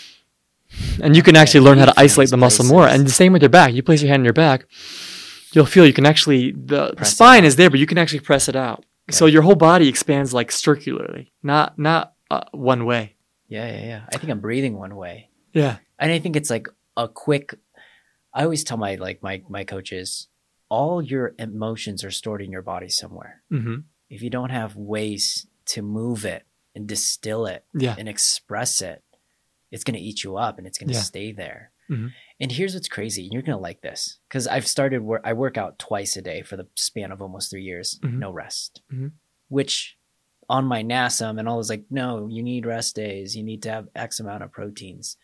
B: And you can actually yeah, learn how to isolate the muscle places. more. And the same with your back. You place your hand in your back. You'll feel you can actually, the, the spine is there, but you can actually press it out. Okay. So your whole body expands like circularly, not not uh, one way.
A: Yeah, yeah, yeah. I think I'm breathing one way.
B: Yeah.
A: And I think it's like a quick, I always tell my like my my coaches, all your emotions are stored in your body somewhere.
B: Mm-hmm.
A: If you don't have ways to move it and distill it
B: yeah.
A: and express it, it's going to eat you up and it's going to
B: yeah.
A: stay there.
B: Mm-hmm.
A: And here's what's crazy. And you're going to like this because I've started where I work out twice a day for the span of almost three years,
B: mm-hmm.
A: no rest,
B: mm-hmm.
A: which on my N A S M and all was like, no, you need rest days. You need to have X amount of proteins.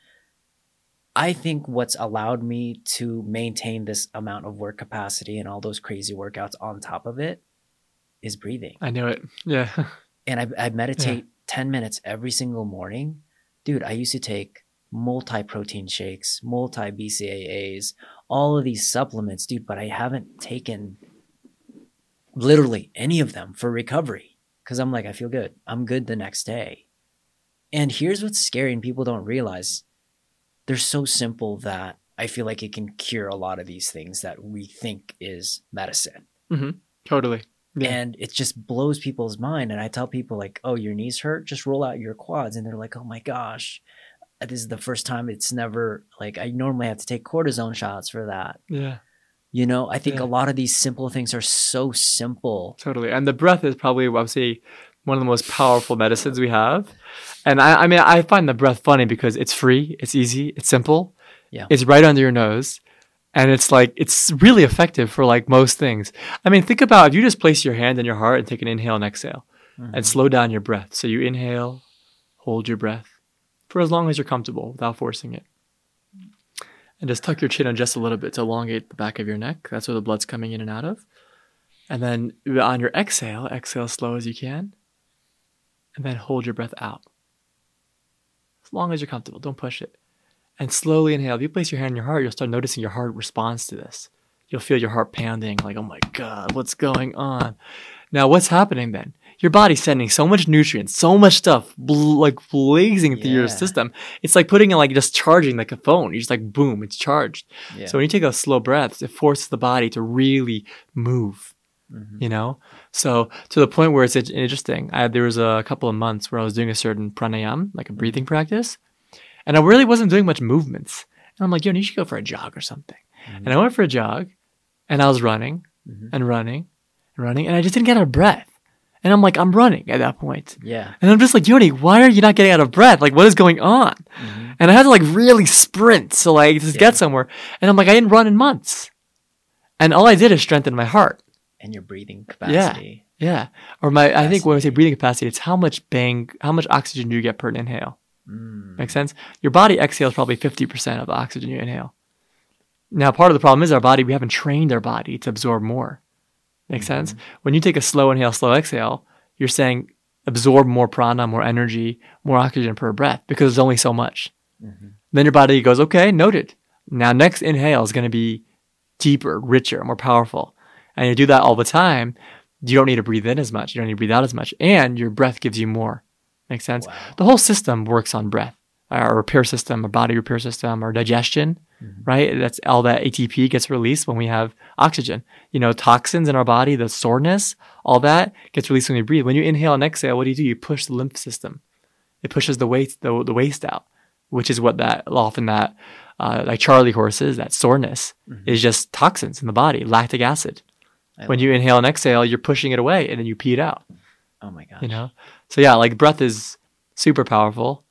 A: I think what's allowed me to maintain this amount of work capacity and all those crazy workouts on top of it is breathing.
B: I know it. Yeah.
A: And I, I meditate
B: yeah.
A: ten minutes every single morning. Dude, I used to take multi-protein shakes, multi-B C A As, all of these supplements, dude, but I haven't taken literally any of them for recovery because I'm like, I feel good. I'm good the next day. And here's what's scary and people don't realize. They're so simple that I feel like it can cure a lot of these things that we think is medicine.
B: Mm-hmm. Totally. Yeah.
A: And it just blows people's mind. And I tell people like, oh, your knees hurt? Just roll out your quads. And they're like, oh my gosh, this is the first time it's never like, I normally have to take cortisone shots for that.
B: Yeah.
A: You know, I think
B: yeah.
A: a lot of these simple things are so simple.
B: Totally. And the breath is probably, I would say, one of the most powerful medicines we have. And I, I mean, I find the breath funny because it's free, it's easy, it's simple.
A: Yeah.
B: It's right under your nose. And it's like, it's really effective for like most things. I mean, think about if you just place your hand in your heart and take an inhale and exhale mm-hmm. and slow down your breath. So you inhale, hold your breath for as long as you're comfortable without forcing it. And just tuck your chin in just a little bit to elongate the back of your neck. That's where the blood's coming in and out of. And then on your exhale, exhale as slow as you can. And then hold your breath out. As long as you're comfortable, don't push it. And slowly inhale. If you place your hand on your heart, you'll start noticing your heart responds to this. You'll feel your heart pounding, like, oh my God, what's going on? Now, what's happening then? Your body's sending so much nutrients, so much stuff, bl- like blazing through
A: yeah.
B: your system. It's like putting it like just charging like a phone. You're just like, boom, it's charged.
A: Yeah.
B: So when you take a slow breath, it forces the body to really move.
A: Mm-hmm.
B: You know, so to the point where it's interesting. I, there was a couple of months where I was doing a certain pranayam, like a breathing practice, and I really wasn't doing much movements. And I'm like, yo, you should go for a jog or something. Mm-hmm. And I went for a jog, and I was running
A: mm-hmm.
B: and running and running, and I just didn't get out of breath. And I'm like, I'm running at that point.
A: Yeah.
B: And I'm just like, Yoni, why are you not getting out of breath? Like, what is going on?
A: Mm-hmm.
B: And I had to like really sprint to like just
A: yeah.
B: get somewhere. And I'm like, I didn't run in months. And all I did is strengthen my heart.
A: And your breathing capacity.
B: Yeah, yeah. Or my, I think when I say breathing capacity, it's how much bang, how much oxygen do you get per inhale?
A: Mm.
B: Make sense? Your body exhales probably fifty percent of the oxygen you inhale. Now, part of the problem is our body, we haven't trained our body to absorb more. Make sense? When you take a slow inhale, slow exhale, you're saying absorb more prana, more energy, more oxygen per breath because there's only so much. Mm-hmm. Then your body goes, okay, noted. Now next inhale is going to be deeper, richer, more powerful. And you do that all the time. You don't need to breathe in as much. You don't need to breathe out as much. And your breath gives you more. Make sense? Wow. The whole system works on breath. Our repair system, our body repair system, our digestion, mm-hmm. right? That's all that A T P gets released when we have oxygen. You know, toxins in our body, the soreness, all that gets released when we breathe. When you inhale and exhale, what do you do? You push the lymph system. It pushes the waste, the, the waste out, which is what that often that uh, like Charlie horses, that soreness mm-hmm. is just toxins in the body, lactic acid. I when you that. inhale and exhale, you're pushing it away and then you pee it out.
A: Oh my gosh.
B: You know? So yeah, like breath is super powerful.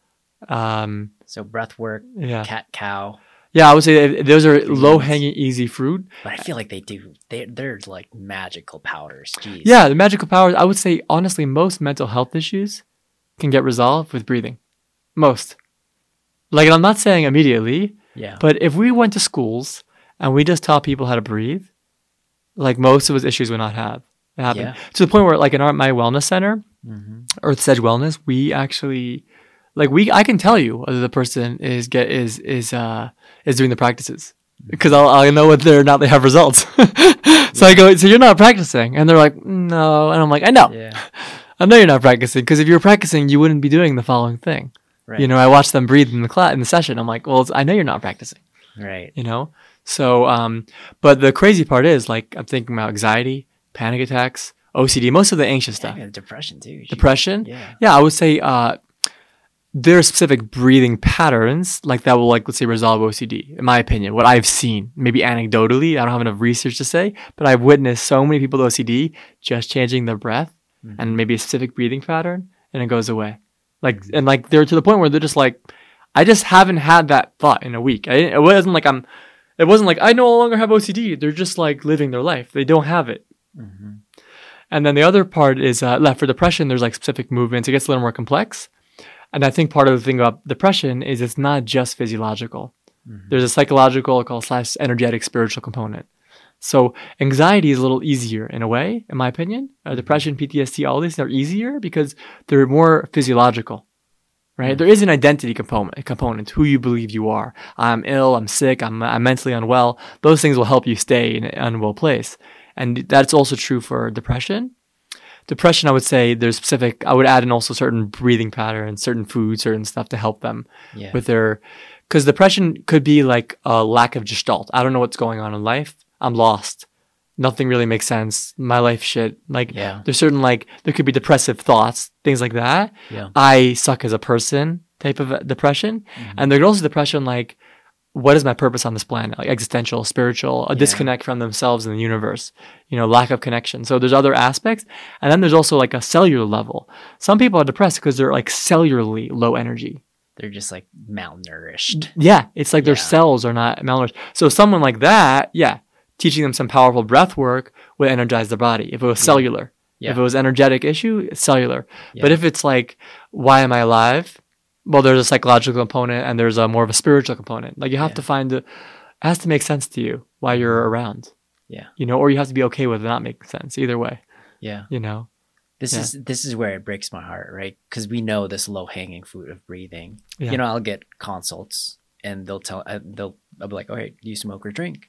B: Um,
A: so breath work,
B: yeah.
A: cat cow.
B: Yeah, I would say those are low hanging, easy fruit.
A: But I feel like they do. They they're like magical powders. Jeez.
B: Yeah, the magical powers. I would say honestly, most mental health issues can get resolved with breathing. Most. Like, and I'm not saying immediately.
A: Yeah.
B: But if we went to schools and we just taught people how to breathe, like most of those issues would not have happen. Yeah. To the point where, like in our my wellness center, mm-hmm. Earth's Edge Wellness, we actually. Like we, I can tell you whether the person is get is is uh is doing the practices because I'll I know whether or not they have results. so yeah. I go, so you're not practicing, and they're like, no, and I'm like, I know,
A: yeah.
B: I know you're not practicing because if you were practicing, you wouldn't be doing the following thing. Right. You know, I watch them breathe in the class in the session. I'm like, well, it's, I know you're not practicing.
A: Right.
B: You know, so um, but the crazy part is like I'm thinking about anxiety, panic attacks, O C D, most of the anxious
A: yeah,
B: stuff.
A: Depression too.
B: Depression.
A: Yeah.
B: Yeah, I would say. Uh, There are specific breathing patterns like that will, like, let's say, resolve O C D, in my opinion, what I've seen, maybe anecdotally. I don't have enough research to say, but I've witnessed so many people with O C D just changing their breath mm-hmm. and maybe a specific breathing pattern and it goes away. Like, and like they're to the point where they're just like, I just haven't had that thought in a week. I, it wasn't like I'm, it wasn't like I no longer have O C D. They're just like living their life. They don't have it. Mm-hmm. And then the other part is uh, left for depression. There's like specific movements. It gets a little more complex. And I think part of the thing about depression is it's not just physiological. Mm-hmm. There's a psychological called slash energetic spiritual component. So anxiety is a little easier in a way, in my opinion. Uh, depression, P T S D, all these are easier because they're more physiological, right? Mm-hmm. There is an identity component, component, who you believe you are. I'm ill, I'm sick, I'm, I'm mentally unwell. Those things will help you stay in an unwell place. And that's also true for depression. Depression, I would say there's specific, I would add in also certain breathing patterns, certain food, certain stuff to help them yeah. with their, because depression could be like a lack of gestalt. I don't know what's going on in life. I'm lost. Nothing really makes sense. My life shit. Like
A: yeah.
B: there's certain like, there could be depressive thoughts, things like that.
A: Yeah.
B: I suck as a person type of depression. Mm-hmm. And there's also depression like, what is my purpose on this planet? Like existential, spiritual, a yeah. disconnect from themselves and the universe, you know, lack of connection. So there's other aspects. And then there's also like a cellular level. Some people are depressed because they're like cellularly low energy.
A: They're just like malnourished.
B: Yeah. It's like
A: yeah.
B: their cells are not malnourished. So someone like that, yeah, teaching them some powerful breath work would energize their body. If it was yeah. cellular, yeah. if it was energetic issue, it's cellular. Yeah. But if it's like, why am I alive? Well, there's a psychological component and there's a more of a spiritual component. Like you have yeah. to find the, it has to make sense to you while you're around.
A: Yeah.
B: You know, or you have to be okay with it not making sense either way.
A: Yeah.
B: You know,
A: this
B: yeah.
A: is, this is where it breaks my heart, right? Because we know this low hanging fruit of breathing.
B: Yeah.
A: You know, I'll get consults and they'll tell, uh, they'll, I'll be like, oh, hey, do you smoke or drink?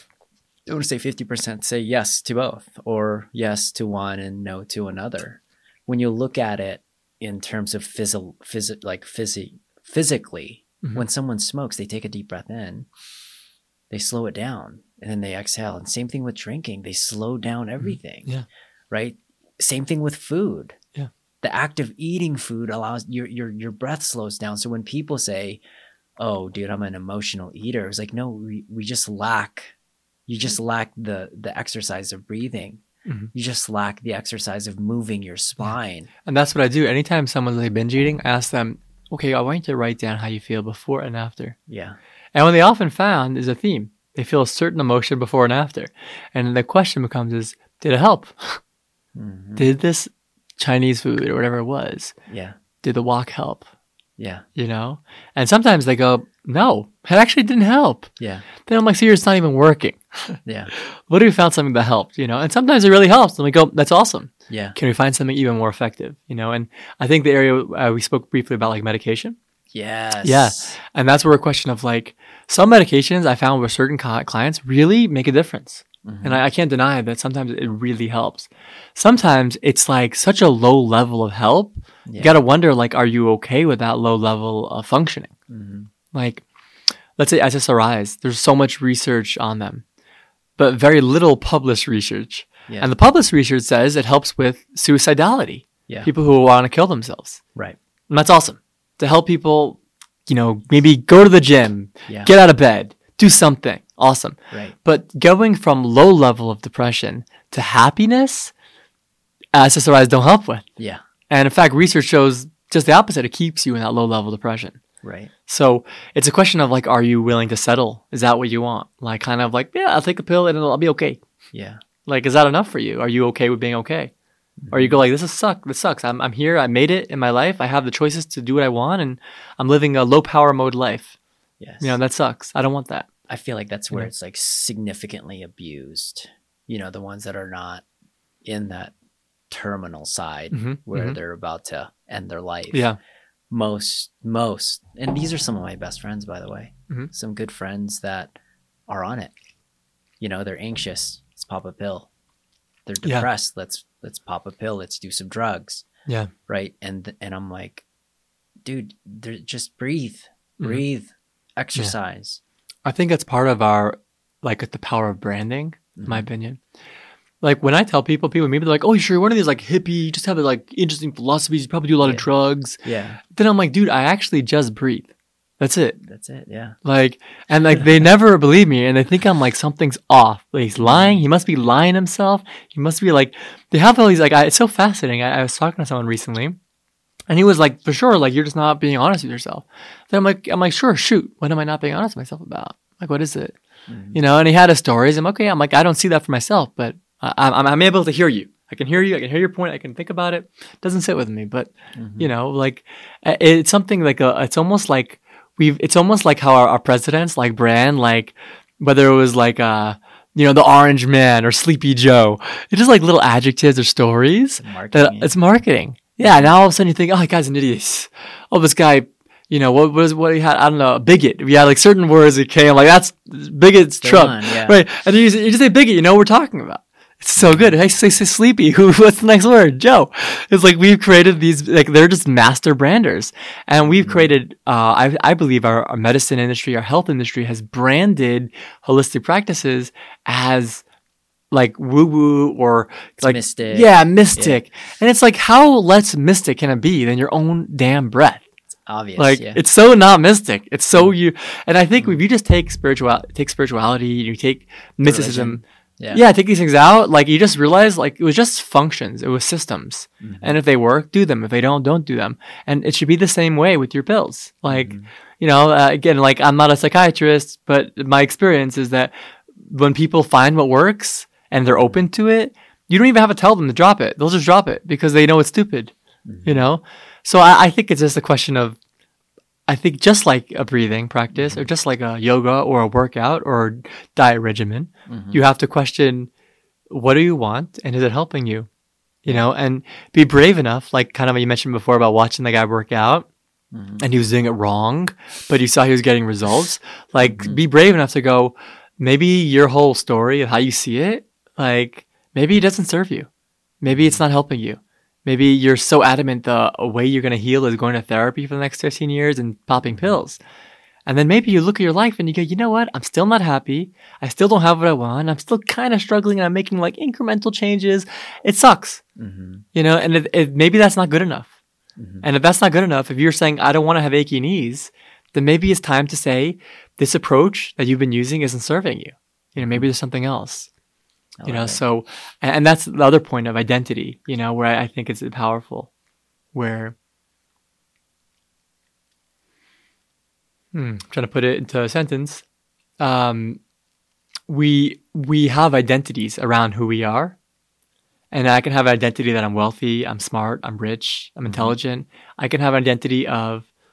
A: They want to say fifty percent say yes to both or yes to one and no to another. When you look at it, in terms of phys- phys- like phys- physically, mm-hmm. when someone smokes, they take a deep breath in, they slow it down, and then they exhale. And same thing with drinking. They slow down everything,
B: yeah.
A: right? Same thing with food.
B: Yeah.
A: The act of eating food allows your your your breath slows down. So when people say, oh, dude, I'm an emotional eater, it's like, no, we, we just lack, you just lack the the exercise of breathing. Mm-hmm. You just lack the exercise of moving your spine.
B: Yeah. And that's what I do. Anytime someone's like binge eating, I ask them, okay, I want you to write down how you feel before and after.
A: Yeah.
B: And what they often found is a theme. They feel a certain emotion before and after. And the question becomes is, did it help? Mm-hmm. Did this Chinese food or whatever it was,
A: yeah,
B: did the walk help?
A: Yeah.
B: you know? And sometimes they go, no, it actually didn't help.
A: Yeah.
B: Then I'm like, so it's not even working.
A: Yeah.
B: What if we found something that helped, you know? And sometimes it really helps. And we go, that's awesome.
A: Yeah.
B: Can we find something even more effective, you know? And I think the area uh, we spoke briefly about like medication.
A: Yes.
B: Yeah. And that's where a question of like some medications I found with certain co- clients really make a difference.
A: Mm-hmm.
B: And I, I can't deny that sometimes it really helps. Sometimes it's like such a low level of help.
A: Yeah.
B: You got to wonder, like, are you okay with that low level of functioning?
A: Mm-hmm.
B: Like, let's say S S R Is, there's so much research on them, but very little published research.
A: Yeah.
B: And the published research says it helps with suicidality,
A: Yeah.
B: people who want to kill themselves.
A: Right.
B: And that's awesome. To help people, you know, maybe go to the gym,
A: Yeah.
B: get out of bed, do something. Awesome.
A: Right.
B: But going from low level of depression to happiness, S S R Is don't help with.
A: Yeah.
B: And in fact, research shows just the opposite. It keeps you in that low level depression.
A: Right.
B: So it's a question of like, are you willing to settle? Is that what you want? Like kind of like, yeah, I'll take a pill and I'll be okay.
A: Yeah.
B: Like, is that enough for you? Are you okay with being okay? Or you go like, this is suck. This sucks. I'm I'm here. I made it in my life. I have the choices to do what I want, and I'm living a low power mode life.
A: Yes.
B: You know, that sucks. I don't want that.
A: I feel like that's where
B: Yeah.
A: it's like significantly abused. You know, the ones that are not in that terminal side
B: Mhm,
A: where
B: mhm.
A: they're about to end their life.
B: Yeah.
A: Most, most, and these are some of my best friends, by the way.
B: Mhm.
A: Some good friends that are on it. You know, they're anxious. Let's pop a pill. They're
B: Yeah.
A: depressed. Let's let's pop a pill. Let's do some drugs.
B: Yeah.
A: Right. And and I'm like, dude, they're- just breathe,
B: Mhm.
A: breathe, exercise.
B: I think that's part of our, like, the power of branding, in my
A: Mhm.
B: opinion. Like, when I tell people, people maybe they're like, oh, sure, you're one of these, like, hippie, you just have, like, interesting philosophies. You probably do a lot
A: Yeah.
B: of drugs.
A: Yeah,
B: Then I'm like, dude, I actually just breathe. That's it.
A: that's it. Yeah.
B: Like, and, like, they never believe me. And they think I'm, like, something's off. Like, he's lying. He must be lying himself. He must be, like, they have all these, like, I, it's so fascinating. I, I was talking to someone recently. And he was like, for sure, like, you're just not being honest with yourself. Then I'm like, I'm like, sure, shoot. What am I not being honest with myself about? Like, what is it?
A: Mhm.
B: You know, and he had his stories. I'm okay. I'm like, I don't see that for myself, but I, I'm, I'm able to hear you. I can hear you. I can hear your point. I can think about it. Doesn't sit with me, but
A: Mhm.
B: you know, like uh, it's something like a, it's almost like we've, it's almost like how our, our presidents like brand, like whether it was like, uh, you know, the Orange Man or Sleepy Joe, it's just like little adjectives or stories
A: It's marketing.
B: that it's marketing. Yeah. Now all of a sudden you think, oh, that guy's an idiot. Oh, this guy, you know, what was what he had? I don't know, a bigot. We had like certain words that came like that's bigot's
A: The
B: Trump,
A: one, yeah.
B: right? And you, you just say bigot, you know what we're talking about. It's so good. Hey, say, say sleepy. Who? What's the next word? Joe. It's like we've created these. Like they're just master branders, and we've
A: Mm-hmm.
B: created. Uh, I I believe our, our medicine industry, our health industry, has branded holistic practices as like woo woo or
A: It's
B: like
A: mystic.
B: yeah, mystic. And it's like how less mystic can it be than your own damn breath?
A: Obvious.
B: Like
A: yeah.
B: it's so not mystic. It's so you. And I think if you just take spiritual, take spirituality, you take mysticism.
A: Religion. Yeah.
B: Yeah, take these things out. Like you just realize, like it was just functions. It was systems,
A: Mhm.
B: and if they work, do them. If they don't, don't do them. And it should be the same way with your pills. Like,
A: Mhm.
B: you know, uh, again, like I'm not a psychiatrist, but my experience is that when people find what works and they're open to it, you don't even have to tell them to drop it. They'll just drop it because they know it's stupid.
A: Mhm.
B: You know, so I, I think it's just a question of. I think just like a breathing practice or just like a yoga or a workout or a diet regimen,
A: Mhm.
B: you have to question what do you want and is it helping you? You know, and be brave enough, like kind of what you mentioned before about watching the guy work out
A: Mhm.
B: and he was doing it wrong, but you saw he was getting results. Like
A: Mhm.
B: be brave enough to go, maybe your whole story of how you see it, like maybe it doesn't serve you. Maybe it's not helping you. Maybe you're so adamant the way you're going to heal is going to therapy for the next fifteen years and popping pills. And then maybe you look at your life and you go, you know what? I'm still not happy. I still don't have what I want. I'm still kind of struggling and I'm making like incremental changes. It sucks,
A: Mhm.
B: you know, and it, it, maybe that's not good enough.
A: Mhm.
B: And if that's not good enough, if you're saying, I don't want to have achy knees, then maybe it's time to say this approach that you've been using isn't serving you. You know, maybe there's something else.
A: I
B: You know,
A: love it.
B: so, and and that's the other point of identity, you know, where I, I think it's powerful, where, hmm, trying to put it into a sentence, um, we, we have identities around who we are. And I can have an identity that I'm wealthy, I'm smart, I'm rich, I'm intelligent. I can have an identity of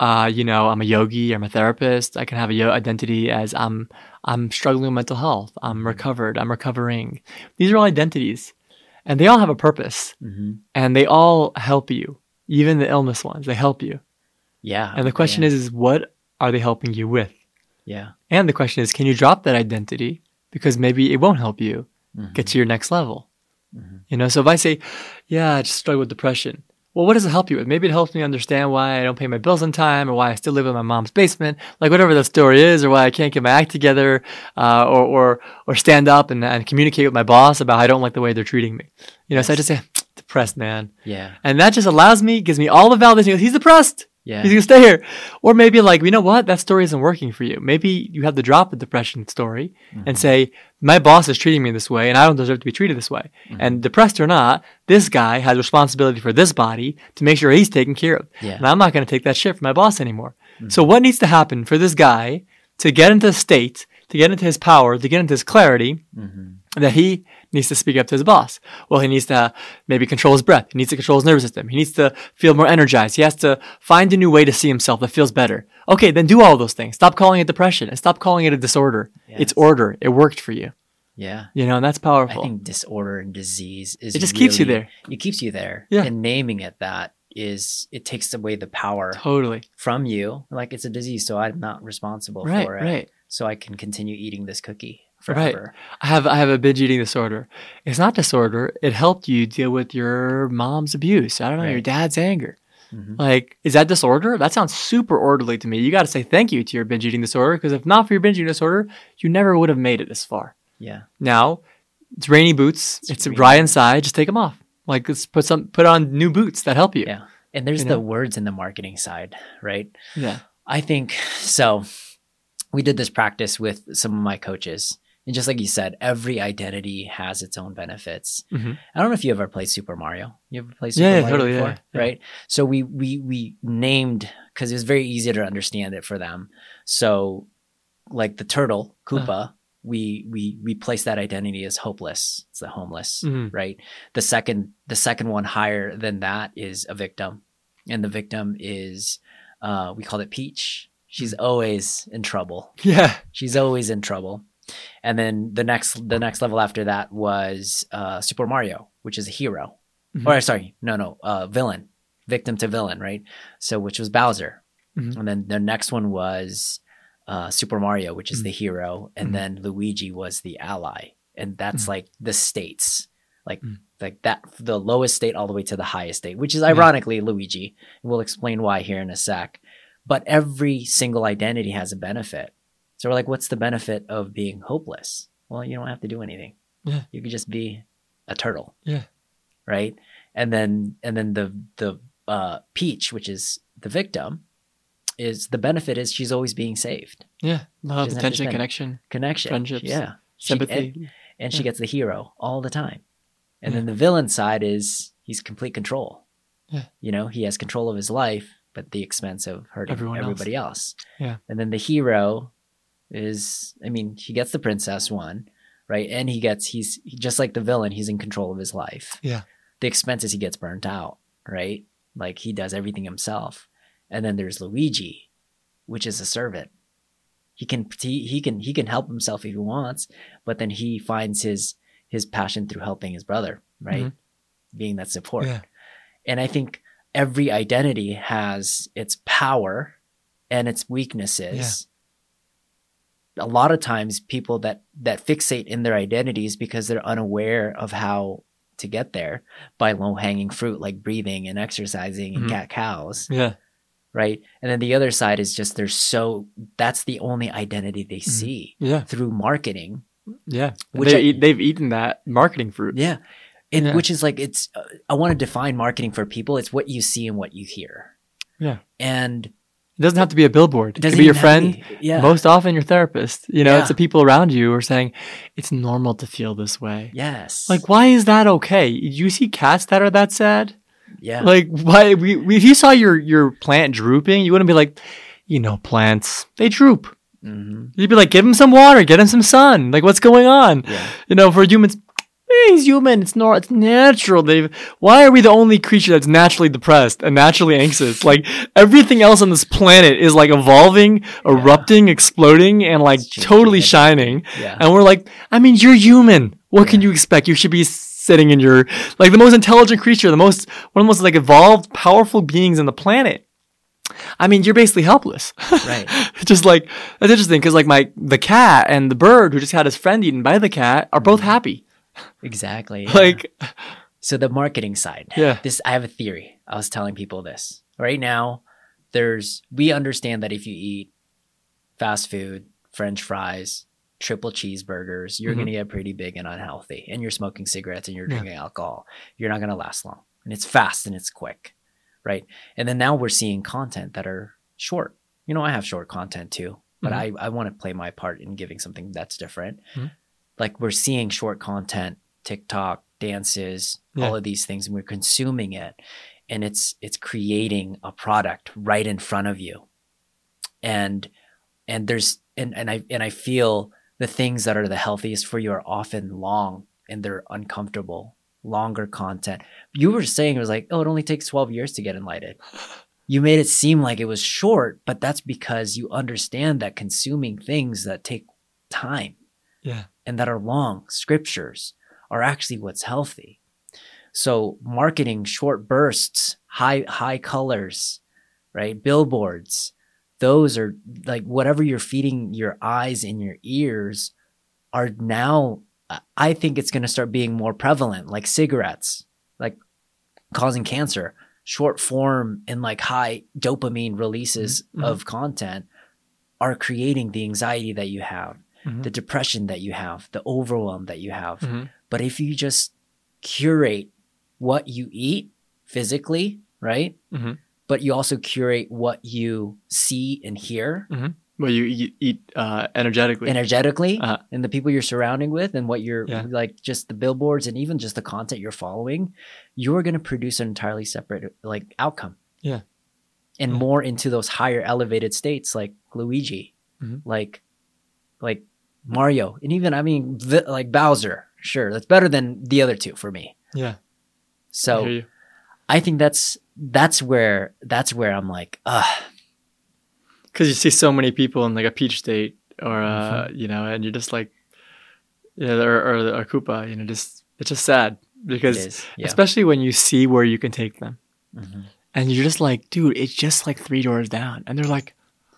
B: uh, you know, I'm a yogi, I'm a therapist. I can have a yo- identity as I'm I'm struggling with mental health. I'm recovered. I'm recovering. These are all identities, and they all have a purpose,
A: Mm-hmm.
B: and they all help you. Even the illness ones, they help you.
A: Yeah.
B: And the question
A: yeah.
B: is, is what are they helping you with?
A: yeah.
B: And the question is, can you drop that identity because maybe it won't help you
A: Mm-hmm.
B: get to your next level?
A: Mm-hmm.
B: You know, so if I say, yeah, I just struggle with depression. Well, what does it help you with? Maybe it helps me understand why I don't pay my bills on time, or why I still live in my mom's basement, like whatever the story is, or why I can't get my act together, uh, or, or, or stand up and, and communicate with my boss about how I don't like the way they're treating me. You know,
A: Yes.
B: so I just say, depressed, man.
A: Yeah.
B: And that just allows me, gives me all the validation. He goes, he's depressed.
A: Yeah.
B: He's going to stay here. Or maybe like, you know what? That story isn't working for you. Maybe you have to drop the depression story
A: Mm-hmm.
B: and say, my boss is treating me this way and I don't deserve to be treated this way.
A: Mm-hmm.
B: And depressed or not, this guy has responsibility for this body to make sure he's taken care of.
A: Yeah.
B: And I'm not going to take that shit from my boss anymore. Mm-hmm. So what needs to happen for this guy to get into the state, to get into his power, to get into his clarity,
A: Mm-hmm.
B: that he needs to speak up to his boss? Well, he needs to maybe control his breath. He needs to control his nervous system. He needs to feel more energized. He has to find a new way to see himself that feels better. Okay, then do all those things. Stop calling it depression and stop calling it a disorder.
A: Yes.
B: It's order. It worked for you.
A: Yeah.
B: You know, and that's
A: I
B: powerful.
A: think disorder and disease is
B: It just keeps you
A: really-
B: there.
A: It keeps you there.
B: Yeah.
A: And naming it that is, it takes away the power
B: Totally.
A: from you. Like it's a disease, so I'm not responsible
B: Right,
A: for it.
B: right.
A: So I can continue eating this cookie
B: Right.
A: forever.
B: I have I have a binge eating disorder. It's not disorder. It helped you deal with your mom's abuse. I don't know, your
A: Right.
B: dad's anger.
A: Mhm.
B: Like, is that disorder? That sounds super orderly to me. You got to say thank you to your binge eating disorder, because if not for your binge eating disorder, you never would have made it this far.
A: Yeah.
B: Now, it's rainy boots. It's,
A: It's
B: dry
A: rainy.
B: inside. Just take them off. Like, let's put some put on new boots that help you.
A: Yeah. And there's
B: You
A: the
B: know?
A: words in the marketing side, right?
B: Yeah.
A: I think so. We did this practice with some of my coaches. And just like you said, every identity has its own benefits.
B: Mhm.
A: I don't know if you ever played Super Mario. You ever played Super
B: Yeah, yeah,
A: Mario
B: totally,
A: before?
B: yeah, yeah.
A: Right? So we we we named, because it was very easy to understand it for them. So like the turtle, Koopa,
B: Uh.
A: we we we place that identity as hopeless. It's the homeless,
B: Mhm.
A: right? The second the second one higher than that is a victim. And the victim is uh we call it Peach. She's always in trouble.
B: Yeah.
A: She's always in trouble. And then the next the next level after that was uh, Super Mario, which is a hero.
B: Mhm.
A: Or sorry, no, no, uh, villain, victim to villain, right? So which was Bowser.
B: Mhm.
A: And then the next one was uh, Super Mario, which is
B: Mhm.
A: the hero, and
B: Mhm.
A: then Luigi was the ally, and that's
B: Mhm.
A: like the states, like
B: Mhm.
A: like that the lowest state all the way to the highest state, which is ironically Luigi. We'll explain why here in a sec. But every single identity has a benefit. So we're like, what's the benefit of being hopeless? Well, you don't have to do anything.
B: Yeah.
A: You could just be a turtle.
B: Yeah.
A: Right. And then and then the the uh, Peach, which is the victim, is the benefit is she's always being saved.
B: Yeah. Love,
A: Doesn't have to
B: attention,
A: spend-
B: connection,
A: Connection.
B: Friendships.
A: Yeah. She-
B: sympathy.
A: and and she
B: Yeah.
A: gets the hero all the time. And
B: Yeah.
A: then the villain side is he's complete control.
B: Yeah.
A: You know, he has control of his life, but at the expense of hurting
B: Everyone else.
A: everybody else.
B: Yeah.
A: And then the hero is, I mean, he gets the princess one, right? And he gets, he's just like the villain, he's in control of his life.
B: Yeah.
A: The expense is he gets burnt out, right? Like he does everything himself. And then there's Luigi, which is a servant. He can he, he can he can help himself if he wants, but then he finds his his passion through helping his brother, right?
B: Mhm.
A: Being that support.
B: Yeah.
A: And I think every identity has its power and its weaknesses. A lot of times people that that fixate in their identities because they're unaware of how to get there by low-hanging fruit like breathing and exercising and
B: Mhm.
A: cat cows,
B: Yeah.
A: right? And then the other side is just they're so that's the only identity they see
B: Yeah.
A: through marketing.
B: Yeah.
A: Which
B: They
A: I-
B: eat, they've eaten that marketing fruit.
A: Yeah. And
B: Yeah.
A: which is like it's uh, I want to define marketing for people. It's what you see and what you hear.
B: Yeah.
A: And
B: It doesn't have to be a billboard. It
A: doesn't
B: could be your
A: even have to
B: friend.
A: be- yeah.
B: Most often your therapist. You know,
A: Yeah.
B: it's the people around you who are saying, it's normal to feel this way.
A: Yes.
B: Like, why is that okay? You see cats that are that sad?
A: yeah.
B: Like, why? We, we, if you saw your, your plant drooping, you wouldn't be like, you know, plants, they droop.
A: hmm
B: You'd be like, give them some water, get them some sun. Like, what's going on?
A: Yeah.
B: You know, for humans, Hey, he's human. It's not. It's natural. They. Why are we the only creature that's naturally depressed and naturally anxious? Like everything else on this planet is like evolving, erupting, exploding, and like
A: It's changing
B: totally
A: everything.
B: shining.
A: Yeah.
B: And we're like, I mean, you're human. What can
A: Yeah.
B: you expect? You should be sitting in your like the most intelligent creature, the most one of the most like evolved, powerful beings on the planet. I mean, you're basically helpless.
A: Right.
B: Just like that's interesting because like my the cat and the bird who just had his friend eaten by the cat are both happy.
A: Exactly. yeah.
B: Like,
A: So the marketing side.
B: Yeah.
A: This I have a theory. I was telling people this. Right now, there's we understand that if you eat fast food, French fries, triple cheeseburgers, you're
B: Mhm.
A: gonna get pretty big and unhealthy. And you're smoking cigarettes and you're
B: Yeah.
A: drinking alcohol. You're not gonna last long. And it's fast and it's quick. Right. And then now we're seeing content that are short. You know, I have short content too, but
B: Mhm.
A: I, I want to play my part in giving something that's different.
B: Mhm.
A: Like we're seeing short content, TikTok, dances,
B: Yeah.
A: all of these things, and we're consuming it. And it's it's creating a product right in front of you. And and there's and, and I and I feel the things that are the healthiest for you are often long and they're uncomfortable, longer content. You were saying it was like, oh, it only takes twelve years to get enlightened. You made it seem like it was short, but that's because you understand that consuming things that take time
B: yeah,
A: and that are long, scriptures, are actually what's healthy. So marketing short bursts, high high colors, right? Billboards, those are like whatever you're feeding your eyes and your ears are now, I think it's going to start being more prevalent, like cigarettes, like causing cancer. Short form and like high dopamine releases
B: Mhm.
A: of content are creating the anxiety that you have,
B: Mhm.
A: the depression that you have, the overwhelm that you have.
B: Mhm.
A: But if you just curate what you eat physically, right?
B: Mhm.
A: But you also curate what you see and hear
B: Well, you eat, eat uh, energetically.
A: energetically
B: Uh-huh.
A: and the people you're surrounding with and what you're
B: Yeah.
A: like just the billboards and even just the content you're following, you're going to produce an entirely separate like outcome.
B: Yeah.
A: And
B: Yeah.
A: more into those higher elevated states like Luigi,
B: Mhm.
A: like like Mario, and even I mean vi- like Bowser. Sure, that's better than the other two for me.
B: yeah. I
A: So
B: hear you.
A: I think that's that's where that's where I'm like, ah,
B: Because you see so many people in like a peach state, or uh,
A: Mm-hmm.
B: you know, and you're just like, yeah, or or, or Koopa, you know, just it's just sad
A: it
B: because
A: is. Yeah.
B: especially when you see where you can take them,
A: Mhm.
B: and you're just like, dude, it's just like three doors down, and they're like,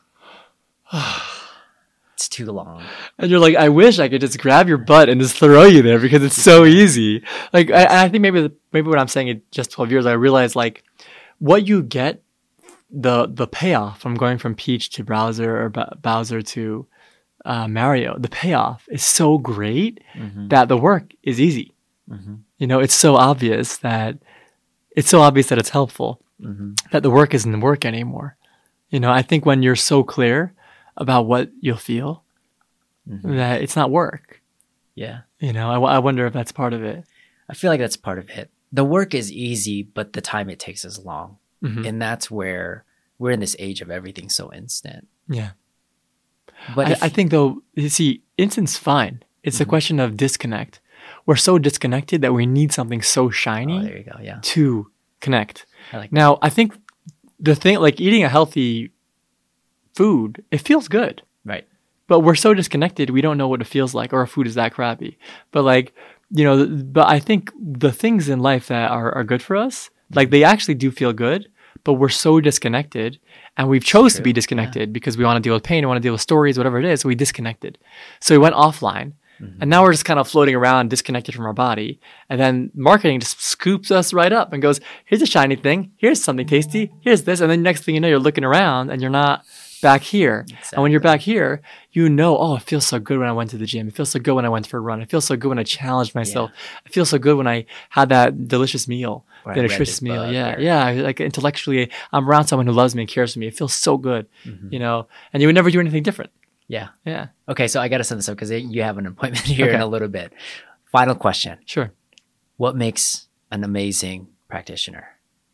A: It's too long.
B: and you're like, I wish I could just grab your butt and just throw you there because it's so easy. Like, I, I think maybe the, maybe what I'm saying in just twelve years, I realized like what you get, the the payoff from going from Peach to Bowser or B- Bowser to uh, Mario, the payoff is so great
A: Mhm.
B: that the work is easy.
A: Mhm.
B: You know, it's so obvious that it's so obvious that it's helpful
A: Mhm.
B: that the work isn't work anymore. You know, I think when you're so clear about what you'll feel,
A: Mhm.
B: that it's not work.
A: Yeah.
B: You know, I, w- I wonder if that's part of it.
A: I feel like that's part of it. The work is easy, but the time it takes is long.
B: Mhm.
A: And that's where we're in this age of everything so instant.
B: Yeah.
A: But
B: I,
A: if,
B: I think though, you see, instant's fine. It's a
A: Mhm.
B: question of disconnect. We're so disconnected that we need something so
A: oh,
B: shiny
A: there you go. Yeah.
B: to connect.
A: I like
B: Now, I think the thing, like eating a healthy food, it feels good.
A: Right.
B: But we're so disconnected, we don't know what it feels like, or our food is that crappy. But like, you know, th- but I think the things in life that are, are good for us, like they actually do feel good, but we're so disconnected, and we've chose to
A: True.
B: be disconnected because we want to deal with pain, we want to deal with stories, whatever it is. So we disconnected. So we went offline,
A: Mhm.
B: and now we're just kind of floating around, disconnected from our body. And then marketing just scoops us right up and goes, "Here's a shiny thing. Here's something tasty. Here's this." And then next thing you know, you're looking around, and you're not back here. And when you're
A: Exactly.
B: back here, you know, oh, it feels so good when I went to the gym. It feels so good when I went for a run. It feels so good when I challenged myself. It feels so good when I had that delicious meal,
A: Or I
B: the
A: read
B: nutritious
A: this
B: meal.
A: book,
B: Yeah,
A: or-
B: yeah. Like intellectually, I'm around someone who loves me and cares for me. It feels so good,
A: Mhm.
B: you know. And you would never do anything different.
A: Yeah.
B: Yeah,
A: Okay. So I got to send this up because you have an appointment here in
B: Okay.
A: a little bit. Final question.
B: sure.
A: What makes an amazing practitioner?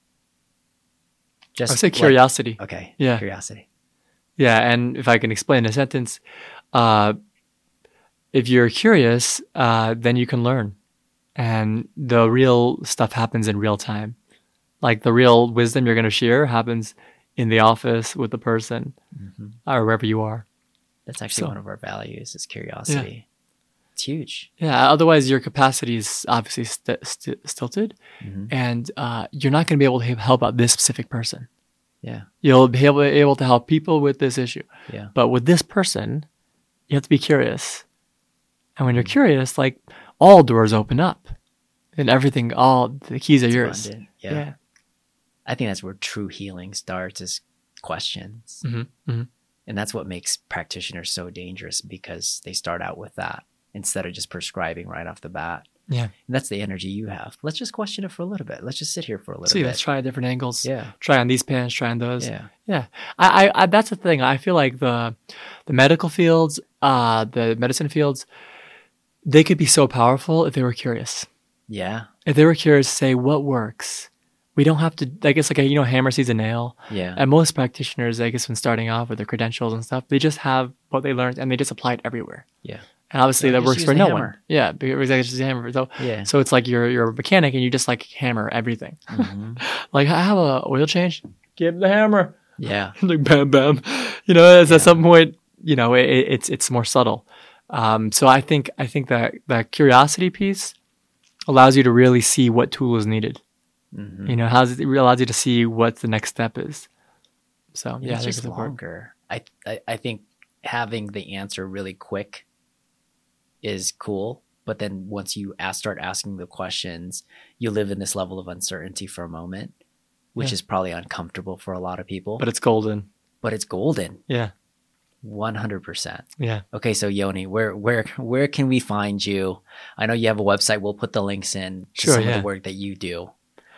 A: Just
B: I would say
A: like-
B: curiosity.
A: okay.
B: Yeah.
A: Curiosity.
B: Yeah, and if I can explain in a sentence, uh, if you're curious, uh, then you can learn. and the real stuff happens in real time. Like the real wisdom you're going to share happens in the office with the person
A: Mm-hmm.
B: or wherever you are.
A: That's actually
B: So-
A: one of our values is curiosity. It's huge.
B: Yeah. Otherwise, your capacity is obviously st- st- stilted,
A: Mm-hmm.
B: and uh, you're not going to be able to help out this specific person.
A: Yeah.
B: You'll be able, able to help people with this issue.
A: Yeah.
B: But with this person, you have to be curious. And when you're curious, like all doors open up and everything, all the keys are
A: It's
B: yours.
A: abundant. Yeah.
B: Yeah.
A: I think that's where true healing starts is questions.
B: hmm hmm
A: And that's what makes practitioners so dangerous because they start out with that instead of just prescribing right off the bat.
B: Yeah.
A: And that's the energy you have. Let's just question it for a little bit. Let's just sit here for a little
B: See,
A: bit.
B: let's try different angles.
A: Yeah.
B: Try on these pants, try on those.
A: Yeah.
B: Yeah. I, I, I that's the thing. I feel like the the medical fields, uh, the medicine fields, they could be so powerful if they were curious.
A: Yeah.
B: If they were curious to say what works. We don't have to, I guess, like, a, you know, hammer sees a nail.
A: Yeah.
B: And most practitioners, I guess, when starting off with their credentials and stuff, they just have what they learned and they just apply it everywhere.
A: Yeah.
B: And obviously
A: Yeah,
B: that
A: just
B: works
A: use
B: for
A: the
B: no
A: hammer.
B: one. Yeah, because it's just a hammer. So,
A: Yeah.
B: so it's like you're you're a mechanic and you just like hammer everything.
A: Mhm.
B: Like I have a oil change, give the hammer.
A: Yeah.
B: Like bam bam. You know, it's
A: Yeah.
B: at some point, you know, it, it- it's it's more subtle. Um, so I think I think that that curiosity piece allows you to really see what tool is needed.
A: Mhm.
B: You know, how it allows you to see what the next step is. So
A: And
B: yeah, I
A: it's
B: think
A: just
B: it's important.
A: longer. I, I I think having the answer really quick is cool, but then once you ask, start asking the questions, you live in this level of uncertainty for a moment, which
B: Yeah.
A: is probably uncomfortable for a lot of people.
B: But it's golden.
A: but it's golden,
B: Yeah,
A: one hundred percent.
B: yeah.
A: Okay, so Yoni, where where where can we find you? I know you have a website. We'll put the links in to
B: Sure,
A: some of
B: yeah.
A: the work that you do.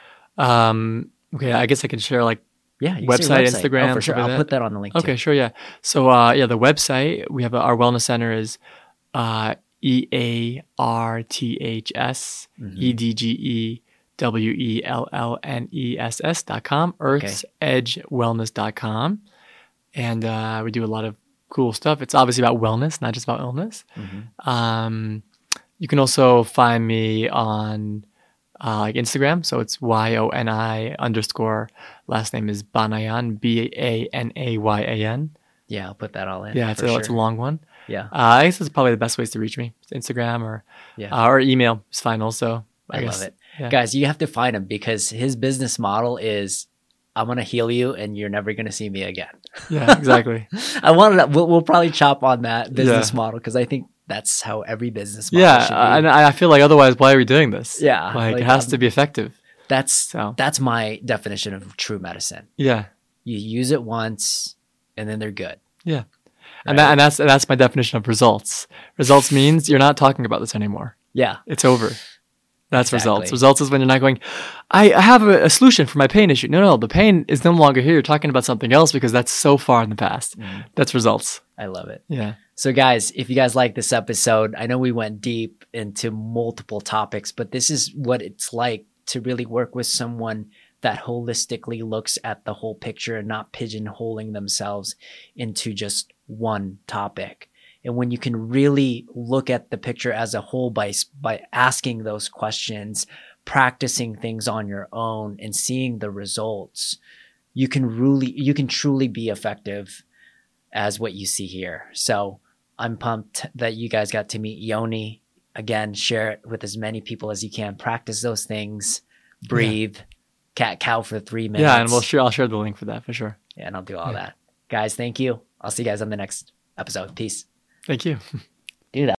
B: Um, okay, I guess I can share like
A: Yeah, you can say
B: Website, Instagram,
A: Oh, for sure.
B: stuff like
A: I'll
B: that.
A: put that on the link.
B: okay,
A: too.
B: sure, yeah. So uh, yeah, the website we have our wellness center is uh, E A R T H S
A: Mhm.
B: E D G E W E L L N E S S dot com, earths edge wellness dot com. And uh, we do a lot of cool stuff. It's obviously about wellness, not just about illness.
A: Mhm.
B: Um, you can also find me on uh, like Instagram. So it's Y O N I underscore, last name is Banayan, B A N A Y A N.
A: Yeah, I'll put that all in.
B: Yeah, it's
A: for
B: a, it's a
A: sure.
B: long one.
A: Yeah,
B: Uh, I guess it's probably the best ways to reach me. It's Instagram or
A: yeah.
B: uh, or email is fine also.
A: I,
B: guess.
A: love it.
B: yeah.
A: Guys, you have to find him because his business model is I'm going to heal you and you're never going to see me again.
B: Yeah, exactly.
A: I wanted to, we'll, we'll probably chop on that business
B: Yeah.
A: model because I think that's how every business model
B: Yeah,
A: should
B: uh,
A: be.
B: and I I feel like otherwise, why are we doing this?
A: Yeah,
B: like,
A: like,
B: it has
A: um,
B: to be effective.
A: that's
B: So
A: that's my definition of true medicine.
B: yeah,
A: You use it once and then they're good.
B: yeah,
A: Right.
B: and that and that's and that's my definition of results. Results means you're not talking about this anymore.
A: Yeah.
B: It's over. That's results.
A: Exactly.
B: Results is when you're not going, I I have a, a solution for my pain issue. No, no, the pain is no longer here. You're talking about something else because that's so far in the past.
A: Mhm.
B: That's results.
A: I love it.
B: Yeah.
A: So, guys, if you guys like this episode, I know we went deep into multiple topics, but this is what it's like to really work with someone that holistically looks at the whole picture and not pigeonholing themselves into just one topic. And when you can really look at the picture as a whole by by asking those questions, practicing things on your own, and seeing the results, you can really, you can truly be effective as what you see here. So I'm pumped that you guys got to meet Yoni. Again, share it with as many people as you can. Practice those things. Breathe. Cat cow for three minutes.
B: Yeah, and we'll share. I'll share the link for that for sure.
A: Yeah, and I'll do all
B: Yeah.
A: that. Guys, thank you. I'll see you guys on the next episode. Peace.
B: Thank you.
A: Do that.